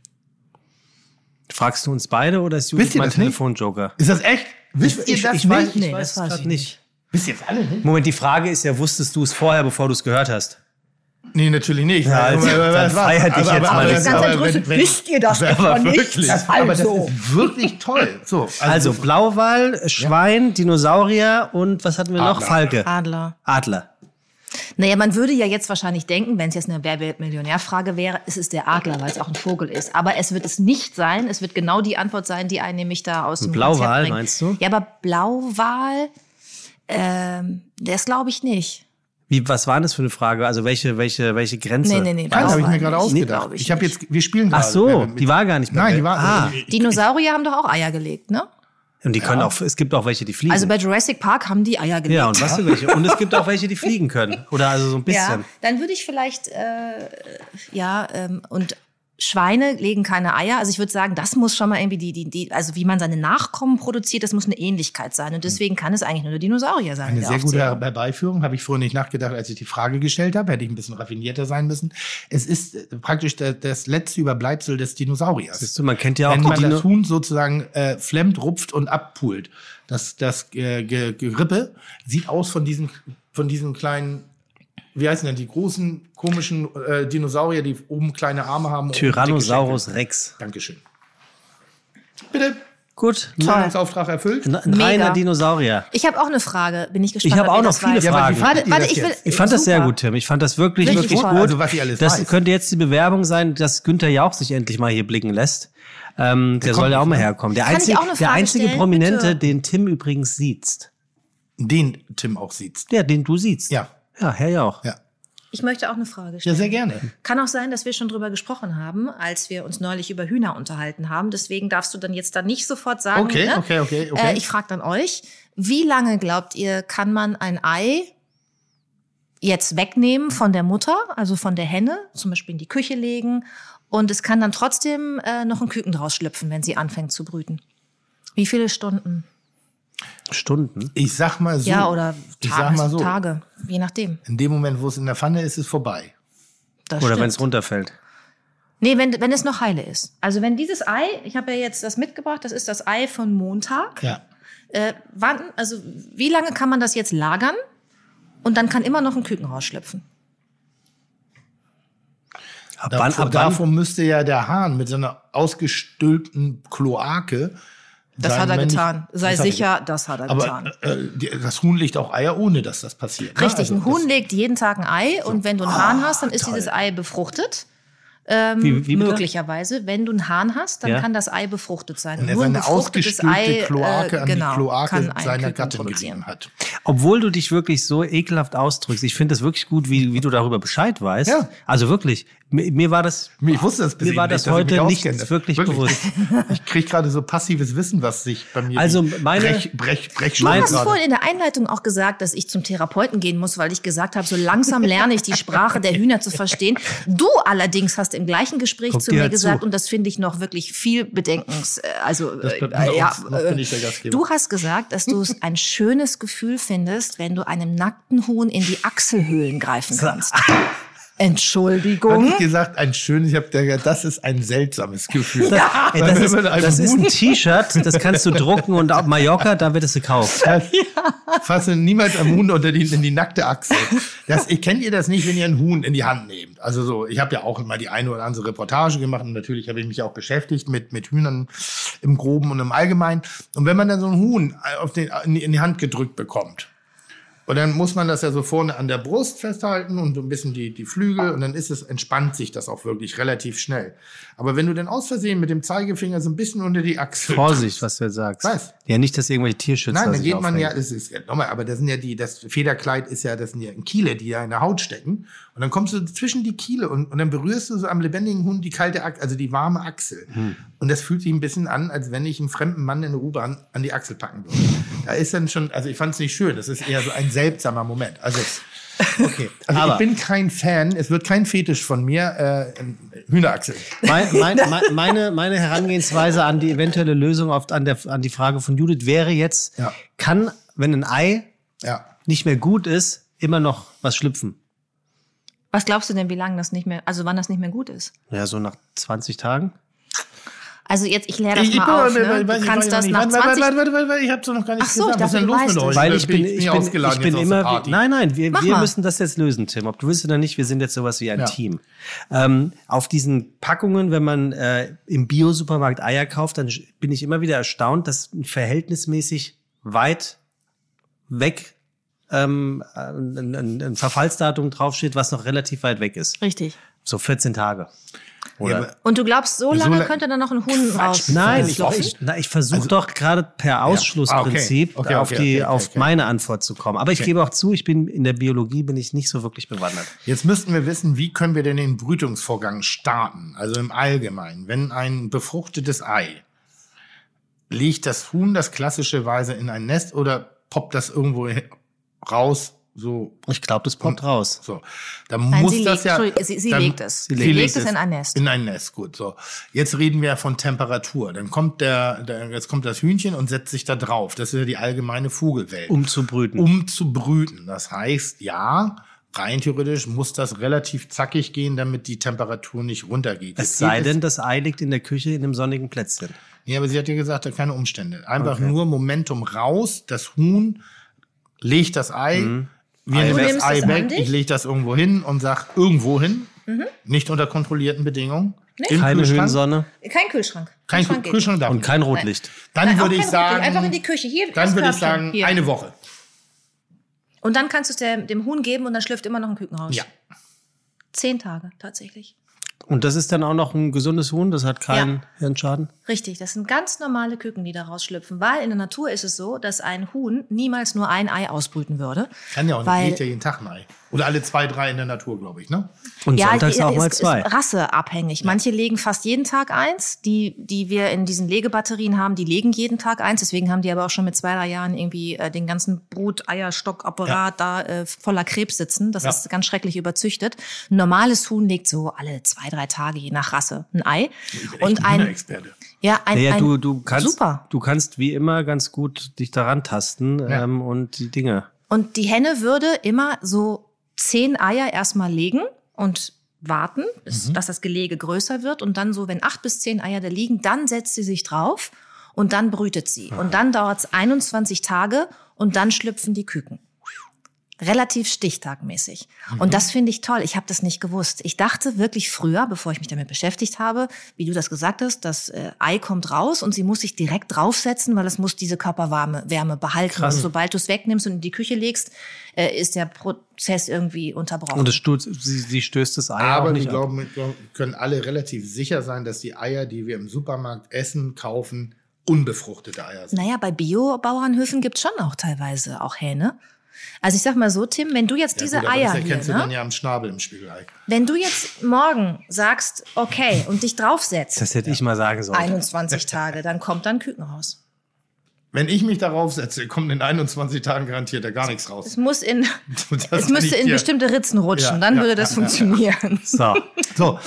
Fragst du uns beide oder ist Wisst Judith ihr mein das nicht? Telefonjoker? Ist das echt? Wisst ihr ich, das ich nicht? weiß, ich Nee, weiß das weiß grad ich nicht. Wisst ihr das alle nicht? Moment, die Frage ist ja, wusstest du es vorher, bevor du es gehört hast? Nee, natürlich nicht. Ja, also, dann feier dich jetzt mal nicht. Ganz entrüstet, wisst ihr das etwa nicht? Wirklich. Das ist aber das also. ist wirklich toll. So, Also Blauwal, Schwein, Dinosaurier und was hatten wir noch? Adler. Falke. Adler. Adler. Naja, man würde ja jetzt wahrscheinlich denken, wenn es jetzt eine Wer wird Millionär-Frage wäre, es ist der Adler, weil es auch ein Vogel ist. Aber es wird es nicht sein. Es wird genau die Antwort sein, die einen nämlich da aus dem Blauwal, Konzept bringt. meinst du? Ja, aber Blauwal, ähm, das glaube ich nicht. Wie, was war das für eine Frage? Also welche, welche, welche Grenze? Nee, nee, nee. Nein, das habe ich mir Blauwal gerade nicht. ausgedacht. Glaub ich Ich habe nicht. jetzt, wir spielen Ach gerade. so, Wer- die war gar nicht mehr. Nein, die war. Ah, Dinosaurier haben doch auch Eier gelegt, ne? und die können auch, es gibt auch welche, die fliegen. Also bei Jurassic Park haben die Eier gelegt. ja, und was für welche? Und es gibt auch welche, die fliegen können. Oder also so ein bisschen. Ja, dann würde ich vielleicht, äh, ja, ähm, und Schweine legen keine Eier. Also ich würde sagen, das muss schon mal irgendwie die, die, die, also wie man seine Nachkommen produziert, das muss eine Ähnlichkeit sein. Und deswegen kann es eigentlich nur der Dinosaurier sein. Eine in der sehr gute Aufzählung. Herbeiführung, habe ich vorher nicht nachgedacht, als ich die Frage gestellt habe. Hätte ich ein bisschen raffinierter sein müssen. Es ist äh, praktisch der, das letzte Überbleibsel des Dinosauriers. Siehst du, man kennt ja auch Wenn die man Dino das Huhn sozusagen äh, flemmt, rupft und abpult. Das, das äh, Ge- Gerippe sieht aus von diesen, von diesen kleinen, wie heißen denn die großen, komischen äh, Dinosaurier, die oben kleine Arme haben. und Tyrannosaurus dicke Schenkel. Rex. Dankeschön. Bitte. Gut. Zahlungsauftrag erfüllt. Ein ein Mega. reiner Dinosaurier. Ich habe auch eine Frage. Bin ich gespannt. Ich habe ob auch ihr noch das viele weiß. Ja, aber Fragen. wie Warte, findet ihr warte, das ich will. jetzt? Ich fand das sehr super. gut, Tim. Ich fand das wirklich, Richtig wirklich toll. gut. Also, was ich alles das weiß. könnte jetzt die Bewerbung sein, dass Günther Jauch sich endlich mal hier blicken lässt. Ähm, der kommt soll ja auch nicht, mal ne? herkommen. Der Kann ich einzige, auch eine der Frage einzige stellen, Prominente, bitte? den Tim übrigens sieht. Den Tim auch sieht. Der, den du siehst. Ja. Ja, Herr Jauch. Ja. Ich möchte auch eine Frage Ja, stellen. sehr gerne. Kann auch sein, dass wir schon drüber gesprochen haben, als wir uns neulich über Hühner unterhalten haben. Deswegen darfst du dann jetzt da nicht sofort sagen. Okay, ne? okay, okay, okay. Äh, ich frage dann euch, wie lange glaubt ihr, kann man ein Ei jetzt wegnehmen von der Mutter, also von der Henne, zum Beispiel in die Küche legen, und es kann dann trotzdem äh, noch ein Küken draus schlüpfen, wenn sie anfängt zu brüten? Wie viele Stunden? Stunden. Ich sag mal so. Ja, oder ich Ta- sag mal so. Tage, je nachdem. In dem Moment, wo es in der Pfanne ist, ist es vorbei. Das Oder stimmt. wenn es runterfällt. Nee, wenn, wenn es noch heile ist. Also wenn dieses Ei, ich habe ja jetzt das mitgebracht, das ist das Ei von Montag. Ja. Äh, wann, also wie lange kann man das jetzt lagern? Und dann kann immer noch ein Küken rausschlüpfen. Ab wann, Davor, ab wann, davor müsste ja der Hahn mit seiner ausgestülpten Kloake. Das sein hat er männlich- getan. Sei das hat er sicher, das hat er getan. Aber äh, die, das Huhn legt auch Eier, ohne dass das passiert. ne? Richtig, Also ein Huhn das- legt jeden Tag ein Ei und wenn du einen Hahn hast, dann ist toll. dieses Ei befruchtet. Ähm, Wie- wie bitte? möglicherweise. Wenn du einen Hahn hast, dann Ja. kann das Ei befruchtet sein. Und er Nur ein seine befruchtetes ausgespülte Ei, Kloake äh, an genau, die Kloake kann ein seiner Küken Gattin produzieren. gegeben hat. Obwohl du dich wirklich so ekelhaft ausdrückst. Ich finde das wirklich gut, wie, wie du darüber Bescheid weißt. Ja. Also wirklich, mir, mir war das, Ich wusste das bis mir eben war nicht, das dass ich mich heute nicht auskenne. wirklich, bewusst. Ich kriege gerade so passives Wissen, was sich bei mir Also wie meine- Brech, Brech, Brech Du Mein- hast gerade- vorhin in der Einleitung auch gesagt, dass ich zum Therapeuten gehen muss, weil ich gesagt habe, so langsam lerne ich die Sprache der Hühner zu verstehen. Du allerdings hast im gleichen Gespräch Guck zu dir mir halt gesagt, zu. und das finde ich noch wirklich viel bedenkens. äh, Also Das bleibt äh, bei ja, uns. Noch bin ich der Gastgeber. du hast gesagt, dass du es ein schönes Gefühl findest, wenn du einem nackten Huhn in die Achselhöhlen greifen kannst. Entschuldigung. Hat ich gesagt, ein schönes, ich habe gesagt, das ist ein seltsames Gefühl. Ja, ey, Weil das, wenn ist, man einem das ist ein Huhn- T-Shirt, das kannst du drucken und auf Mallorca, da wird es gekauft. Fasse niemals einem Huhn unter die, in die nackte Achsel. Das, ich kennt ihr das nicht, wenn ihr einen Huhn in die Hand nehmt? Also so, ich habe ja auch mal die eine oder andere Reportage gemacht und natürlich habe ich mich auch beschäftigt mit, mit Hühnern im Groben und im Allgemeinen. Und wenn man dann so ein Huhn auf den, in die- in die Hand gedrückt bekommt, und dann muss man das ja so vorne an der Brust festhalten und so ein bisschen die, die Flügel und dann ist es, entspannt sich das auch wirklich relativ schnell. Aber wenn du dann aus Versehen mit dem Zeigefinger so ein bisschen unter die Achsel Vorsicht, was du jetzt sagst. Was? Ja, nicht, dass irgendwelche Tierschützer Nein, da sich geht man ja, aufregen. es ist ja nochmal, aber das sind ja die, das Federkleid ist ja, das sind ja Kiele, die ja in der Haut stecken. Und dann kommst du zwischen die Kiele und, und dann berührst du so am lebendigen Hund die kalte Achsel, also die warme Achsel. Hm. Und das fühlt sich ein bisschen an, als wenn ich einen fremden Mann in der U-Bahn an die Achsel packen würde. Da ist dann schon, also ich fand es nicht schön, das ist eher so ein seltsamer Moment. Also, okay. Also Aber- ich bin kein Fan, es wird kein Fetisch von mir, äh, Hühnerachsel. Mein, mein, mein, meine, meine Herangehensweise an die eventuelle Lösung auf, an, der, an die Frage von Judith wäre jetzt, Ja. kann, wenn ein Ei Ja. nicht mehr gut ist, immer noch was schlüpfen? Was glaubst du denn, wie lange das nicht mehr, also wann das nicht mehr gut ist? Ja, so nach zwanzig Tagen. Also jetzt, ich kläre das Ich, ich, mal auf. bin- Ne? weiß Du ich- kannst weiß das ich nach nicht. Warte, zwanzig... warte, warte, warte, warte, ich hab's doch noch gar nicht Ach so, gesagt. ich Was ist dachte, denn du los weißt mit es. euch? Weil ich bin, ich bin, ausgeladen ich bin jetzt aus immer, der Party. nein, nein, wir, Mach wir mal. müssen das jetzt lösen, Tim. Ob du willst oder nicht, wir sind jetzt sowas wie ein Ja. Team. Ähm, auf diesen Packungen, wenn man äh, im Bio-Supermarkt Eier kauft, dann bin ich immer wieder erstaunt, dass verhältnismäßig weit weg ähm, ein, ein, ein Verfallsdatum draufsteht, was noch relativ weit weg ist. Richtig. So vierzehn Tage. Ja, Oder? aber- Und du glaubst, so So lange la- könnte dann noch ein Huhn raus? Nein, ich, laufen? ich, na, ich versuche doch gerade per Ausschlussprinzip Ah, okay. Okay, auf, okay, die, okay, auf okay. meine Antwort zu kommen. Aber ich gebe auch zu, ich bin in der Biologie bin ich nicht so wirklich bewandert. Jetzt müssten wir wissen, wie können wir denn den Brütungsvorgang starten? Also im Allgemeinen, wenn ein befruchtetes Ei, legt das Huhn das klassischerweise in ein Nest oder poppt das irgendwo raus? So, Ich glaube, das poppt raus. so. Dann Nein, muss sie, das legt, ja. Entschuldigung, sie, sie dann- legt es. Sie, legt legt es in ein Nest. In ein Nest, gut. So. Jetzt reden wir von Temperatur. Dann kommt der, der, jetzt kommt das Hühnchen und setzt sich da drauf. Das ist ja die allgemeine Vogelwelt. Um zu brüten. um zu brüten. Das heißt, ja, rein theoretisch muss das relativ zackig gehen, damit die Temperatur nicht runtergeht. es Jetzt sei geht denn, das Ei liegt in der Küche in einem sonnigen Plätzchen. Ja, aber sie hat ja gesagt, da keine Umstände. Einfach Okay. nur Momentum raus, das Huhn legt das Ei, Mhm. wir Ei nehmen weg. das Du nimmst Ei es an weg, dich? ich lege das irgendwo hin und sag irgendwo hin, nicht unter kontrollierten Bedingungen. Im Keine Kühlschrank. Höhensonne Kein Kühlschrank. Kein Kühlschrank geht Kühlschrank darf und nicht. kein Rotlicht. Dann Nein, auch würde ich kein Rotlicht, sagen, einfach in die Küche. Hier, dann das würde ich Körbchen. sagen, Hier. eine Woche. Und dann kannst du es der- dem Huhn geben und dann schlüpft immer noch ein Küken raus. Ja. Zehn Tage, tatsächlich. Und das ist dann auch noch ein gesundes Huhn, das hat keinen Ja. Hirnschaden. Richtig, das sind ganz normale Küken, die da rausschlüpfen. Weil in der Natur ist es so, dass ein Huhn niemals nur ein Ei ausbrüten würde. Kann ja auch nicht, Weil- legt ja jeden Tag ein Ei. Oder alle zwei, drei in der Natur, glaube ich, ne? Und sonntags die- auch mal ist, zwei. ist rasseabhängig. Manche legen fast jeden Tag eins. Die, die wir in diesen Legebatterien haben, die legen jeden Tag eins. Deswegen haben die aber auch schon mit zwei, drei Jahren irgendwie äh, den ganzen Brut-Eierstockapparat da äh, voller Krebs sitzen. Das Ja. ist ganz schrecklich überzüchtet. Ein normales Huhn legt so alle zwei, drei Tage, je nach Rasse, ein Ei. Ich bin Und echt ein ein, Experte. ja, ein, Naja, ein du, du kannst, super. du kannst wie immer ganz gut dich daran tasten Ja. ähm, und die Dinge. Und die Henne würde immer so zehn Eier erstmal legen und warten, bis, dass das Gelege größer wird. Und dann so, wenn acht bis zehn Eier da liegen, dann setzt sie sich drauf und dann brütet sie. Und dann dauert es einundzwanzig Tage und dann schlüpfen die Küken. Relativ stichtagmäßig. Mhm. Und das finde ich toll. Ich habe das nicht gewusst. Ich dachte wirklich früher, bevor ich mich damit beschäftigt habe, wie du das gesagt hast, das äh, Ei kommt raus und sie muss sich direkt draufsetzen, weil es muss diese Körperwärme Wärme behalten. Krass. Und sobald du es wegnimmst und in die Küche legst, äh, ist der Prozess irgendwie unterbrochen. Und es stößt, sie, sie stößt das Ei Aber auch wir nicht ab. glauben, wir können alle relativ sicher sein, dass die Eier, die wir im Supermarkt essen, kaufen, unbefruchtete Eier sind. Naja, bei Bio-Bauernhöfen gibt's schon auch teilweise auch Hähne. Also ich sag mal so, Tim, wenn du jetzt Ja, diese gut, aber Eier das hier, erkennst du ne? dann ja am Schnabel im Spiegelei. Wenn du jetzt morgen sagst, okay, und dich draufsetzt, Das hätte ich mal sagen sollen. einundzwanzig Tage, dann kommt dann Küken raus. Wenn ich mich darauf setze, kommt in einundzwanzig Tagen garantiert da gar nichts raus. Es muss in, Das es müsste kann ich in dir- bestimmte Ritzen rutschen, Ja, dann ja, würde das ja, funktionieren. So. So,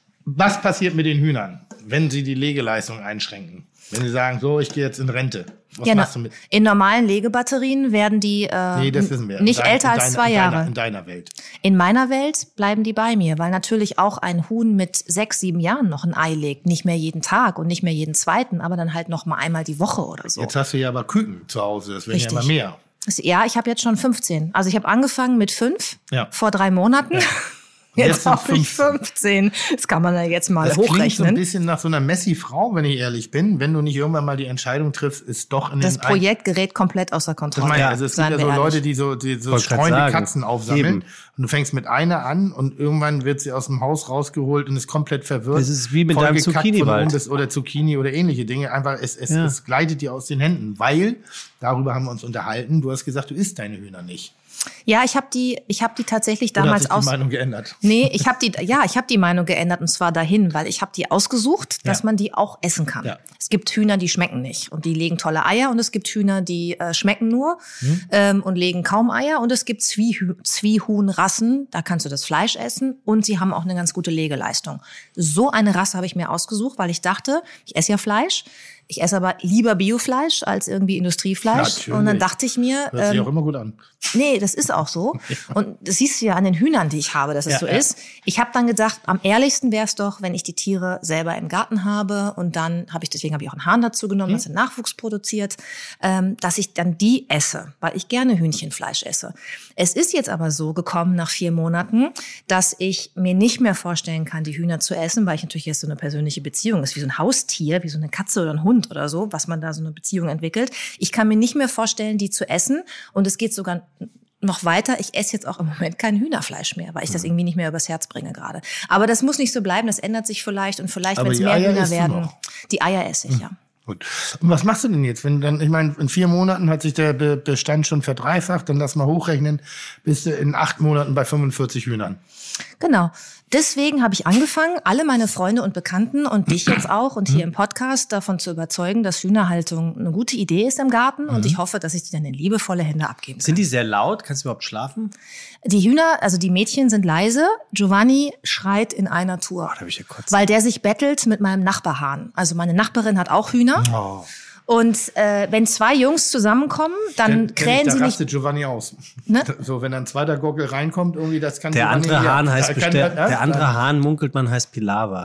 was passiert mit den Hühnern, wenn sie die Legeleistung einschränken? Wenn sie sagen, so, ich gehe jetzt in Rente. Was Ja, machst du na, mit? in normalen Legebatterien werden die äh, Nee, das wissen wir. In nicht dein- älter in als deiner- zwei in Jahre. Deiner, in deiner Welt. In meiner Welt bleiben die bei mir, weil natürlich auch ein Huhn mit sechs, sieben Jahren noch ein Ei legt. Nicht mehr jeden Tag und nicht mehr jeden zweiten, aber dann halt noch mal einmal die Woche oder so. Jetzt hast du ja aber Küken zu Hause, das werden Richtig. ja immer mehr. Ja, ich habe jetzt schon fünfzehn. Also ich habe angefangen mit fünf Ja. vor drei Monaten. Und Jetzt, jetzt sind habe ich fünfzehn. Das kann man ja jetzt mal Das klingt so ein hochrechnen. bisschen nach so einer Messi-Frau, wenn ich ehrlich bin. Wenn du nicht irgendwann mal die Entscheidung triffst, ist doch in Das den Projekt gerät komplett außer Das Kontrolle. meine ich, also es gibt Seien ja wir so ehrlich. Leute, die so, die so Wollte grad streunende sagen. Katzen aufsammeln. Eben. Und du fängst mit einer an und irgendwann wird sie aus dem Haus rausgeholt und ist komplett verwirrt. Das ist wie mit deinem vollgekackt von Zucchini-Wald. oben bis- Oder Zucchini oder ähnliche Dinge. Einfach, es, es, Ja. es gleitet dir aus den Händen. Weil, darüber haben wir uns unterhalten, du hast gesagt, du isst deine Hühner nicht. Ja, ich habe die, ich habe die tatsächlich Oder hat damals sich die aus. Meinung geändert? Nee, ich habe die, ja, ich habe die Meinung geändert und zwar dahin, weil ich habe die ausgesucht, dass Ja. man die auch essen kann. Ja. Es gibt Hühner, die schmecken nicht und die legen tolle Eier und es gibt Hühner, die äh, schmecken nur Hm. ähm, und legen kaum Eier und es gibt Zwiehü Zwiehuhnrassen, da kannst du das Fleisch essen und sie haben auch eine ganz gute Legeleistung. So eine Rasse habe ich mir ausgesucht, weil ich dachte, ich esse ja Fleisch. Ich esse aber lieber Biofleisch als irgendwie Industriefleisch. Natürlich. Und dann dachte ich mir, Hört sich ähm, auch immer gut an. nee, das ist auch so. Und das siehst du ja an den Hühnern, die ich habe, dass es Ja, so ja. ist. Ich habe dann gedacht, am ehrlichsten wäre es doch, wenn ich die Tiere selber im Garten habe und dann habe ich, deswegen habe ich auch einen Hahn dazu genommen, dass er Nachwuchs produziert, ähm, dass ich dann die esse, weil ich gerne Hühnchenfleisch esse. Es ist jetzt aber so gekommen nach vier Monaten, dass ich mir nicht mehr vorstellen kann, die Hühner zu essen, weil ich natürlich jetzt so eine persönliche Beziehung ist, wie so ein Haustier, wie so eine Katze oder ein Hund oder so, was man da so eine Beziehung entwickelt. Ich kann mir nicht mehr vorstellen, die zu essen und es geht sogar noch weiter. Ich esse jetzt auch im Moment kein Hühnerfleisch mehr, weil ich das irgendwie nicht mehr übers Herz bringe gerade. Aber das muss nicht so bleiben, das ändert sich vielleicht und vielleicht, Aber wenn es die mehr Eier Hühner isst du werden. noch? Die Eier esse ich, ja. Gut. Und was machst du denn jetzt, wenn dann, ich meine, in vier Monaten hat sich der Be- Bestand schon verdreifacht, dann lass mal hochrechnen, bist du in acht Monaten bei fünfundvierzig Hühnern. Genau. Deswegen habe ich angefangen, alle meine Freunde und Bekannten und dich jetzt auch und hier im Podcast davon zu überzeugen, dass Hühnerhaltung eine gute Idee ist im Garten und ich hoffe, dass ich die dann in liebevolle Hände abgeben kann. Sind die sehr laut? Kannst du überhaupt schlafen? Die Hühner, also die Mädchen sind leise. Giovanni schreit in einer Tour, da hab ich ja kurz- weil der sich bettelt mit meinem Nachbarhahn. Also meine Nachbarin hat auch Hühner. Oh. Und äh, wenn zwei Jungs zusammenkommen, dann Kenn- kenn krähen ich, sie da nicht. rastet Giovanni aus. Ne? So, wenn ein zweiter Gockel reinkommt, irgendwie, das kann Der Giovanni andere ja- Hahn heißt kann- bestimmt, ja, der andere Hahn munkelt man heißt Pilava.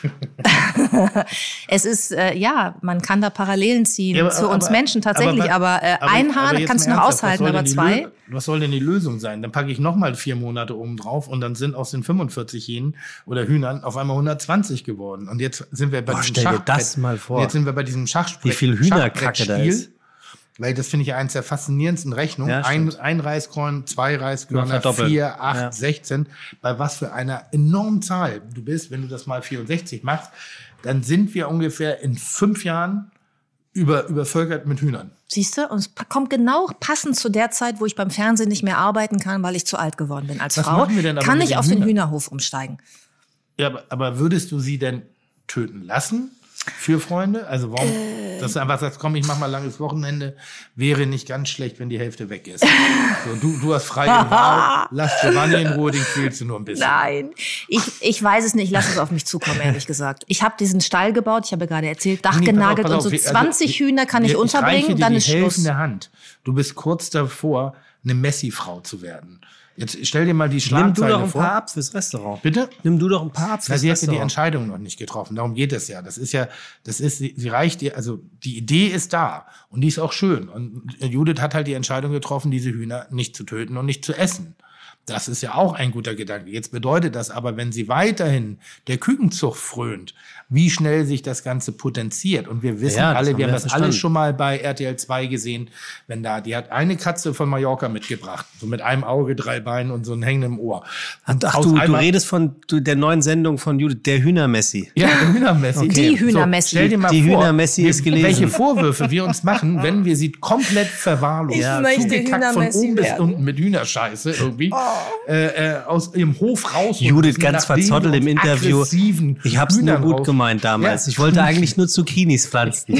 Es ist, äh, ja, man kann da Parallelen ziehen Ja, aber- zu uns aber- Menschen tatsächlich. aber- Aber, äh, aber- ein aber Hahn jetzt kannst du mal noch ernsthaft, was aushalten, soll aber denn die zwei. Lö- Was soll denn die Lösung sein? Dann packe ich noch mal vier Monate oben drauf und dann sind aus den fünfundvierzig Hähnen oder Hühnern auf einmal hundertzwanzig geworden. Und jetzt sind wir bei Boah, diesem stell dir Schachbrett- das mal vor. Und jetzt sind wir bei diesem Schachspiel. Wie viel Hühnerkacke da ist. Weil das finde ich ja eins der faszinierendsten Rechnungen. Ja, ein, stimmt. ein Reiskorn, zwei Mal Reiskörner, verdoppeln. vier, acht, Ja. sechzehn. Bei was für einer enormen Zahl du bist, wenn du das mal vierundsechzig machst, dann sind wir ungefähr in fünf Jahren über, übervölkert mit Hühnern. Siehst du? Und es pa- kommt genau passend zu der Zeit, wo ich beim Fernsehen nicht mehr arbeiten kann, weil ich zu alt geworden bin als Was Frau. machen wir denn aber Kann mit ich den auf den Hühnern? Hühnerhof umsteigen? Ja, aber, aber würdest du sie denn töten lassen für Freunde? Also warum, Äh. dass du einfach sagst, komm, ich mach mal langes Wochenende, wäre nicht ganz schlecht, wenn die Hälfte weg ist. So, du, du hast freie Wahl, lass Giovanni in Ruhe, den quälst du nur ein bisschen. Nein, ich, ich weiß es nicht. Lass es auf mich zukommen, ehrlich gesagt. Ich habe diesen Stall gebaut, ich habe gerade erzählt, Dach Nee, pass auf, genagelt pass und auf, so wir- also, zwanzig Hühner kann ich wir- Ich reiche unterbringen, dir dann die ist Schluss. helfende Hand. Du bist kurz davor, eine Messi-Frau zu werden. Jetzt stell dir mal die Nimm du Schlagzeile doch ein vor. paar ab fürs Restaurant. Bitte? Nimm du doch ein paar ab Na, fürs sie hat ja die Restaurant. Entscheidung noch nicht getroffen. Darum geht es ja. Das ist ja, das ist, sie, sie reicht ihr, also die Idee ist da und die ist auch schön. Und Judith hat halt die Entscheidung getroffen, diese Hühner nicht zu töten und nicht zu essen. Das ist ja auch ein guter Gedanke. Jetzt bedeutet das aber, wenn sie weiterhin der Kükenzucht frönt, wie schnell sich das Ganze potenziert. Und wir wissen Ja, das alle, haben wir wir haben das verstanden. alles schon mal bei R T L zwei gesehen, wenn da, die hat eine Katze von Mallorca mitgebracht, so mit einem Auge, drei Beinen und so einem hängenden Ohr. Und Ach, aus du, du einmal- redest von du, der neuen Sendung von Judith, der Hühnermessi. Ja, der Hühnermessi. Die Hühnermessi. So, stell dir mal Die vor, Hühnermessi wir- ist gelesen. welche Vorwürfe wir uns machen, wenn wir sie komplett verwahrlosen. Ich Ja, möchte Zugekackt von Hühnermessi oben bis werden. unten mit Hühnerscheiße irgendwie äh, äh, aus ihrem Hof raus. Judith ganz verzottelt im Interview. Ich hab's nur gut gemeint damals. Ja. Ich wollte eigentlich nur Zucchinis pflanzen.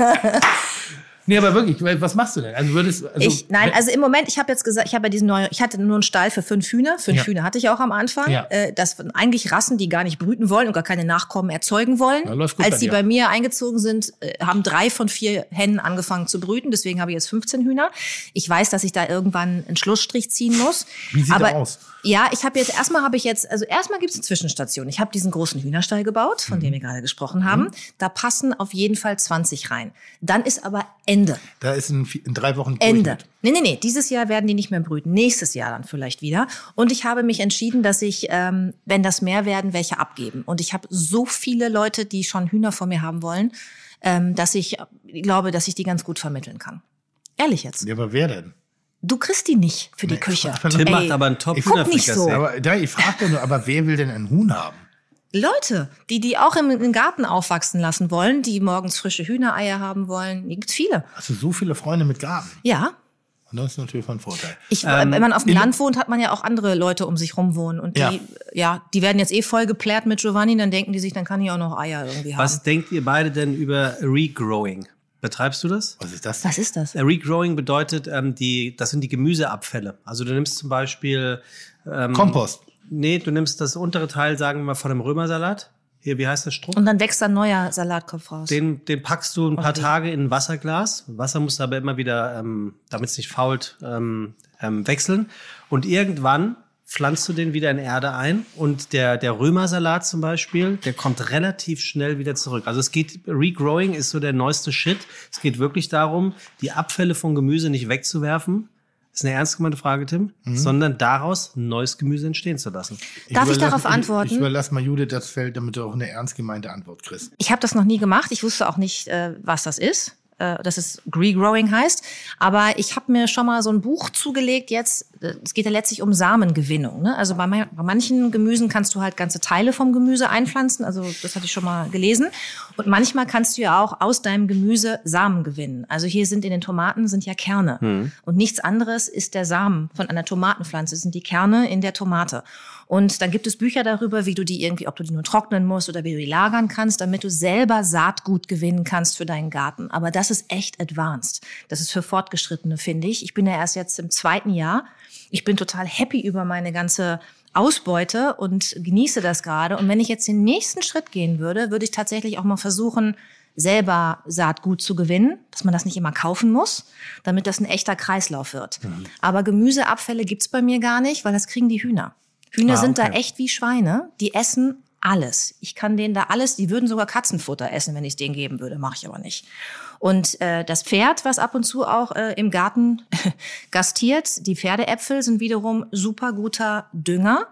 Nee, aber wirklich, was machst du denn? Also würdest also, Ich, nein, also im Moment, ich habe jetzt gesagt, ich habe ja diesen neuen, ich hatte nur einen Stall für fünf Hühner. Fünf Ja. Hühner hatte ich auch am Anfang. Ja. Äh, das sind eigentlich Rassen, die gar nicht brüten wollen und gar keine Nachkommen erzeugen wollen. Na, läuft gut Als bei sie dir. bei mir eingezogen sind, äh, haben drei von vier Hennen angefangen zu brüten. Deswegen habe ich jetzt fünfzehn Hühner. Ich weiß, dass ich da irgendwann einen Schlussstrich ziehen muss. Wie sieht Aber der aus? Ja, ich habe jetzt erstmal habe ich jetzt, also erstmal gibt es eine Zwischenstation. Ich habe diesen großen Hühnerstall gebaut, von dem wir gerade gesprochen haben. Da passen auf jeden Fall zwanzig rein. Dann ist aber Ende. Da ist in, vi- in drei Wochen Ende. Durchschnitt. Nee, nee, nee. Dieses Jahr werden die nicht mehr brüten. Nächstes Jahr dann vielleicht wieder. Und ich habe mich entschieden, dass ich, ähm, wenn das mehr werden, welche abgeben. Und ich habe so viele Leute, die schon Hühner von mir haben wollen, ähm, dass ich glaube, dass ich die ganz gut vermitteln kann. Ehrlich jetzt. Ja, aber wer denn? Du kriegst die nicht für die Küche. Tim Ey, macht aber einen top guck nicht so. Aber da, ich frage doch nur, aber wer will denn einen Huhn haben? Leute, die die auch im, im Garten aufwachsen lassen wollen, die morgens frische Hühnereier haben wollen, die gibt's viele. Hast du so viele Freunde mit Garten? Ja. Und das ist natürlich von Vorteil. Ich, Ähm, wenn man auf dem Land wohnt, hat man ja auch andere Leute um sich rum wohnen. Und die, Ja. ja. die werden jetzt eh voll geplärt mit Giovanni, dann denken die sich, dann kann ich auch noch Eier irgendwie haben. Was denkt ihr beide denn über Regrowing? Betreibst du das? Was ist das? Was ist das? Äh, Regrowing bedeutet, ähm, die, das sind die Gemüseabfälle. Also du nimmst zum Beispiel ähm, Kompost. Nee, du nimmst das untere Teil, sagen wir mal, von einem Römersalat. Hier, wie heißt der Strumpf? Und dann wächst ein neuer Salatkopf raus. Den, den packst du ein paar Okay. Tage in ein Wasserglas. Wasser musst du aber immer wieder, ähm, damit es nicht fault, ähm, ähm, wechseln. Und irgendwann pflanzt du den wieder in Erde ein. Und der, der Römersalat zum Beispiel, der kommt relativ schnell wieder zurück. Also es geht, Regrowing ist so der neueste Shit. Es geht wirklich darum, die Abfälle von Gemüse nicht wegzuwerfen. Das ist eine ernst gemeinte Frage, Tim. Sondern daraus neues Gemüse entstehen zu lassen. Darf ich überlasse- darauf antworten? Ich, ich überlasse mal Judith das Feld, damit du auch eine ernst gemeinte Antwort kriegst. Ich habe das noch nie gemacht. Ich wusste auch nicht, äh, was das ist. Äh, dass es Regrowing heißt. Aber ich habe mir schon mal so ein Buch zugelegt jetzt. Äh, Es geht ja letztlich um Samengewinnung. Ne? Also bei, bei manchen Gemüsen kannst du halt ganze Teile vom Gemüse einpflanzen. Also das hatte ich schon mal gelesen. Und manchmal kannst du ja auch aus deinem Gemüse Samen gewinnen. Also hier sind in den Tomaten sind ja Kerne. Mhm. Und nichts anderes ist der Samen von einer Tomatenpflanze. Das sind die Kerne in der Tomate. Und dann gibt es Bücher darüber, wie du die irgendwie, ob du die nur trocknen musst oder wie du die lagern kannst, damit du selber Saatgut gewinnen kannst für deinen Garten. Aber das ist echt advanced. Das ist für Fortgeschrittene, finde ich. Ich bin ja erst jetzt im zweiten Jahr. Ich bin total happy über meine ganze Ausbeute und genieße das gerade. Und wenn ich jetzt den nächsten Schritt gehen würde, würde ich tatsächlich auch mal versuchen, selber Saatgut zu gewinnen, dass man das nicht immer kaufen muss, damit das ein echter Kreislauf wird. Mhm. Aber Gemüseabfälle gibt's bei mir gar nicht, weil das kriegen die Hühner. Hühner Ah, sind okay. da echt wie Schweine. Die essen alles. Ich kann denen da alles, die würden sogar Katzenfutter essen, wenn ich es denen geben würde, mache ich aber nicht. Und äh, das Pferd, was ab und zu auch äh, im Garten gastiert, die Pferdeäpfel sind wiederum super guter Dünger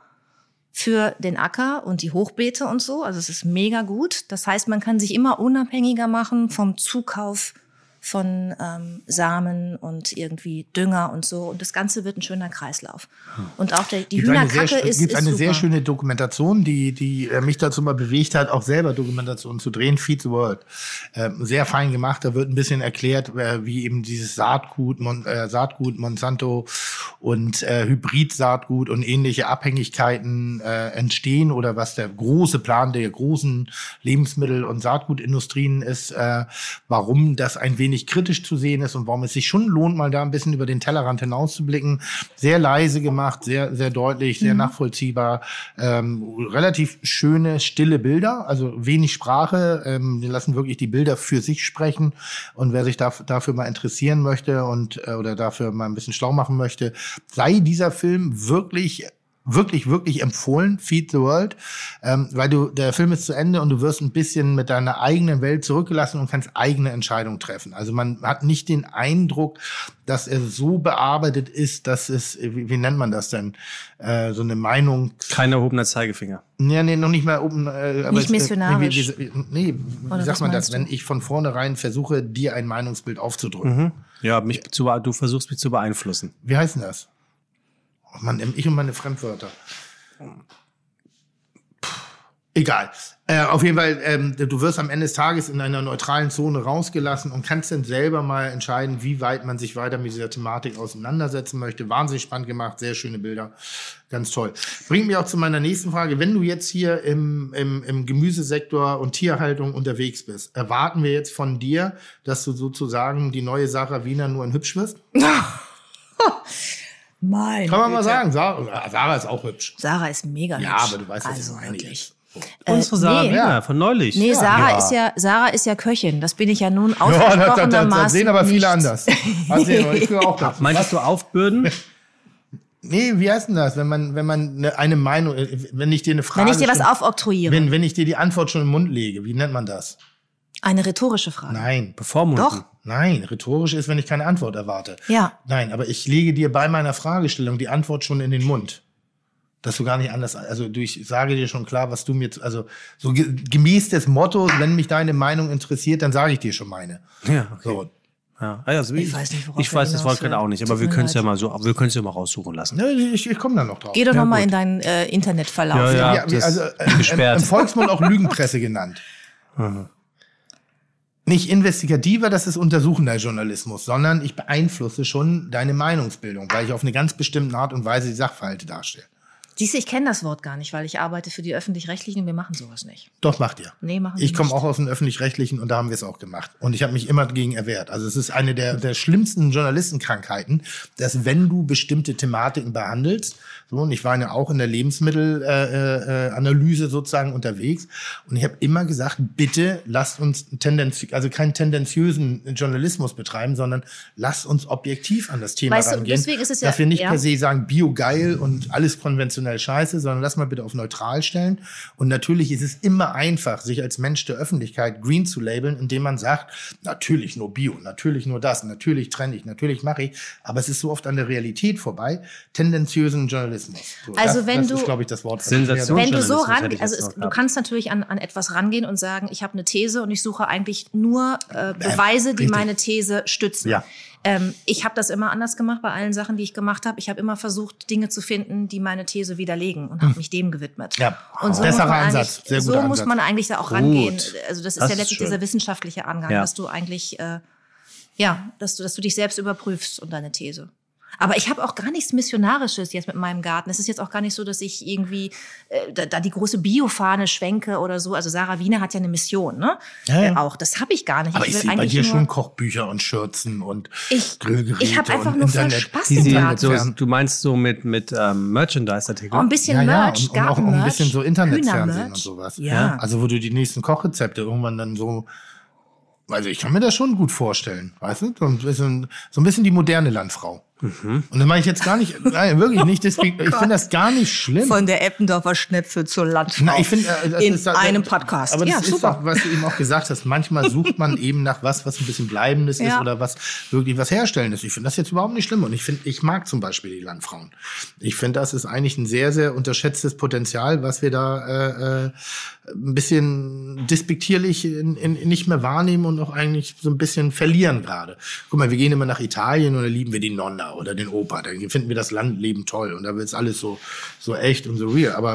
für den Acker und die Hochbeete und so. Also es ist mega gut. Das heißt, man kann sich immer unabhängiger machen vom Zukauf von ähm, Samen und irgendwie Dünger und so. Und das Ganze wird ein schöner Kreislauf. Und auch der, die Gibt eine sehr, Hühnerkacke ist, gibt ist eine super. sehr schöne Dokumentation, die, die äh, mich dazu mal bewegt hat, auch selber Dokumentationen zu drehen, Feed the World. Ähm, sehr fein gemacht, da wird ein bisschen erklärt, äh, wie eben dieses Saatgut, Mon, äh, Saatgut Monsanto und äh, Hybrid-Saatgut und ähnliche Abhängigkeiten äh, entstehen oder was der große Plan der großen Lebensmittel- und Saatgutindustrien ist, äh, warum das ein wenig kritisch zu sehen ist und warum es sich schon lohnt, mal da ein bisschen über den Tellerrand hinauszublicken. Sehr leise gemacht, sehr sehr deutlich, sehr mhm. nachvollziehbar, ähm, relativ schöne, stille Bilder, also wenig Sprache, ähm, die lassen wirklich die Bilder für sich sprechen und wer sich da, dafür mal interessieren möchte und äh, oder dafür mal ein bisschen schlau machen möchte, sei dieser Film wirklich wirklich, wirklich empfohlen, Feed the World, ähm, weil du, der Film ist zu Ende und du wirst ein bisschen mit deiner eigenen Welt zurückgelassen und kannst eigene Entscheidungen treffen. Also man hat nicht den Eindruck, dass er so bearbeitet ist, dass es, wie, wie nennt man das denn, äh, so eine Meinung... Kein erhobener Zeigefinger. Nee, nee, noch nicht mal oben... Äh, nicht missionarisch. Äh, nee, wie, nee, wie sagt man das, du? Wenn ich von vornherein versuche, dir ein Meinungsbild aufzudrücken? Mhm. Ja, mich zu, du versuchst mich zu beeinflussen. Wie heißt denn das? Oh Mann, ich und meine Fremdwörter. Puh, egal. Äh, auf jeden Fall, ähm, du wirst am Ende des Tages in einer neutralen Zone rausgelassen und kannst dann selber mal entscheiden, wie weit man sich weiter mit dieser Thematik auseinandersetzen möchte. Wahnsinnig spannend gemacht, sehr schöne Bilder. Ganz toll. Bringt mich auch zu meiner nächsten Frage. Wenn du jetzt hier im, im, im Gemüsesektor und Tierhaltung unterwegs bist, erwarten wir jetzt von dir, dass du sozusagen die neue Sarah Wiener nur in hübsch wirst? Mein Kann man mal Güte. sagen, Sarah, Sarah ist auch hübsch. Sarah ist mega Ja, hübsch. aber du weißt, was also ich meine wirklich. jetzt. Unsere Sarah nee. Wiener von neulich. Nee, ja. Sarah Ja. ist ja Sarah ist ja Köchin. Das bin ich ja nun Ja, das, das, das, das ausgesprochenermaßen sehen aber viele nicht. anders. Das sehen wir- ich gehöre auch dazu. Meinst du aufbürden? Nee, wie heißt denn das, wenn man, wenn man eine, eine Meinung, wenn ich dir eine Frage Wenn ich dir was schon, aufoktroyiere. wenn, wenn ich dir die Antwort schon im Mund lege, wie nennt man das? Eine rhetorische Frage. Nein. Bevormunden. Doch. Nein, rhetorisch ist, wenn ich keine Antwort erwarte. Ja. Nein, aber ich lege dir bei meiner Fragestellung die Antwort schon in den Mund. Dass du gar nicht anders, also du, ich sage dir schon klar, was du mir, also so ge, gemäß des Mottos, wenn mich deine Meinung interessiert, dann sage ich dir schon meine. Ja, okay. So. Ja, also Ich weiß nicht, worauf ich weiß er das hinaus Wort will. gerade auch nicht, aber Tut wir mir können es ja leid. mal so, wir können es ja mal raussuchen lassen. Ne, ich, ich komme da noch drauf. Geh doch Ja, noch mal gut. in deinen äh, Internetverlauf. Ja, ja. Ja, wie, das also äh, gesperrt. im Volksmund auch Lügenpresse genannt. Nicht investigativer, das ist untersuchender Journalismus, sondern ich beeinflusse schon deine Meinungsbildung, weil ich auf eine ganz bestimmte Art und Weise die Sachverhalte darstelle. Siehst du, ich kenne das Wort gar nicht, weil ich arbeite für die Öffentlich-Rechtlichen und wir machen sowas nicht. Doch, macht ihr. Nee, machen wir Ich komme nicht. auch aus dem Öffentlich-Rechtlichen und da haben wir es auch gemacht. Und ich habe mich immer dagegen erwehrt. Also es ist eine der, der schlimmsten Journalistenkrankheiten, dass wenn du bestimmte Thematiken behandelst, so, und ich war ja auch in der Lebensmittelanalyse äh, Analyse sozusagen unterwegs und ich habe immer gesagt, bitte lasst uns tendenzi also keinen tendenziösen Journalismus betreiben, sondern lasst uns objektiv an das Thema Weißt du, rangehen. deswegen ist es ja- dass wir nicht ja. per se sagen, bio geil und alles konventionell scheiße, sondern lass mal bitte auf neutral stellen. Und natürlich ist es immer einfach, sich als Mensch der Öffentlichkeit green zu labeln, indem man sagt, natürlich nur bio, natürlich nur das, natürlich trenne ich, natürlich mache ich. Aber es ist so oft an der Realität vorbei, tendenziösen Journalismus. So, Also das, wenn das du- ist, glaube ich, das Wort. Sensation. Wenn du so Journalismus hätte ran, ich also jetzt es, noch du gehabt. kannst natürlich an, an etwas rangehen und sagen, ich habe eine These und ich suche eigentlich nur äh, Beweise, die richtig. meine These stützen. Ja. Ähm, ich habe das immer anders gemacht bei allen Sachen, die ich gemacht habe. Ich habe immer versucht, Dinge zu finden, die meine These widerlegen und habe mich dem gewidmet. Ja. Und so Besserer muss man Ansatz, eigentlich, sehr so guter muss Ansatz. man eigentlich da auch Gut. rangehen. Also das ist Das ja ist letztlich schön. dieser wissenschaftliche Angang, Ja. dass du eigentlich äh, ja, dass du, dass du dich selbst überprüfst und deine These. Aber ich habe auch gar nichts Missionarisches jetzt mit meinem Garten. Es ist jetzt auch gar nicht so, dass ich irgendwie äh, da, da die große Biofahne schwenke oder so. Also Sarah Wiener hat ja eine Mission, ne? Ja, ja. Äh, auch. Das habe ich gar nicht. Aber ich will sehe bei eigentlich dir nur- schon Kochbücher und Schürzen und Ich- Grillgeräte ich hab einfach und nur voll Internet. Spaß Die im sie, Garten. so, Fern- du meinst so mit, mit ähm, Merchandise-Artikeln? Oh, ein bisschen Ja, ja, Merch, und, und auch auch ein Gartenmerch, bisschen so Internetfernsehen Hühnermerch. und sowas. Ja. Also wo du die nächsten Kochrezepte irgendwann dann so, also ich kann mir das schon gut vorstellen, weißt du? So ein bisschen, so ein bisschen die moderne Landfrau. Mhm. Und das meine ich jetzt gar nicht, nein, wirklich nicht, deswegen, ich finde das gar nicht schlimm. Von der Eppendorfer Schnepfe zur Landfrau. Na, ich finde, äh, das in ist, einem Podcast. Aber das Ja, ist super. auch, was du eben auch gesagt hast. Manchmal sucht man eben nach was, was ein bisschen Bleibendes ist Ja. oder was wirklich was Herstellendes. Ich finde das jetzt überhaupt nicht schlimm. Und ich finde, ich mag zum Beispiel die Landfrauen. Ich finde, das ist eigentlich ein sehr, sehr unterschätztes Potenzial, was wir da äh, äh, ein bisschen despektierlich in, in, nicht mehr wahrnehmen und auch eigentlich so ein bisschen verlieren gerade. Guck mal, wir gehen immer nach Italien und da lieben wir die Nonna oder den Opa. Da finden wir das Landleben toll und da wird alles so, so echt und so real. Aber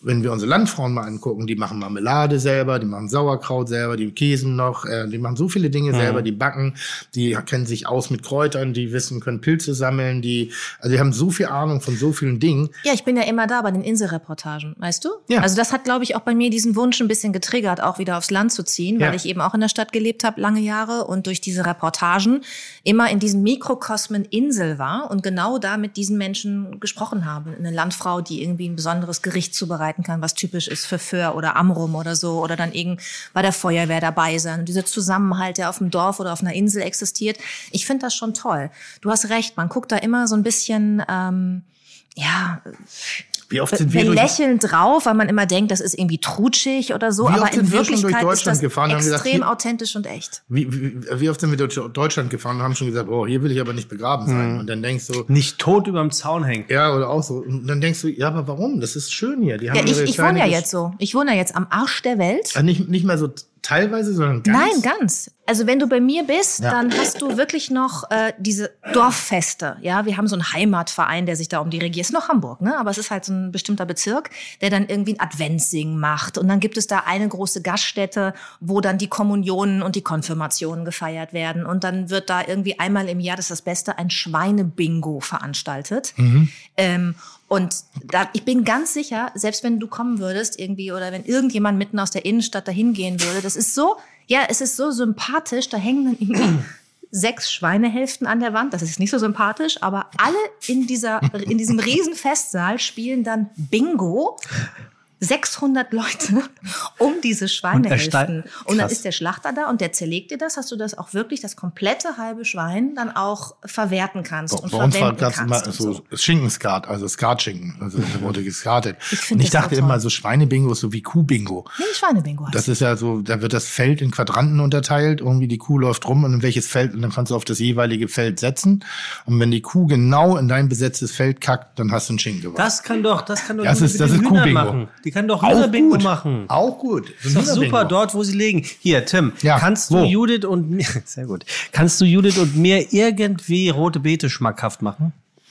wenn wir unsere Landfrauen mal angucken, die machen Marmelade selber, die machen Sauerkraut selber, die käsen noch, äh, die machen so viele Dinge mhm. selber, die backen, die kennen sich aus mit Kräutern, die wissen, können Pilze sammeln, die, also die haben so viel Ahnung von so vielen Dingen. Ja, ich bin ja immer da bei den Inselreportagen, weißt du? Ja. Also das hat, glaube ich, auch bei mir diesen Wunsch ein bisschen getriggert, auch wieder aufs Land zu ziehen, weil ja. ich eben auch in der Stadt gelebt habe, lange Jahre und durch diese Reportagen immer in diesem Mikrokosmen Insel war und genau da mit diesen Menschen gesprochen habe. Eine Landfrau, die irgendwie ein besonderes Gericht zubereiten kann, was typisch ist für Föhr oder Amrum oder so, oder dann irgend bei der Feuerwehr dabei sein. Und dieser Zusammenhalt, der auf dem Dorf oder auf einer Insel existiert, ich finde das schon toll. Du hast recht, man guckt da immer so ein bisschen, ähm, ja, Wie oft sind wir durch, lächeln drauf, weil man immer denkt, das ist irgendwie trutschig oder so, Wie aber oft in sind wir schon durch Wirklichkeit ist Deutschland das gefahren und haben extrem gesagt, hier- authentisch und echt. wie, wie, wie oft sind wir durch Deutschland gefahren und haben schon gesagt, oh, hier will ich aber nicht begraben sein. Und dann denkst du, Nicht tot überm Zaun hängen. ja, oder auch so. Und dann denkst du, ja, aber warum? Das ist schön hier. Die haben Ja, ich, ihre ich wohne ja kleine jetzt so. Ich wohne ja jetzt am Arsch der Welt. Gesch- Nicht, nicht mehr so teilweise, sondern ganz. Nein, ganz. Also wenn du bei mir bist, Ja. dann hast du wirklich noch äh, diese Dorffeste. Ja, wir haben so einen Heimatverein, der sich da um die Regie. Ist noch Hamburg, ne? Aber es ist halt so ein bestimmter Bezirk, der dann irgendwie ein Adventssingen macht. Und dann gibt es da eine große Gaststätte, wo dann die Kommunionen und die Konfirmationen gefeiert werden. Und dann wird da irgendwie einmal im Jahr, das ist das Beste, ein Schweinebingo veranstaltet. Mhm. Ähm, und da, ich bin ganz sicher, selbst wenn du kommen würdest irgendwie oder wenn irgendjemand mitten aus der Innenstadt dahin gehen würde, das ist so, ja, es ist so sympathisch, da hängen dann irgendwie sechs Schweinehälften an der Wand, das ist nicht so sympathisch, aber alle in dieser, in diesem riesen Festsaal spielen dann Bingo. sechshundert Leute um diese Schweinehälften. Und, und dann ist der Schlachter da und der zerlegt dir das, dass du das auch wirklich, das komplette halbe Schwein dann auch verwerten kannst und Bei uns war verwenden das kannst. immer und so, so. Schinkenskat, also Skatschinken. Also da wurde geskartet. Ich Und find ich das dachte so toll. immer, so Schweinebingo ist so wie Kuhbingo. Nee, Schweinebingo heißt Das ist ja so, da wird das Feld in Quadranten unterteilt, irgendwie die Kuh läuft rum und in welches Feld, und dann kannst du auf das jeweilige Feld setzen. Und wenn die Kuh genau in dein besetztes Feld kackt, dann hast du einen Schinken gewonnen. Das kann doch, das kann doch Das Judith ist- das mit ist den Hühnern Kuhbingo. machen. Die kann doch Auch Hühnerbingo gut. machen. Auch gut. So Ist doch Hühnerbingo. super dort, wo sie legen. Hier, Tim, Ja, kannst du wo? Judith und mir, sehr gut, kannst du Judith und mir irgendwie rote Beete schmackhaft machen?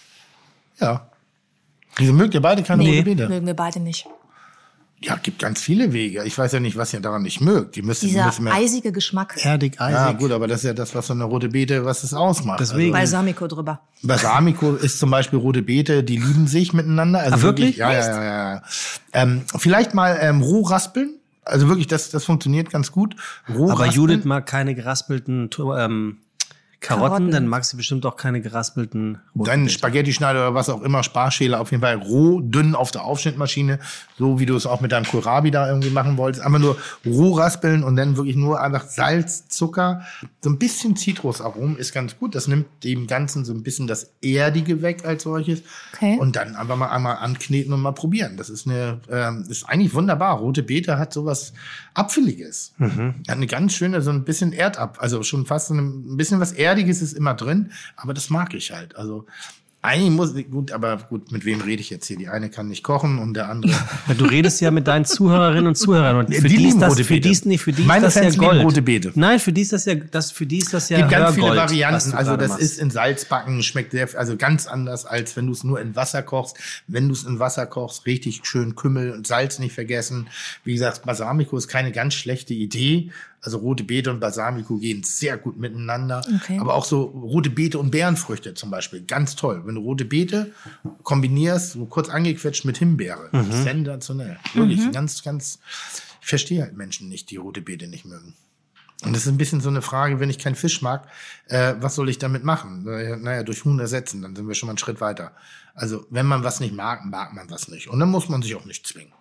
Ja. Wieso mögt ihr beide keine Nee. rote Beete? Mögen wir beide nicht. Ja, gibt ganz viele Wege. Ich weiß ja nicht, was ihr daran nicht mögt. Die müssen, Dieser müssen mehr, eisige Geschmack. Erdig, eisig. ja, gut, aber das ist ja das, was so eine rote Beete, was es ausmacht. Deswegen. Balsamico drüber. Also, Balsamico ist zum Beispiel rote Beete, die lieben sich miteinander. Also Ah, wirklich? Ja, ja, ja, ja. Ähm, vielleicht mal ähm, roh raspeln. Also wirklich, das, das funktioniert ganz gut. Roh Aber raspeln. Judith mag keine geraspelten ähm, Karotten, Karotten. dann mag sie bestimmt auch keine geraspelten roten Dann Beete. Spaghetti-Schneider oder was auch immer, Sparschäler, auf jeden Fall roh, dünn auf der Aufschnittmaschine, so wie du es auch mit deinem Kohlrabi da irgendwie machen wolltest. Einfach nur roh raspeln und dann wirklich nur einfach Salz, Zucker, so ein bisschen Zitrusaromen ist ganz gut. Das nimmt dem Ganzen so ein bisschen das Erdige weg als solches. Okay. Und dann einfach mal einmal ankneten und mal probieren. Das ist eine, ähm, ist eigentlich wunderbar. Rote Beete hat sowas Apfeliges. Mhm. Hat eine ganz schöne, so ein bisschen Erdab, also schon fast so ein bisschen was Erdiges ist immer drin, aber das mag ich halt. Also eigentlich muss, gut, aber gut, mit wem rede ich jetzt hier? Die eine kann nicht kochen und der andere. Ja, du redest ja mit deinen Zuhörerinnen und Zuhörern und für Die die, lieben ist das, rote für Beete. die ist, nee, für die ist Meine das Fans ja lieben Gold. rote Beete. Nein, für die ist das ja, das, für die ist das ja Es gibt ganz viele Hörgold, was Varianten. du Also gerade das machst. ist in Salzbacken, schmeckt sehr, also ganz anders, als wenn du es nur in Wasser kochst. Wenn du es in Wasser kochst, richtig schön Kümmel und Salz nicht vergessen. Wie gesagt, Balsamico ist keine ganz schlechte Idee. Also rote Beete und Balsamico gehen sehr gut miteinander. Okay. Aber auch so rote Beete und Beerenfrüchte zum Beispiel, ganz toll. Wenn du rote Beete kombinierst, so kurz angequetscht mit Himbeere, sensationell. Wirklich, ganz, ganz. Ich verstehe halt Menschen nicht, die rote Beete nicht mögen. Und das ist ein bisschen so eine Frage, wenn ich keinen Fisch mag, äh, was soll ich damit machen? Naja, naja, durch Huhn ersetzen, dann sind wir schon mal einen Schritt weiter. Also, wenn man was nicht mag, mag man was nicht. Und dann muss man sich auch nicht zwingen.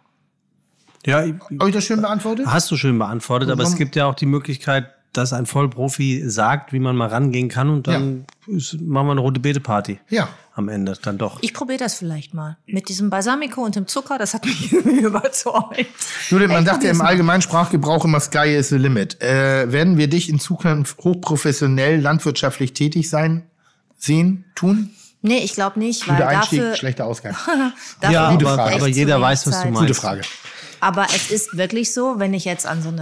Ja, ich- Habe ich das schön beantwortet? hast du schön beantwortet, aber es Warum- gibt ja auch die Möglichkeit, dass ein Vollprofi sagt, wie man mal rangehen kann und dann ist, machen wir eine rote Beete-Party. Ja. Am Ende dann doch. Ich probiere das vielleicht mal. Mit diesem Balsamico und dem Zucker, das hat mich überzeugt. Judith, man Ich sagt ja probier's im mal. allgemeinen Sprachgebrauch immer Sky is the limit. Äh, werden wir dich in Zukunft hochprofessionell landwirtschaftlich tätig sein, sehen, tun? Nee, ich glaube nicht, weil Guter Einstieg, dafür, schlechter Ausgang. dafür Ja, Gute aber, Frage. aber echt jeder zu weiß, wenig was du Zeit. meinst. Gute Frage. Aber es ist wirklich so, wenn ich jetzt an so einem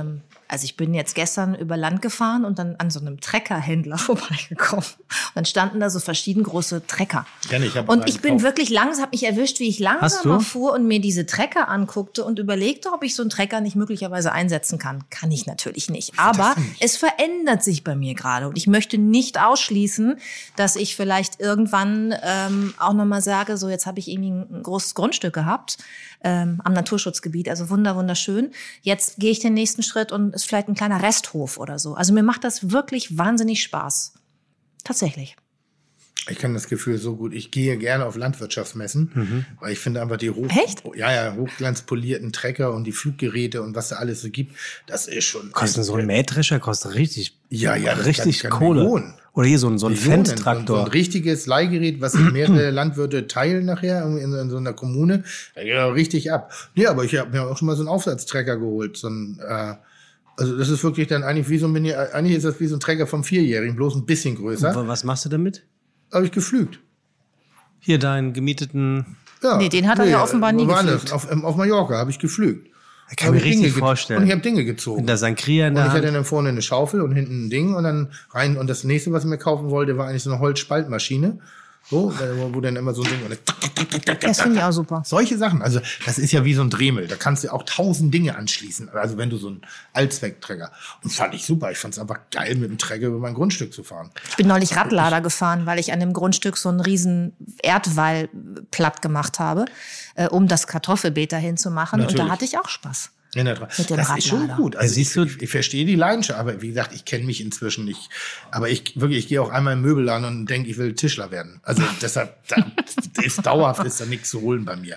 Also ich bin jetzt gestern über Land gefahren und dann an so einem Treckerhändler vorbeigekommen. Und dann standen da so verschieden große Trecker. Ja, ich hab und einen ich bin gekauft. wirklich langsam, hab mich erwischt, wie ich langsamer fuhr und mir diese Trecker anguckte und überlegte, ob ich so einen Trecker nicht möglicherweise einsetzen kann. Kann ich natürlich nicht. Aber es verändert sich bei mir gerade. Und ich möchte nicht ausschließen, dass ich vielleicht irgendwann ähm, auch nochmal sage, so jetzt habe ich irgendwie ein großes Grundstück gehabt ähm, am Naturschutzgebiet, also wunder, wunderschön. Jetzt gehe ich den nächsten Schritt und ist vielleicht ein kleiner Resthof oder so. Also mir macht das wirklich wahnsinnig Spaß. Tatsächlich. Ich kann das Gefühl so gut. Ich gehe gerne auf Landwirtschaftsmessen, mhm. weil ich finde einfach die hoch, Echt? ja, ja, hochglanzpolierten Trecker und die Fluggeräte und was da alles so gibt, das ist schon. Kostet so ein Mähdrescher kostet richtig, ja, ja, das richtig kann, kann Kohle. Millionen. Oder hier so ein, so ein Millionen. Fendt-Traktor. So ein richtiges Leihgerät, was sich mehrere Landwirte teilen nachher in, in so einer Kommune. Da geht auch richtig ab. Ja, aber ich habe mir auch schon mal so einen Aufsatztrecker geholt. So ein, äh, also das ist wirklich dann eigentlich wie so ein Mini, eigentlich ist das wie so ein Trecker vom Vierjährigen, bloß ein bisschen größer. Und was machst du damit? Habe ich geflügt. Hier deinen gemieteten... Ja, Nee, den hat er ja offenbar nie wo war geflügt. das? Auf, ähm, auf Mallorca habe ich geflügt. Ich kann mir Hab ich richtig Dinge ge- vorstellen. Und ich habe Dinge gezogen. In der Sangria in Und der ich Hand. hatte dann vorne eine Schaufel und hinten ein Ding und dann rein. Und das nächste, was ich mir kaufen wollte, war eigentlich so eine Holzspaltmaschine. So, wo, wo dann immer so ein Ding. Und dann Das finde ich auch super. solche Sachen. Also, das ist ja wie so ein Dremel. Da kannst du auch tausend Dinge anschließen. Also, wenn du so einen Allzweckträger. Und das fand ich super. Ich fand es einfach geil, mit dem Träger über mein Grundstück zu fahren. Ich bin neulich Radlader gefahren, weil ich an dem Grundstück so einen riesen Erdwall platt gemacht habe, äh, um das Kartoffelbeet dahin zu machen. Natürlich. Und da hatte ich auch Spaß. In der Tra- Mit dem das ist schon Radlader. gut. Also Ja, siehst ich, du- ich, ich verstehe die Leidenschaft, aber wie gesagt, ich kenne mich inzwischen nicht. Aber ich wirklich, ich gehe auch einmal im Möbelladen und denke, ich will Tischler werden. Also deshalb da, ist dauerhaft ist da nichts zu holen bei mir.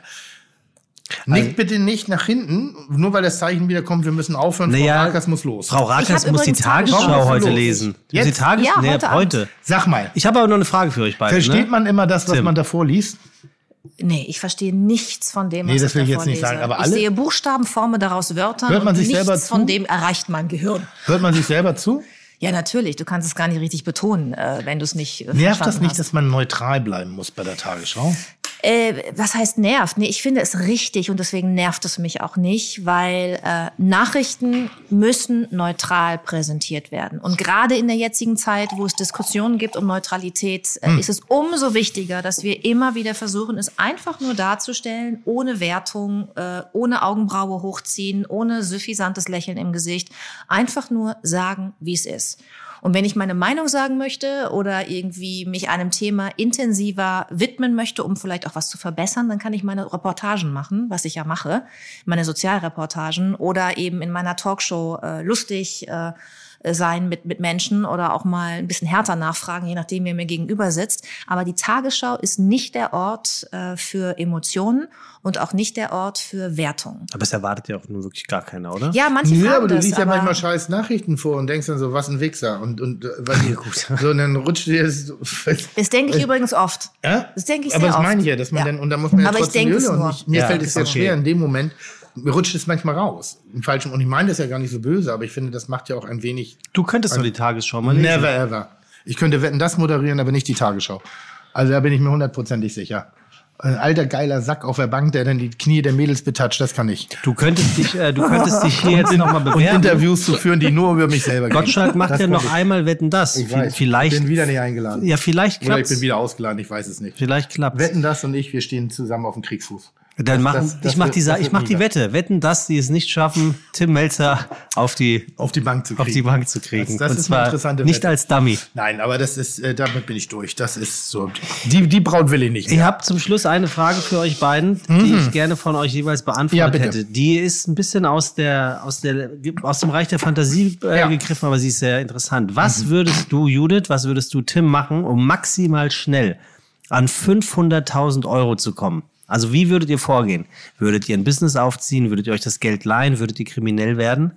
Nickt bitte nicht nach hinten, nur weil das Zeichen wieder kommt, wir müssen aufhören, Naja, Frau Rackers muss los. Frau Rackers Ich hab muss die übrigens Tagesschau Tagesschau heute los. lesen. Jetzt? Die Tages Ja, nee, heute heute. Abend. Sag mal, Ich habe aber noch eine Frage für euch beide. versteht ne? man immer das, was Tim. man davor liest? Nee, ich verstehe nichts von dem, was Nee, das ich will ich davor jetzt nicht lese. sagen, aber ich alle- sehe Buchstaben, forme daraus Wörter Hört man und sich nichts selber zu? von dem erreicht mein Gehirn. Hört man sich selber zu? Ja, natürlich. Du kannst es gar nicht richtig betonen, äh, wenn du es nicht äh, Nervt das verstanden nicht, hast. dass man neutral bleiben muss bei der Tagesschau? Äh, was heißt nervt? Nee, ich finde es richtig und deswegen nervt es mich auch nicht, weil äh, Nachrichten müssen neutral präsentiert werden. Und gerade in der jetzigen Zeit, wo es Diskussionen gibt um Neutralität, äh, ist es umso wichtiger, dass wir immer wieder versuchen, es einfach nur darzustellen, ohne Wertung, äh, ohne Augenbraue hochziehen, ohne suffisantes Lächeln im Gesicht. Einfach nur sagen, wie es ist. Und wenn ich meine Meinung sagen möchte oder irgendwie mich einem Thema intensiver widmen möchte, um vielleicht auch was zu verbessern, dann kann ich meine Reportagen machen, was ich ja mache, meine Sozialreportagen oder eben in meiner Talkshow äh, lustig äh, sein mit mit Menschen oder auch mal ein bisschen härter nachfragen, je nachdem, wer mir gegenüber sitzt. Aber die Tagesschau ist nicht der Ort äh, für Emotionen und auch nicht der Ort für Wertung. Aber es erwartet ja auch nur wirklich gar keiner, oder? Ja, manche Ja, fragen aber du das, liest ja aber manchmal scheiß Nachrichten vor und denkst dann so, was ein Wichser. Und, und äh, was Ja, gut. so, und dann rutscht dir das. so- das denke ich übrigens oft. Ja? Das denke ich aber sehr das oft. meine ich ja, dass man Ja. dann, und dann muss man ja Aber ich trotzdem denke es Jule, nur. und ich, mir Ja, fällt es ist sehr okay. schwer in dem Moment, mir rutscht es manchmal raus. Im falschen, und ich meine das ja gar nicht so böse, aber ich finde, das macht ja auch ein wenig. Du könntest doch die Tagesschau mal lesen. Never ever. Ich könnte Wetten, das moderieren, aber nicht die Tagesschau. Also da bin ich mir hundertprozentig sicher. Ein alter geiler Sack auf der Bank, der dann die Knie der Mädels betatscht, das kann ich. Du könntest dich, äh, du könntest dich hier jetzt nochmal Und bewerben. Interviews zu führen, die nur über mich selber gehen. Gottschalk macht Das ja kann noch ich. einmal Wetten, das. Ich V- weiß. Vielleicht, Ich bin wieder nicht eingeladen. ja, vielleicht Oder ich klappt's. bin wieder ausgeladen, ich weiß es nicht. Vielleicht klappt's. Wetten, das und ich, wir stehen zusammen auf dem Kriegsfuß. Dann Das- machen, das- das ich mach wird- die, Sa- das ich wird mach nie die was. Wette. Wetten, dass die es nicht schaffen, Tim Melzer auf die, Auf die Bank zu kriegen. auf die Bank zu kriegen. Das, das Und ist zwar eine interessante nicht Wette. als Dummy. Nein, aber das ist, äh, damit bin ich durch. Das ist so. Die, die Braut will ich nicht. Ich habe zum Schluss eine Frage für euch beiden, die ich gerne von euch jeweils Ja, beantwortet bitte. hätte. Die ist ein bisschen aus der, aus der, aus dem Reich der Fantasie äh, Ja. gegriffen, aber sie ist sehr interessant. Was würdest du, Judith, was würdest du, Tim, machen, um maximal schnell an fünfhunderttausend Euro zu kommen? Also wie würdet ihr vorgehen? Würdet ihr ein Business aufziehen? Würdet ihr euch das Geld leihen? Würdet ihr kriminell werden?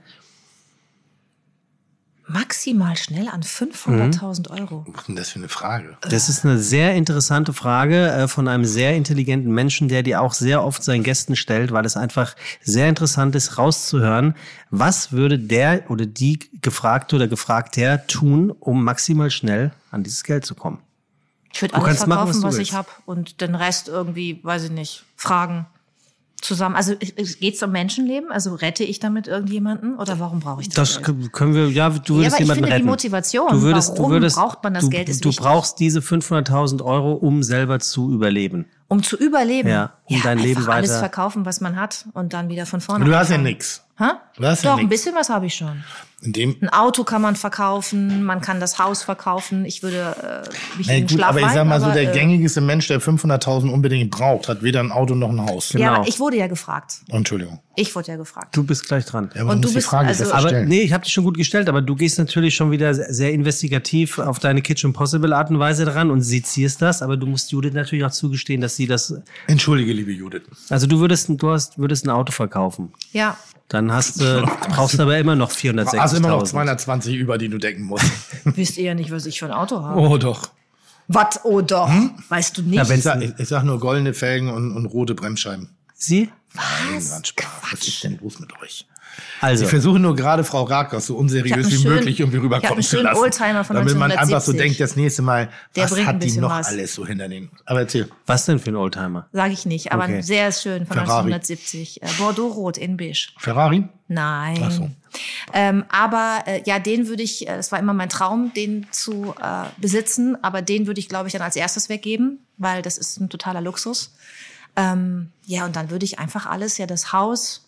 Maximal schnell an fünfhunderttausend Euro. Was ist denn das für eine Frage? Das ist eine sehr interessante Frage äh, von einem sehr intelligenten Menschen, der die auch sehr oft seinen Gästen stellt, weil es einfach sehr interessant ist, rauszuhören, was würde der oder die Gefragte oder Gefragter tun, um maximal schnell an dieses Geld zu kommen. Ich würde Du alles kannst machen, verkaufen, was was, du ich willst. habe und den Rest irgendwie, weiß ich nicht, fragen. Zusammen, also geht es um Menschenleben? Also rette ich damit irgendjemanden oder warum brauche ich das? Das Geld? können wir, ja, du würdest ja, aber jemanden ich finde retten. die Motivation, du würdest, warum du würdest, braucht man das du, Geld, ist Du wichtig. brauchst diese fünfhunderttausend Euro, um selber zu überleben. Um zu überleben? Ja, um dein Leben einfach alles weiter- verkaufen, was man hat und dann wieder von vorne Du hast ja anfangen. nix. Ha? Du hast ja Doch, nix. ein bisschen was habe ich schon. In dem, Ein Auto kann man verkaufen, man kann das Haus verkaufen. Ich würde äh, mich na in den gut, Schlaf aber ich sag weinen, mal so, aber, der äh, gängigste Mensch, der fünfhunderttausend unbedingt braucht, hat weder ein Auto noch ein Haus. Genau. Ja, aber ich wurde ja gefragt. Entschuldigung. Ich wurde ja gefragt. Du bist gleich dran. Ja, aber Und du du musst bist die Frage also- besser Aber stellen. nee, ich habe dich schon gut gestellt, aber du gehst natürlich schon wieder sehr investigativ auf deine Kitchen Possible Art und Weise dran und sezierst das, aber du musst Judith natürlich auch zugestehen, dass sie das, Entschuldige, liebe Judith. also du würdest, du hast, würdest ein Auto verkaufen. Ja. Dann hast du, brauchst du aber immer noch vierhundertsechzigtausend. Also immer noch zweihundertzwanzig über, die du decken musst. Wisst ihr ja nicht, was ich für ein Auto habe. Oh doch. Was? Oh doch. Weißt du nicht? Ja, wenn- Ich sag, ich, ich sag nur goldene Felgen und, und rote Bremsscheiben. Sie? Nein, ganz Spaß. Was ist denn los mit euch? Also, Ich versuche nur gerade Frau Rakers so Ich hab unseriös einen wie schönen- möglich irgendwie ich hab rüberkommen einen zu schönen lassen. Oldtimer von damit man einfach so neunzehnhundertsiebzig. denkt, das nächste Mal, Der was bringt ein hat die bisschen noch was. alles so hinter den. Aber erzähl. was denn für ein Oldtimer? Sage ich nicht, aber Okay. sehr schön von Ferrari. neunzehnhundertsiebzig. Äh, Bordeaux-Rot in Beige. Ferrari? Nein. Ach so. Ähm, aber äh, ja, den würde ich, äh, das war immer mein Traum, den zu äh, besitzen, aber den würde ich, glaube ich, dann als erstes weggeben, weil das ist ein totaler Luxus. Ähm, ja, und dann würde ich einfach alles, ja, das Haus,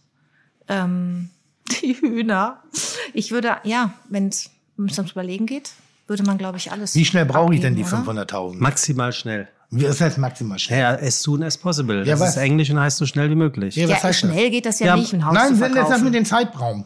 ähm, die Hühner. Ich würde, ja, wenn es ums Überlegen geht, würde man, glaube ich, alles. Wie schnell brauche ich denn die abgeben, oder? fünfhunderttausend? Maximal schnell. Wie- Das heißt maximal schnell. Ja, as soon as possible. Ja, Das was? ist Englisch und heißt so schnell wie möglich. Ja, was Ja, heißt das? schnell geht das ja, Ja, nicht, ein Haus Nein, zu sag mir verkaufen. den Zeitraum.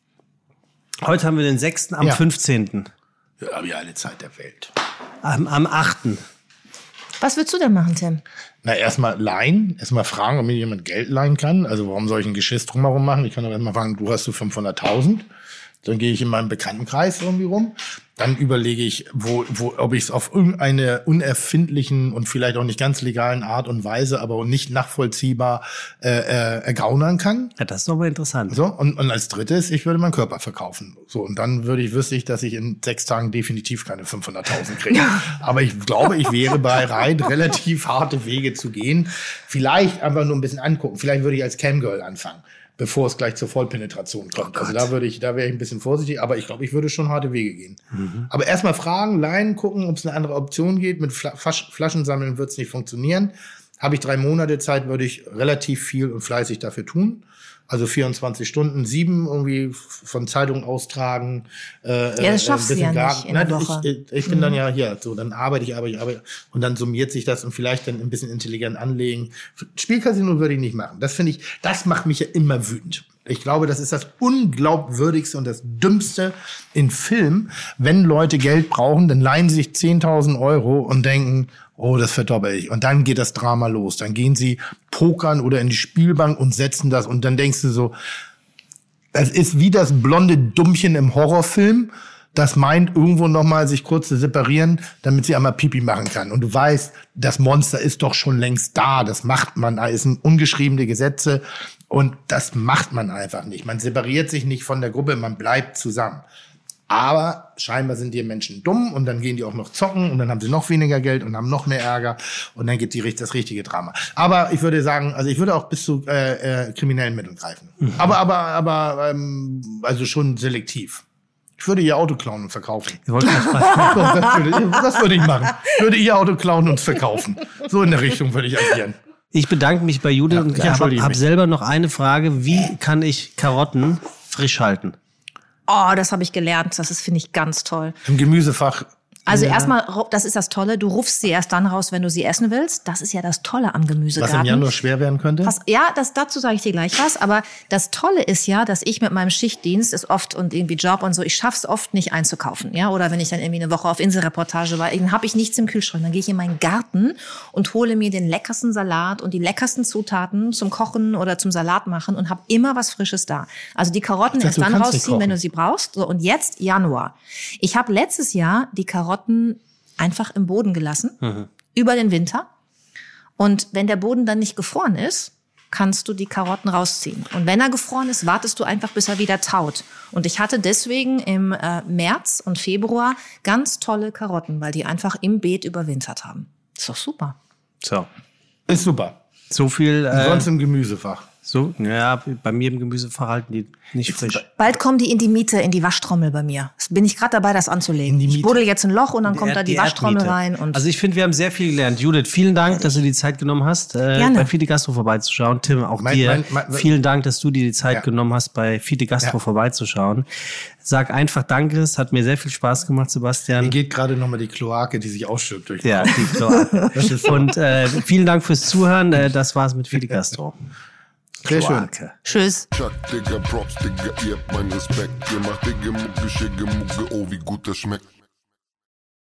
Heute haben wir den sechsten am Ja. fünfzehnten Ja, habe ich alle Zeit der Welt. Am, am achten Was würdest du denn machen, Tim? Na, erstmal leihen, erstmal fragen, ob mir jemand Geld leihen kann. Also warum soll ich ein Geschiss drumherum machen? Ich kann doch erstmal fragen, du hast so fünfhunderttausend. Dann gehe ich in meinem Bekanntenkreis irgendwie rum. Dann überlege ich, wo, wo, ob ich es auf irgendeine unerfindlichen und vielleicht auch nicht ganz legalen Art und Weise, aber nicht nachvollziehbar äh, äh, ergaunern kann. Ja, das ist doch mal interessant. So, und, und als drittes, ich würde meinen Körper verkaufen. So, und dann würde ich, wüsste ich, dass ich in sechs Tagen definitiv keine fünfhunderttausend kriege. Aber ich glaube, ich wäre bereit, relativ harte Wege zu gehen. Vielleicht einfach nur ein bisschen angucken. Vielleicht würde ich als Camgirl anfangen, bevor es gleich zur Vollpenetration kommt. Also da würde ich, da wäre ich ein bisschen vorsichtig, aber ich glaube, ich würde schon harte Wege gehen. Mhm. Aber erstmal fragen, leihen, gucken, ob es eine andere Option geht. Mit Fla Fasch Flaschen sammeln wird es nicht funktionieren. Habe ich drei Monate Zeit, würde ich relativ viel und fleißig dafür tun. Also vierundzwanzig Stunden, sieben irgendwie von Zeitung austragen. Äh, Ja, das schaffst äh, du ja gar- nicht in der Nein, Woche. Ich, ich bin dann ja hier, so dann arbeite ich, arbeite ich, arbeite und dann summiert sich das und vielleicht dann ein bisschen intelligent anlegen. Spielcasino würde ich nicht machen. Das finde ich, das macht mich ja immer wütend. Ich glaube, das ist das Unglaubwürdigste und das Dümmste in Film. Wenn Leute Geld brauchen, dann leihen sie sich zehntausend Euro und denken, oh, das verdoppel ich. Und dann geht das Drama los. Dann gehen sie pokern oder in die Spielbank und setzen das. Und dann denkst du so, das ist wie das blonde Dummchen im Horrorfilm, das meint, irgendwo nochmal sich kurz zu separieren, damit sie einmal Pipi machen kann. Und du weißt, das Monster ist doch schon längst da. Das macht man, da sind ungeschriebene Gesetze. Und das macht man einfach nicht. Man separiert sich nicht von der Gruppe, man bleibt zusammen. Aber scheinbar sind die Menschen dumm und dann gehen die auch noch zocken und dann haben sie noch weniger Geld und haben noch mehr Ärger und dann geht die, das richtige Drama. Aber ich würde sagen, also ich würde auch bis zu äh, äh, kriminellen Mitteln greifen. Mhm. Aber, aber, aber, ähm, also schon selektiv. Ich würde ihr Auto klauen und verkaufen. Ich wollte gerade fragen. Das würde, das würde ich machen. Ich würde ihr Auto klauen und verkaufen. So in der Richtung würde ich agieren. Ich bedanke mich bei Judith Ja, und ich habe entschuldige hab mich. selber noch eine Frage. Wie kann ich Karotten frisch halten? Oh, das habe ich gelernt. Das ist, finde ich, ganz toll. Im Gemüsefach. Also erstmal, das ist das Tolle, du rufst sie erst dann raus, wenn du sie essen willst. Das ist ja das Tolle am Was Gemüsegarten. im Januar schwer werden könnte. Pass, ja, das, dazu sage ich dir gleich was. Aber das Tolle ist ja, dass ich mit meinem Schichtdienst ist oft und irgendwie Job und so, ich schaff's oft nicht einzukaufen. Ja, oder wenn ich dann irgendwie eine Woche auf Inselreportage war, dann habe ich nichts im Kühlschrank. Dann gehe ich in meinen Garten und hole mir den leckersten Salat und die leckersten Zutaten zum Kochen oder zum Salat machen und habe immer was Frisches da. Also die Karotten Ich dachte, erst du dann kannst nicht rausziehen, wenn kochen. du sie brauchst. So, und jetzt Januar. Ich habe letztes Jahr die Karotten einfach im Boden gelassen, mhm. über den Winter. Und wenn der Boden dann nicht gefroren ist, kannst du die Karotten rausziehen. Und wenn er gefroren ist, wartest du einfach, bis er wieder taut. Und ich hatte deswegen im äh, März und Februar ganz tolle Karotten, weil die einfach im Beet überwintert haben. Ist doch super. So, Ist super. so viel, äh, Sonst im Gemüsefach. So, ja, bei mir im Gemüsefach halten die nicht frisch. Bald kommen die in die Miete, in die Waschtrommel bei mir. Das bin ich gerade dabei, das anzulegen. Ich buddel jetzt ein Loch und dann kommt Erd- da die, die Waschtrommel Erdmiete. rein. Und Also ich finde, wir haben sehr viel gelernt. Judith, vielen Dank, dass du die Zeit genommen hast, äh, Gerne. bei Fide Gastro vorbeizuschauen. Tim, auch Mein- dir. mein- mein- vielen Dank, dass du dir die Zeit Ja. genommen hast, bei Fide Gastro Ja. vorbeizuschauen. Sag einfach Danke, es hat mir sehr viel Spaß gemacht, Sebastian. Mir geht gerade nochmal die Kloake, die sich ausschüttet durch den Ja, Kopf. die Kloake. Und äh, vielen Dank fürs Zuhören. Äh, das war's mit Fide Gastro. Sehr schön. Kloake. Tschüss. Chuck, Digga, Props, Digga, ihr habt meinen Respekt. Ihr macht Digga, Mucke, Schicke, Mucke, oh, wie gut das schmeckt.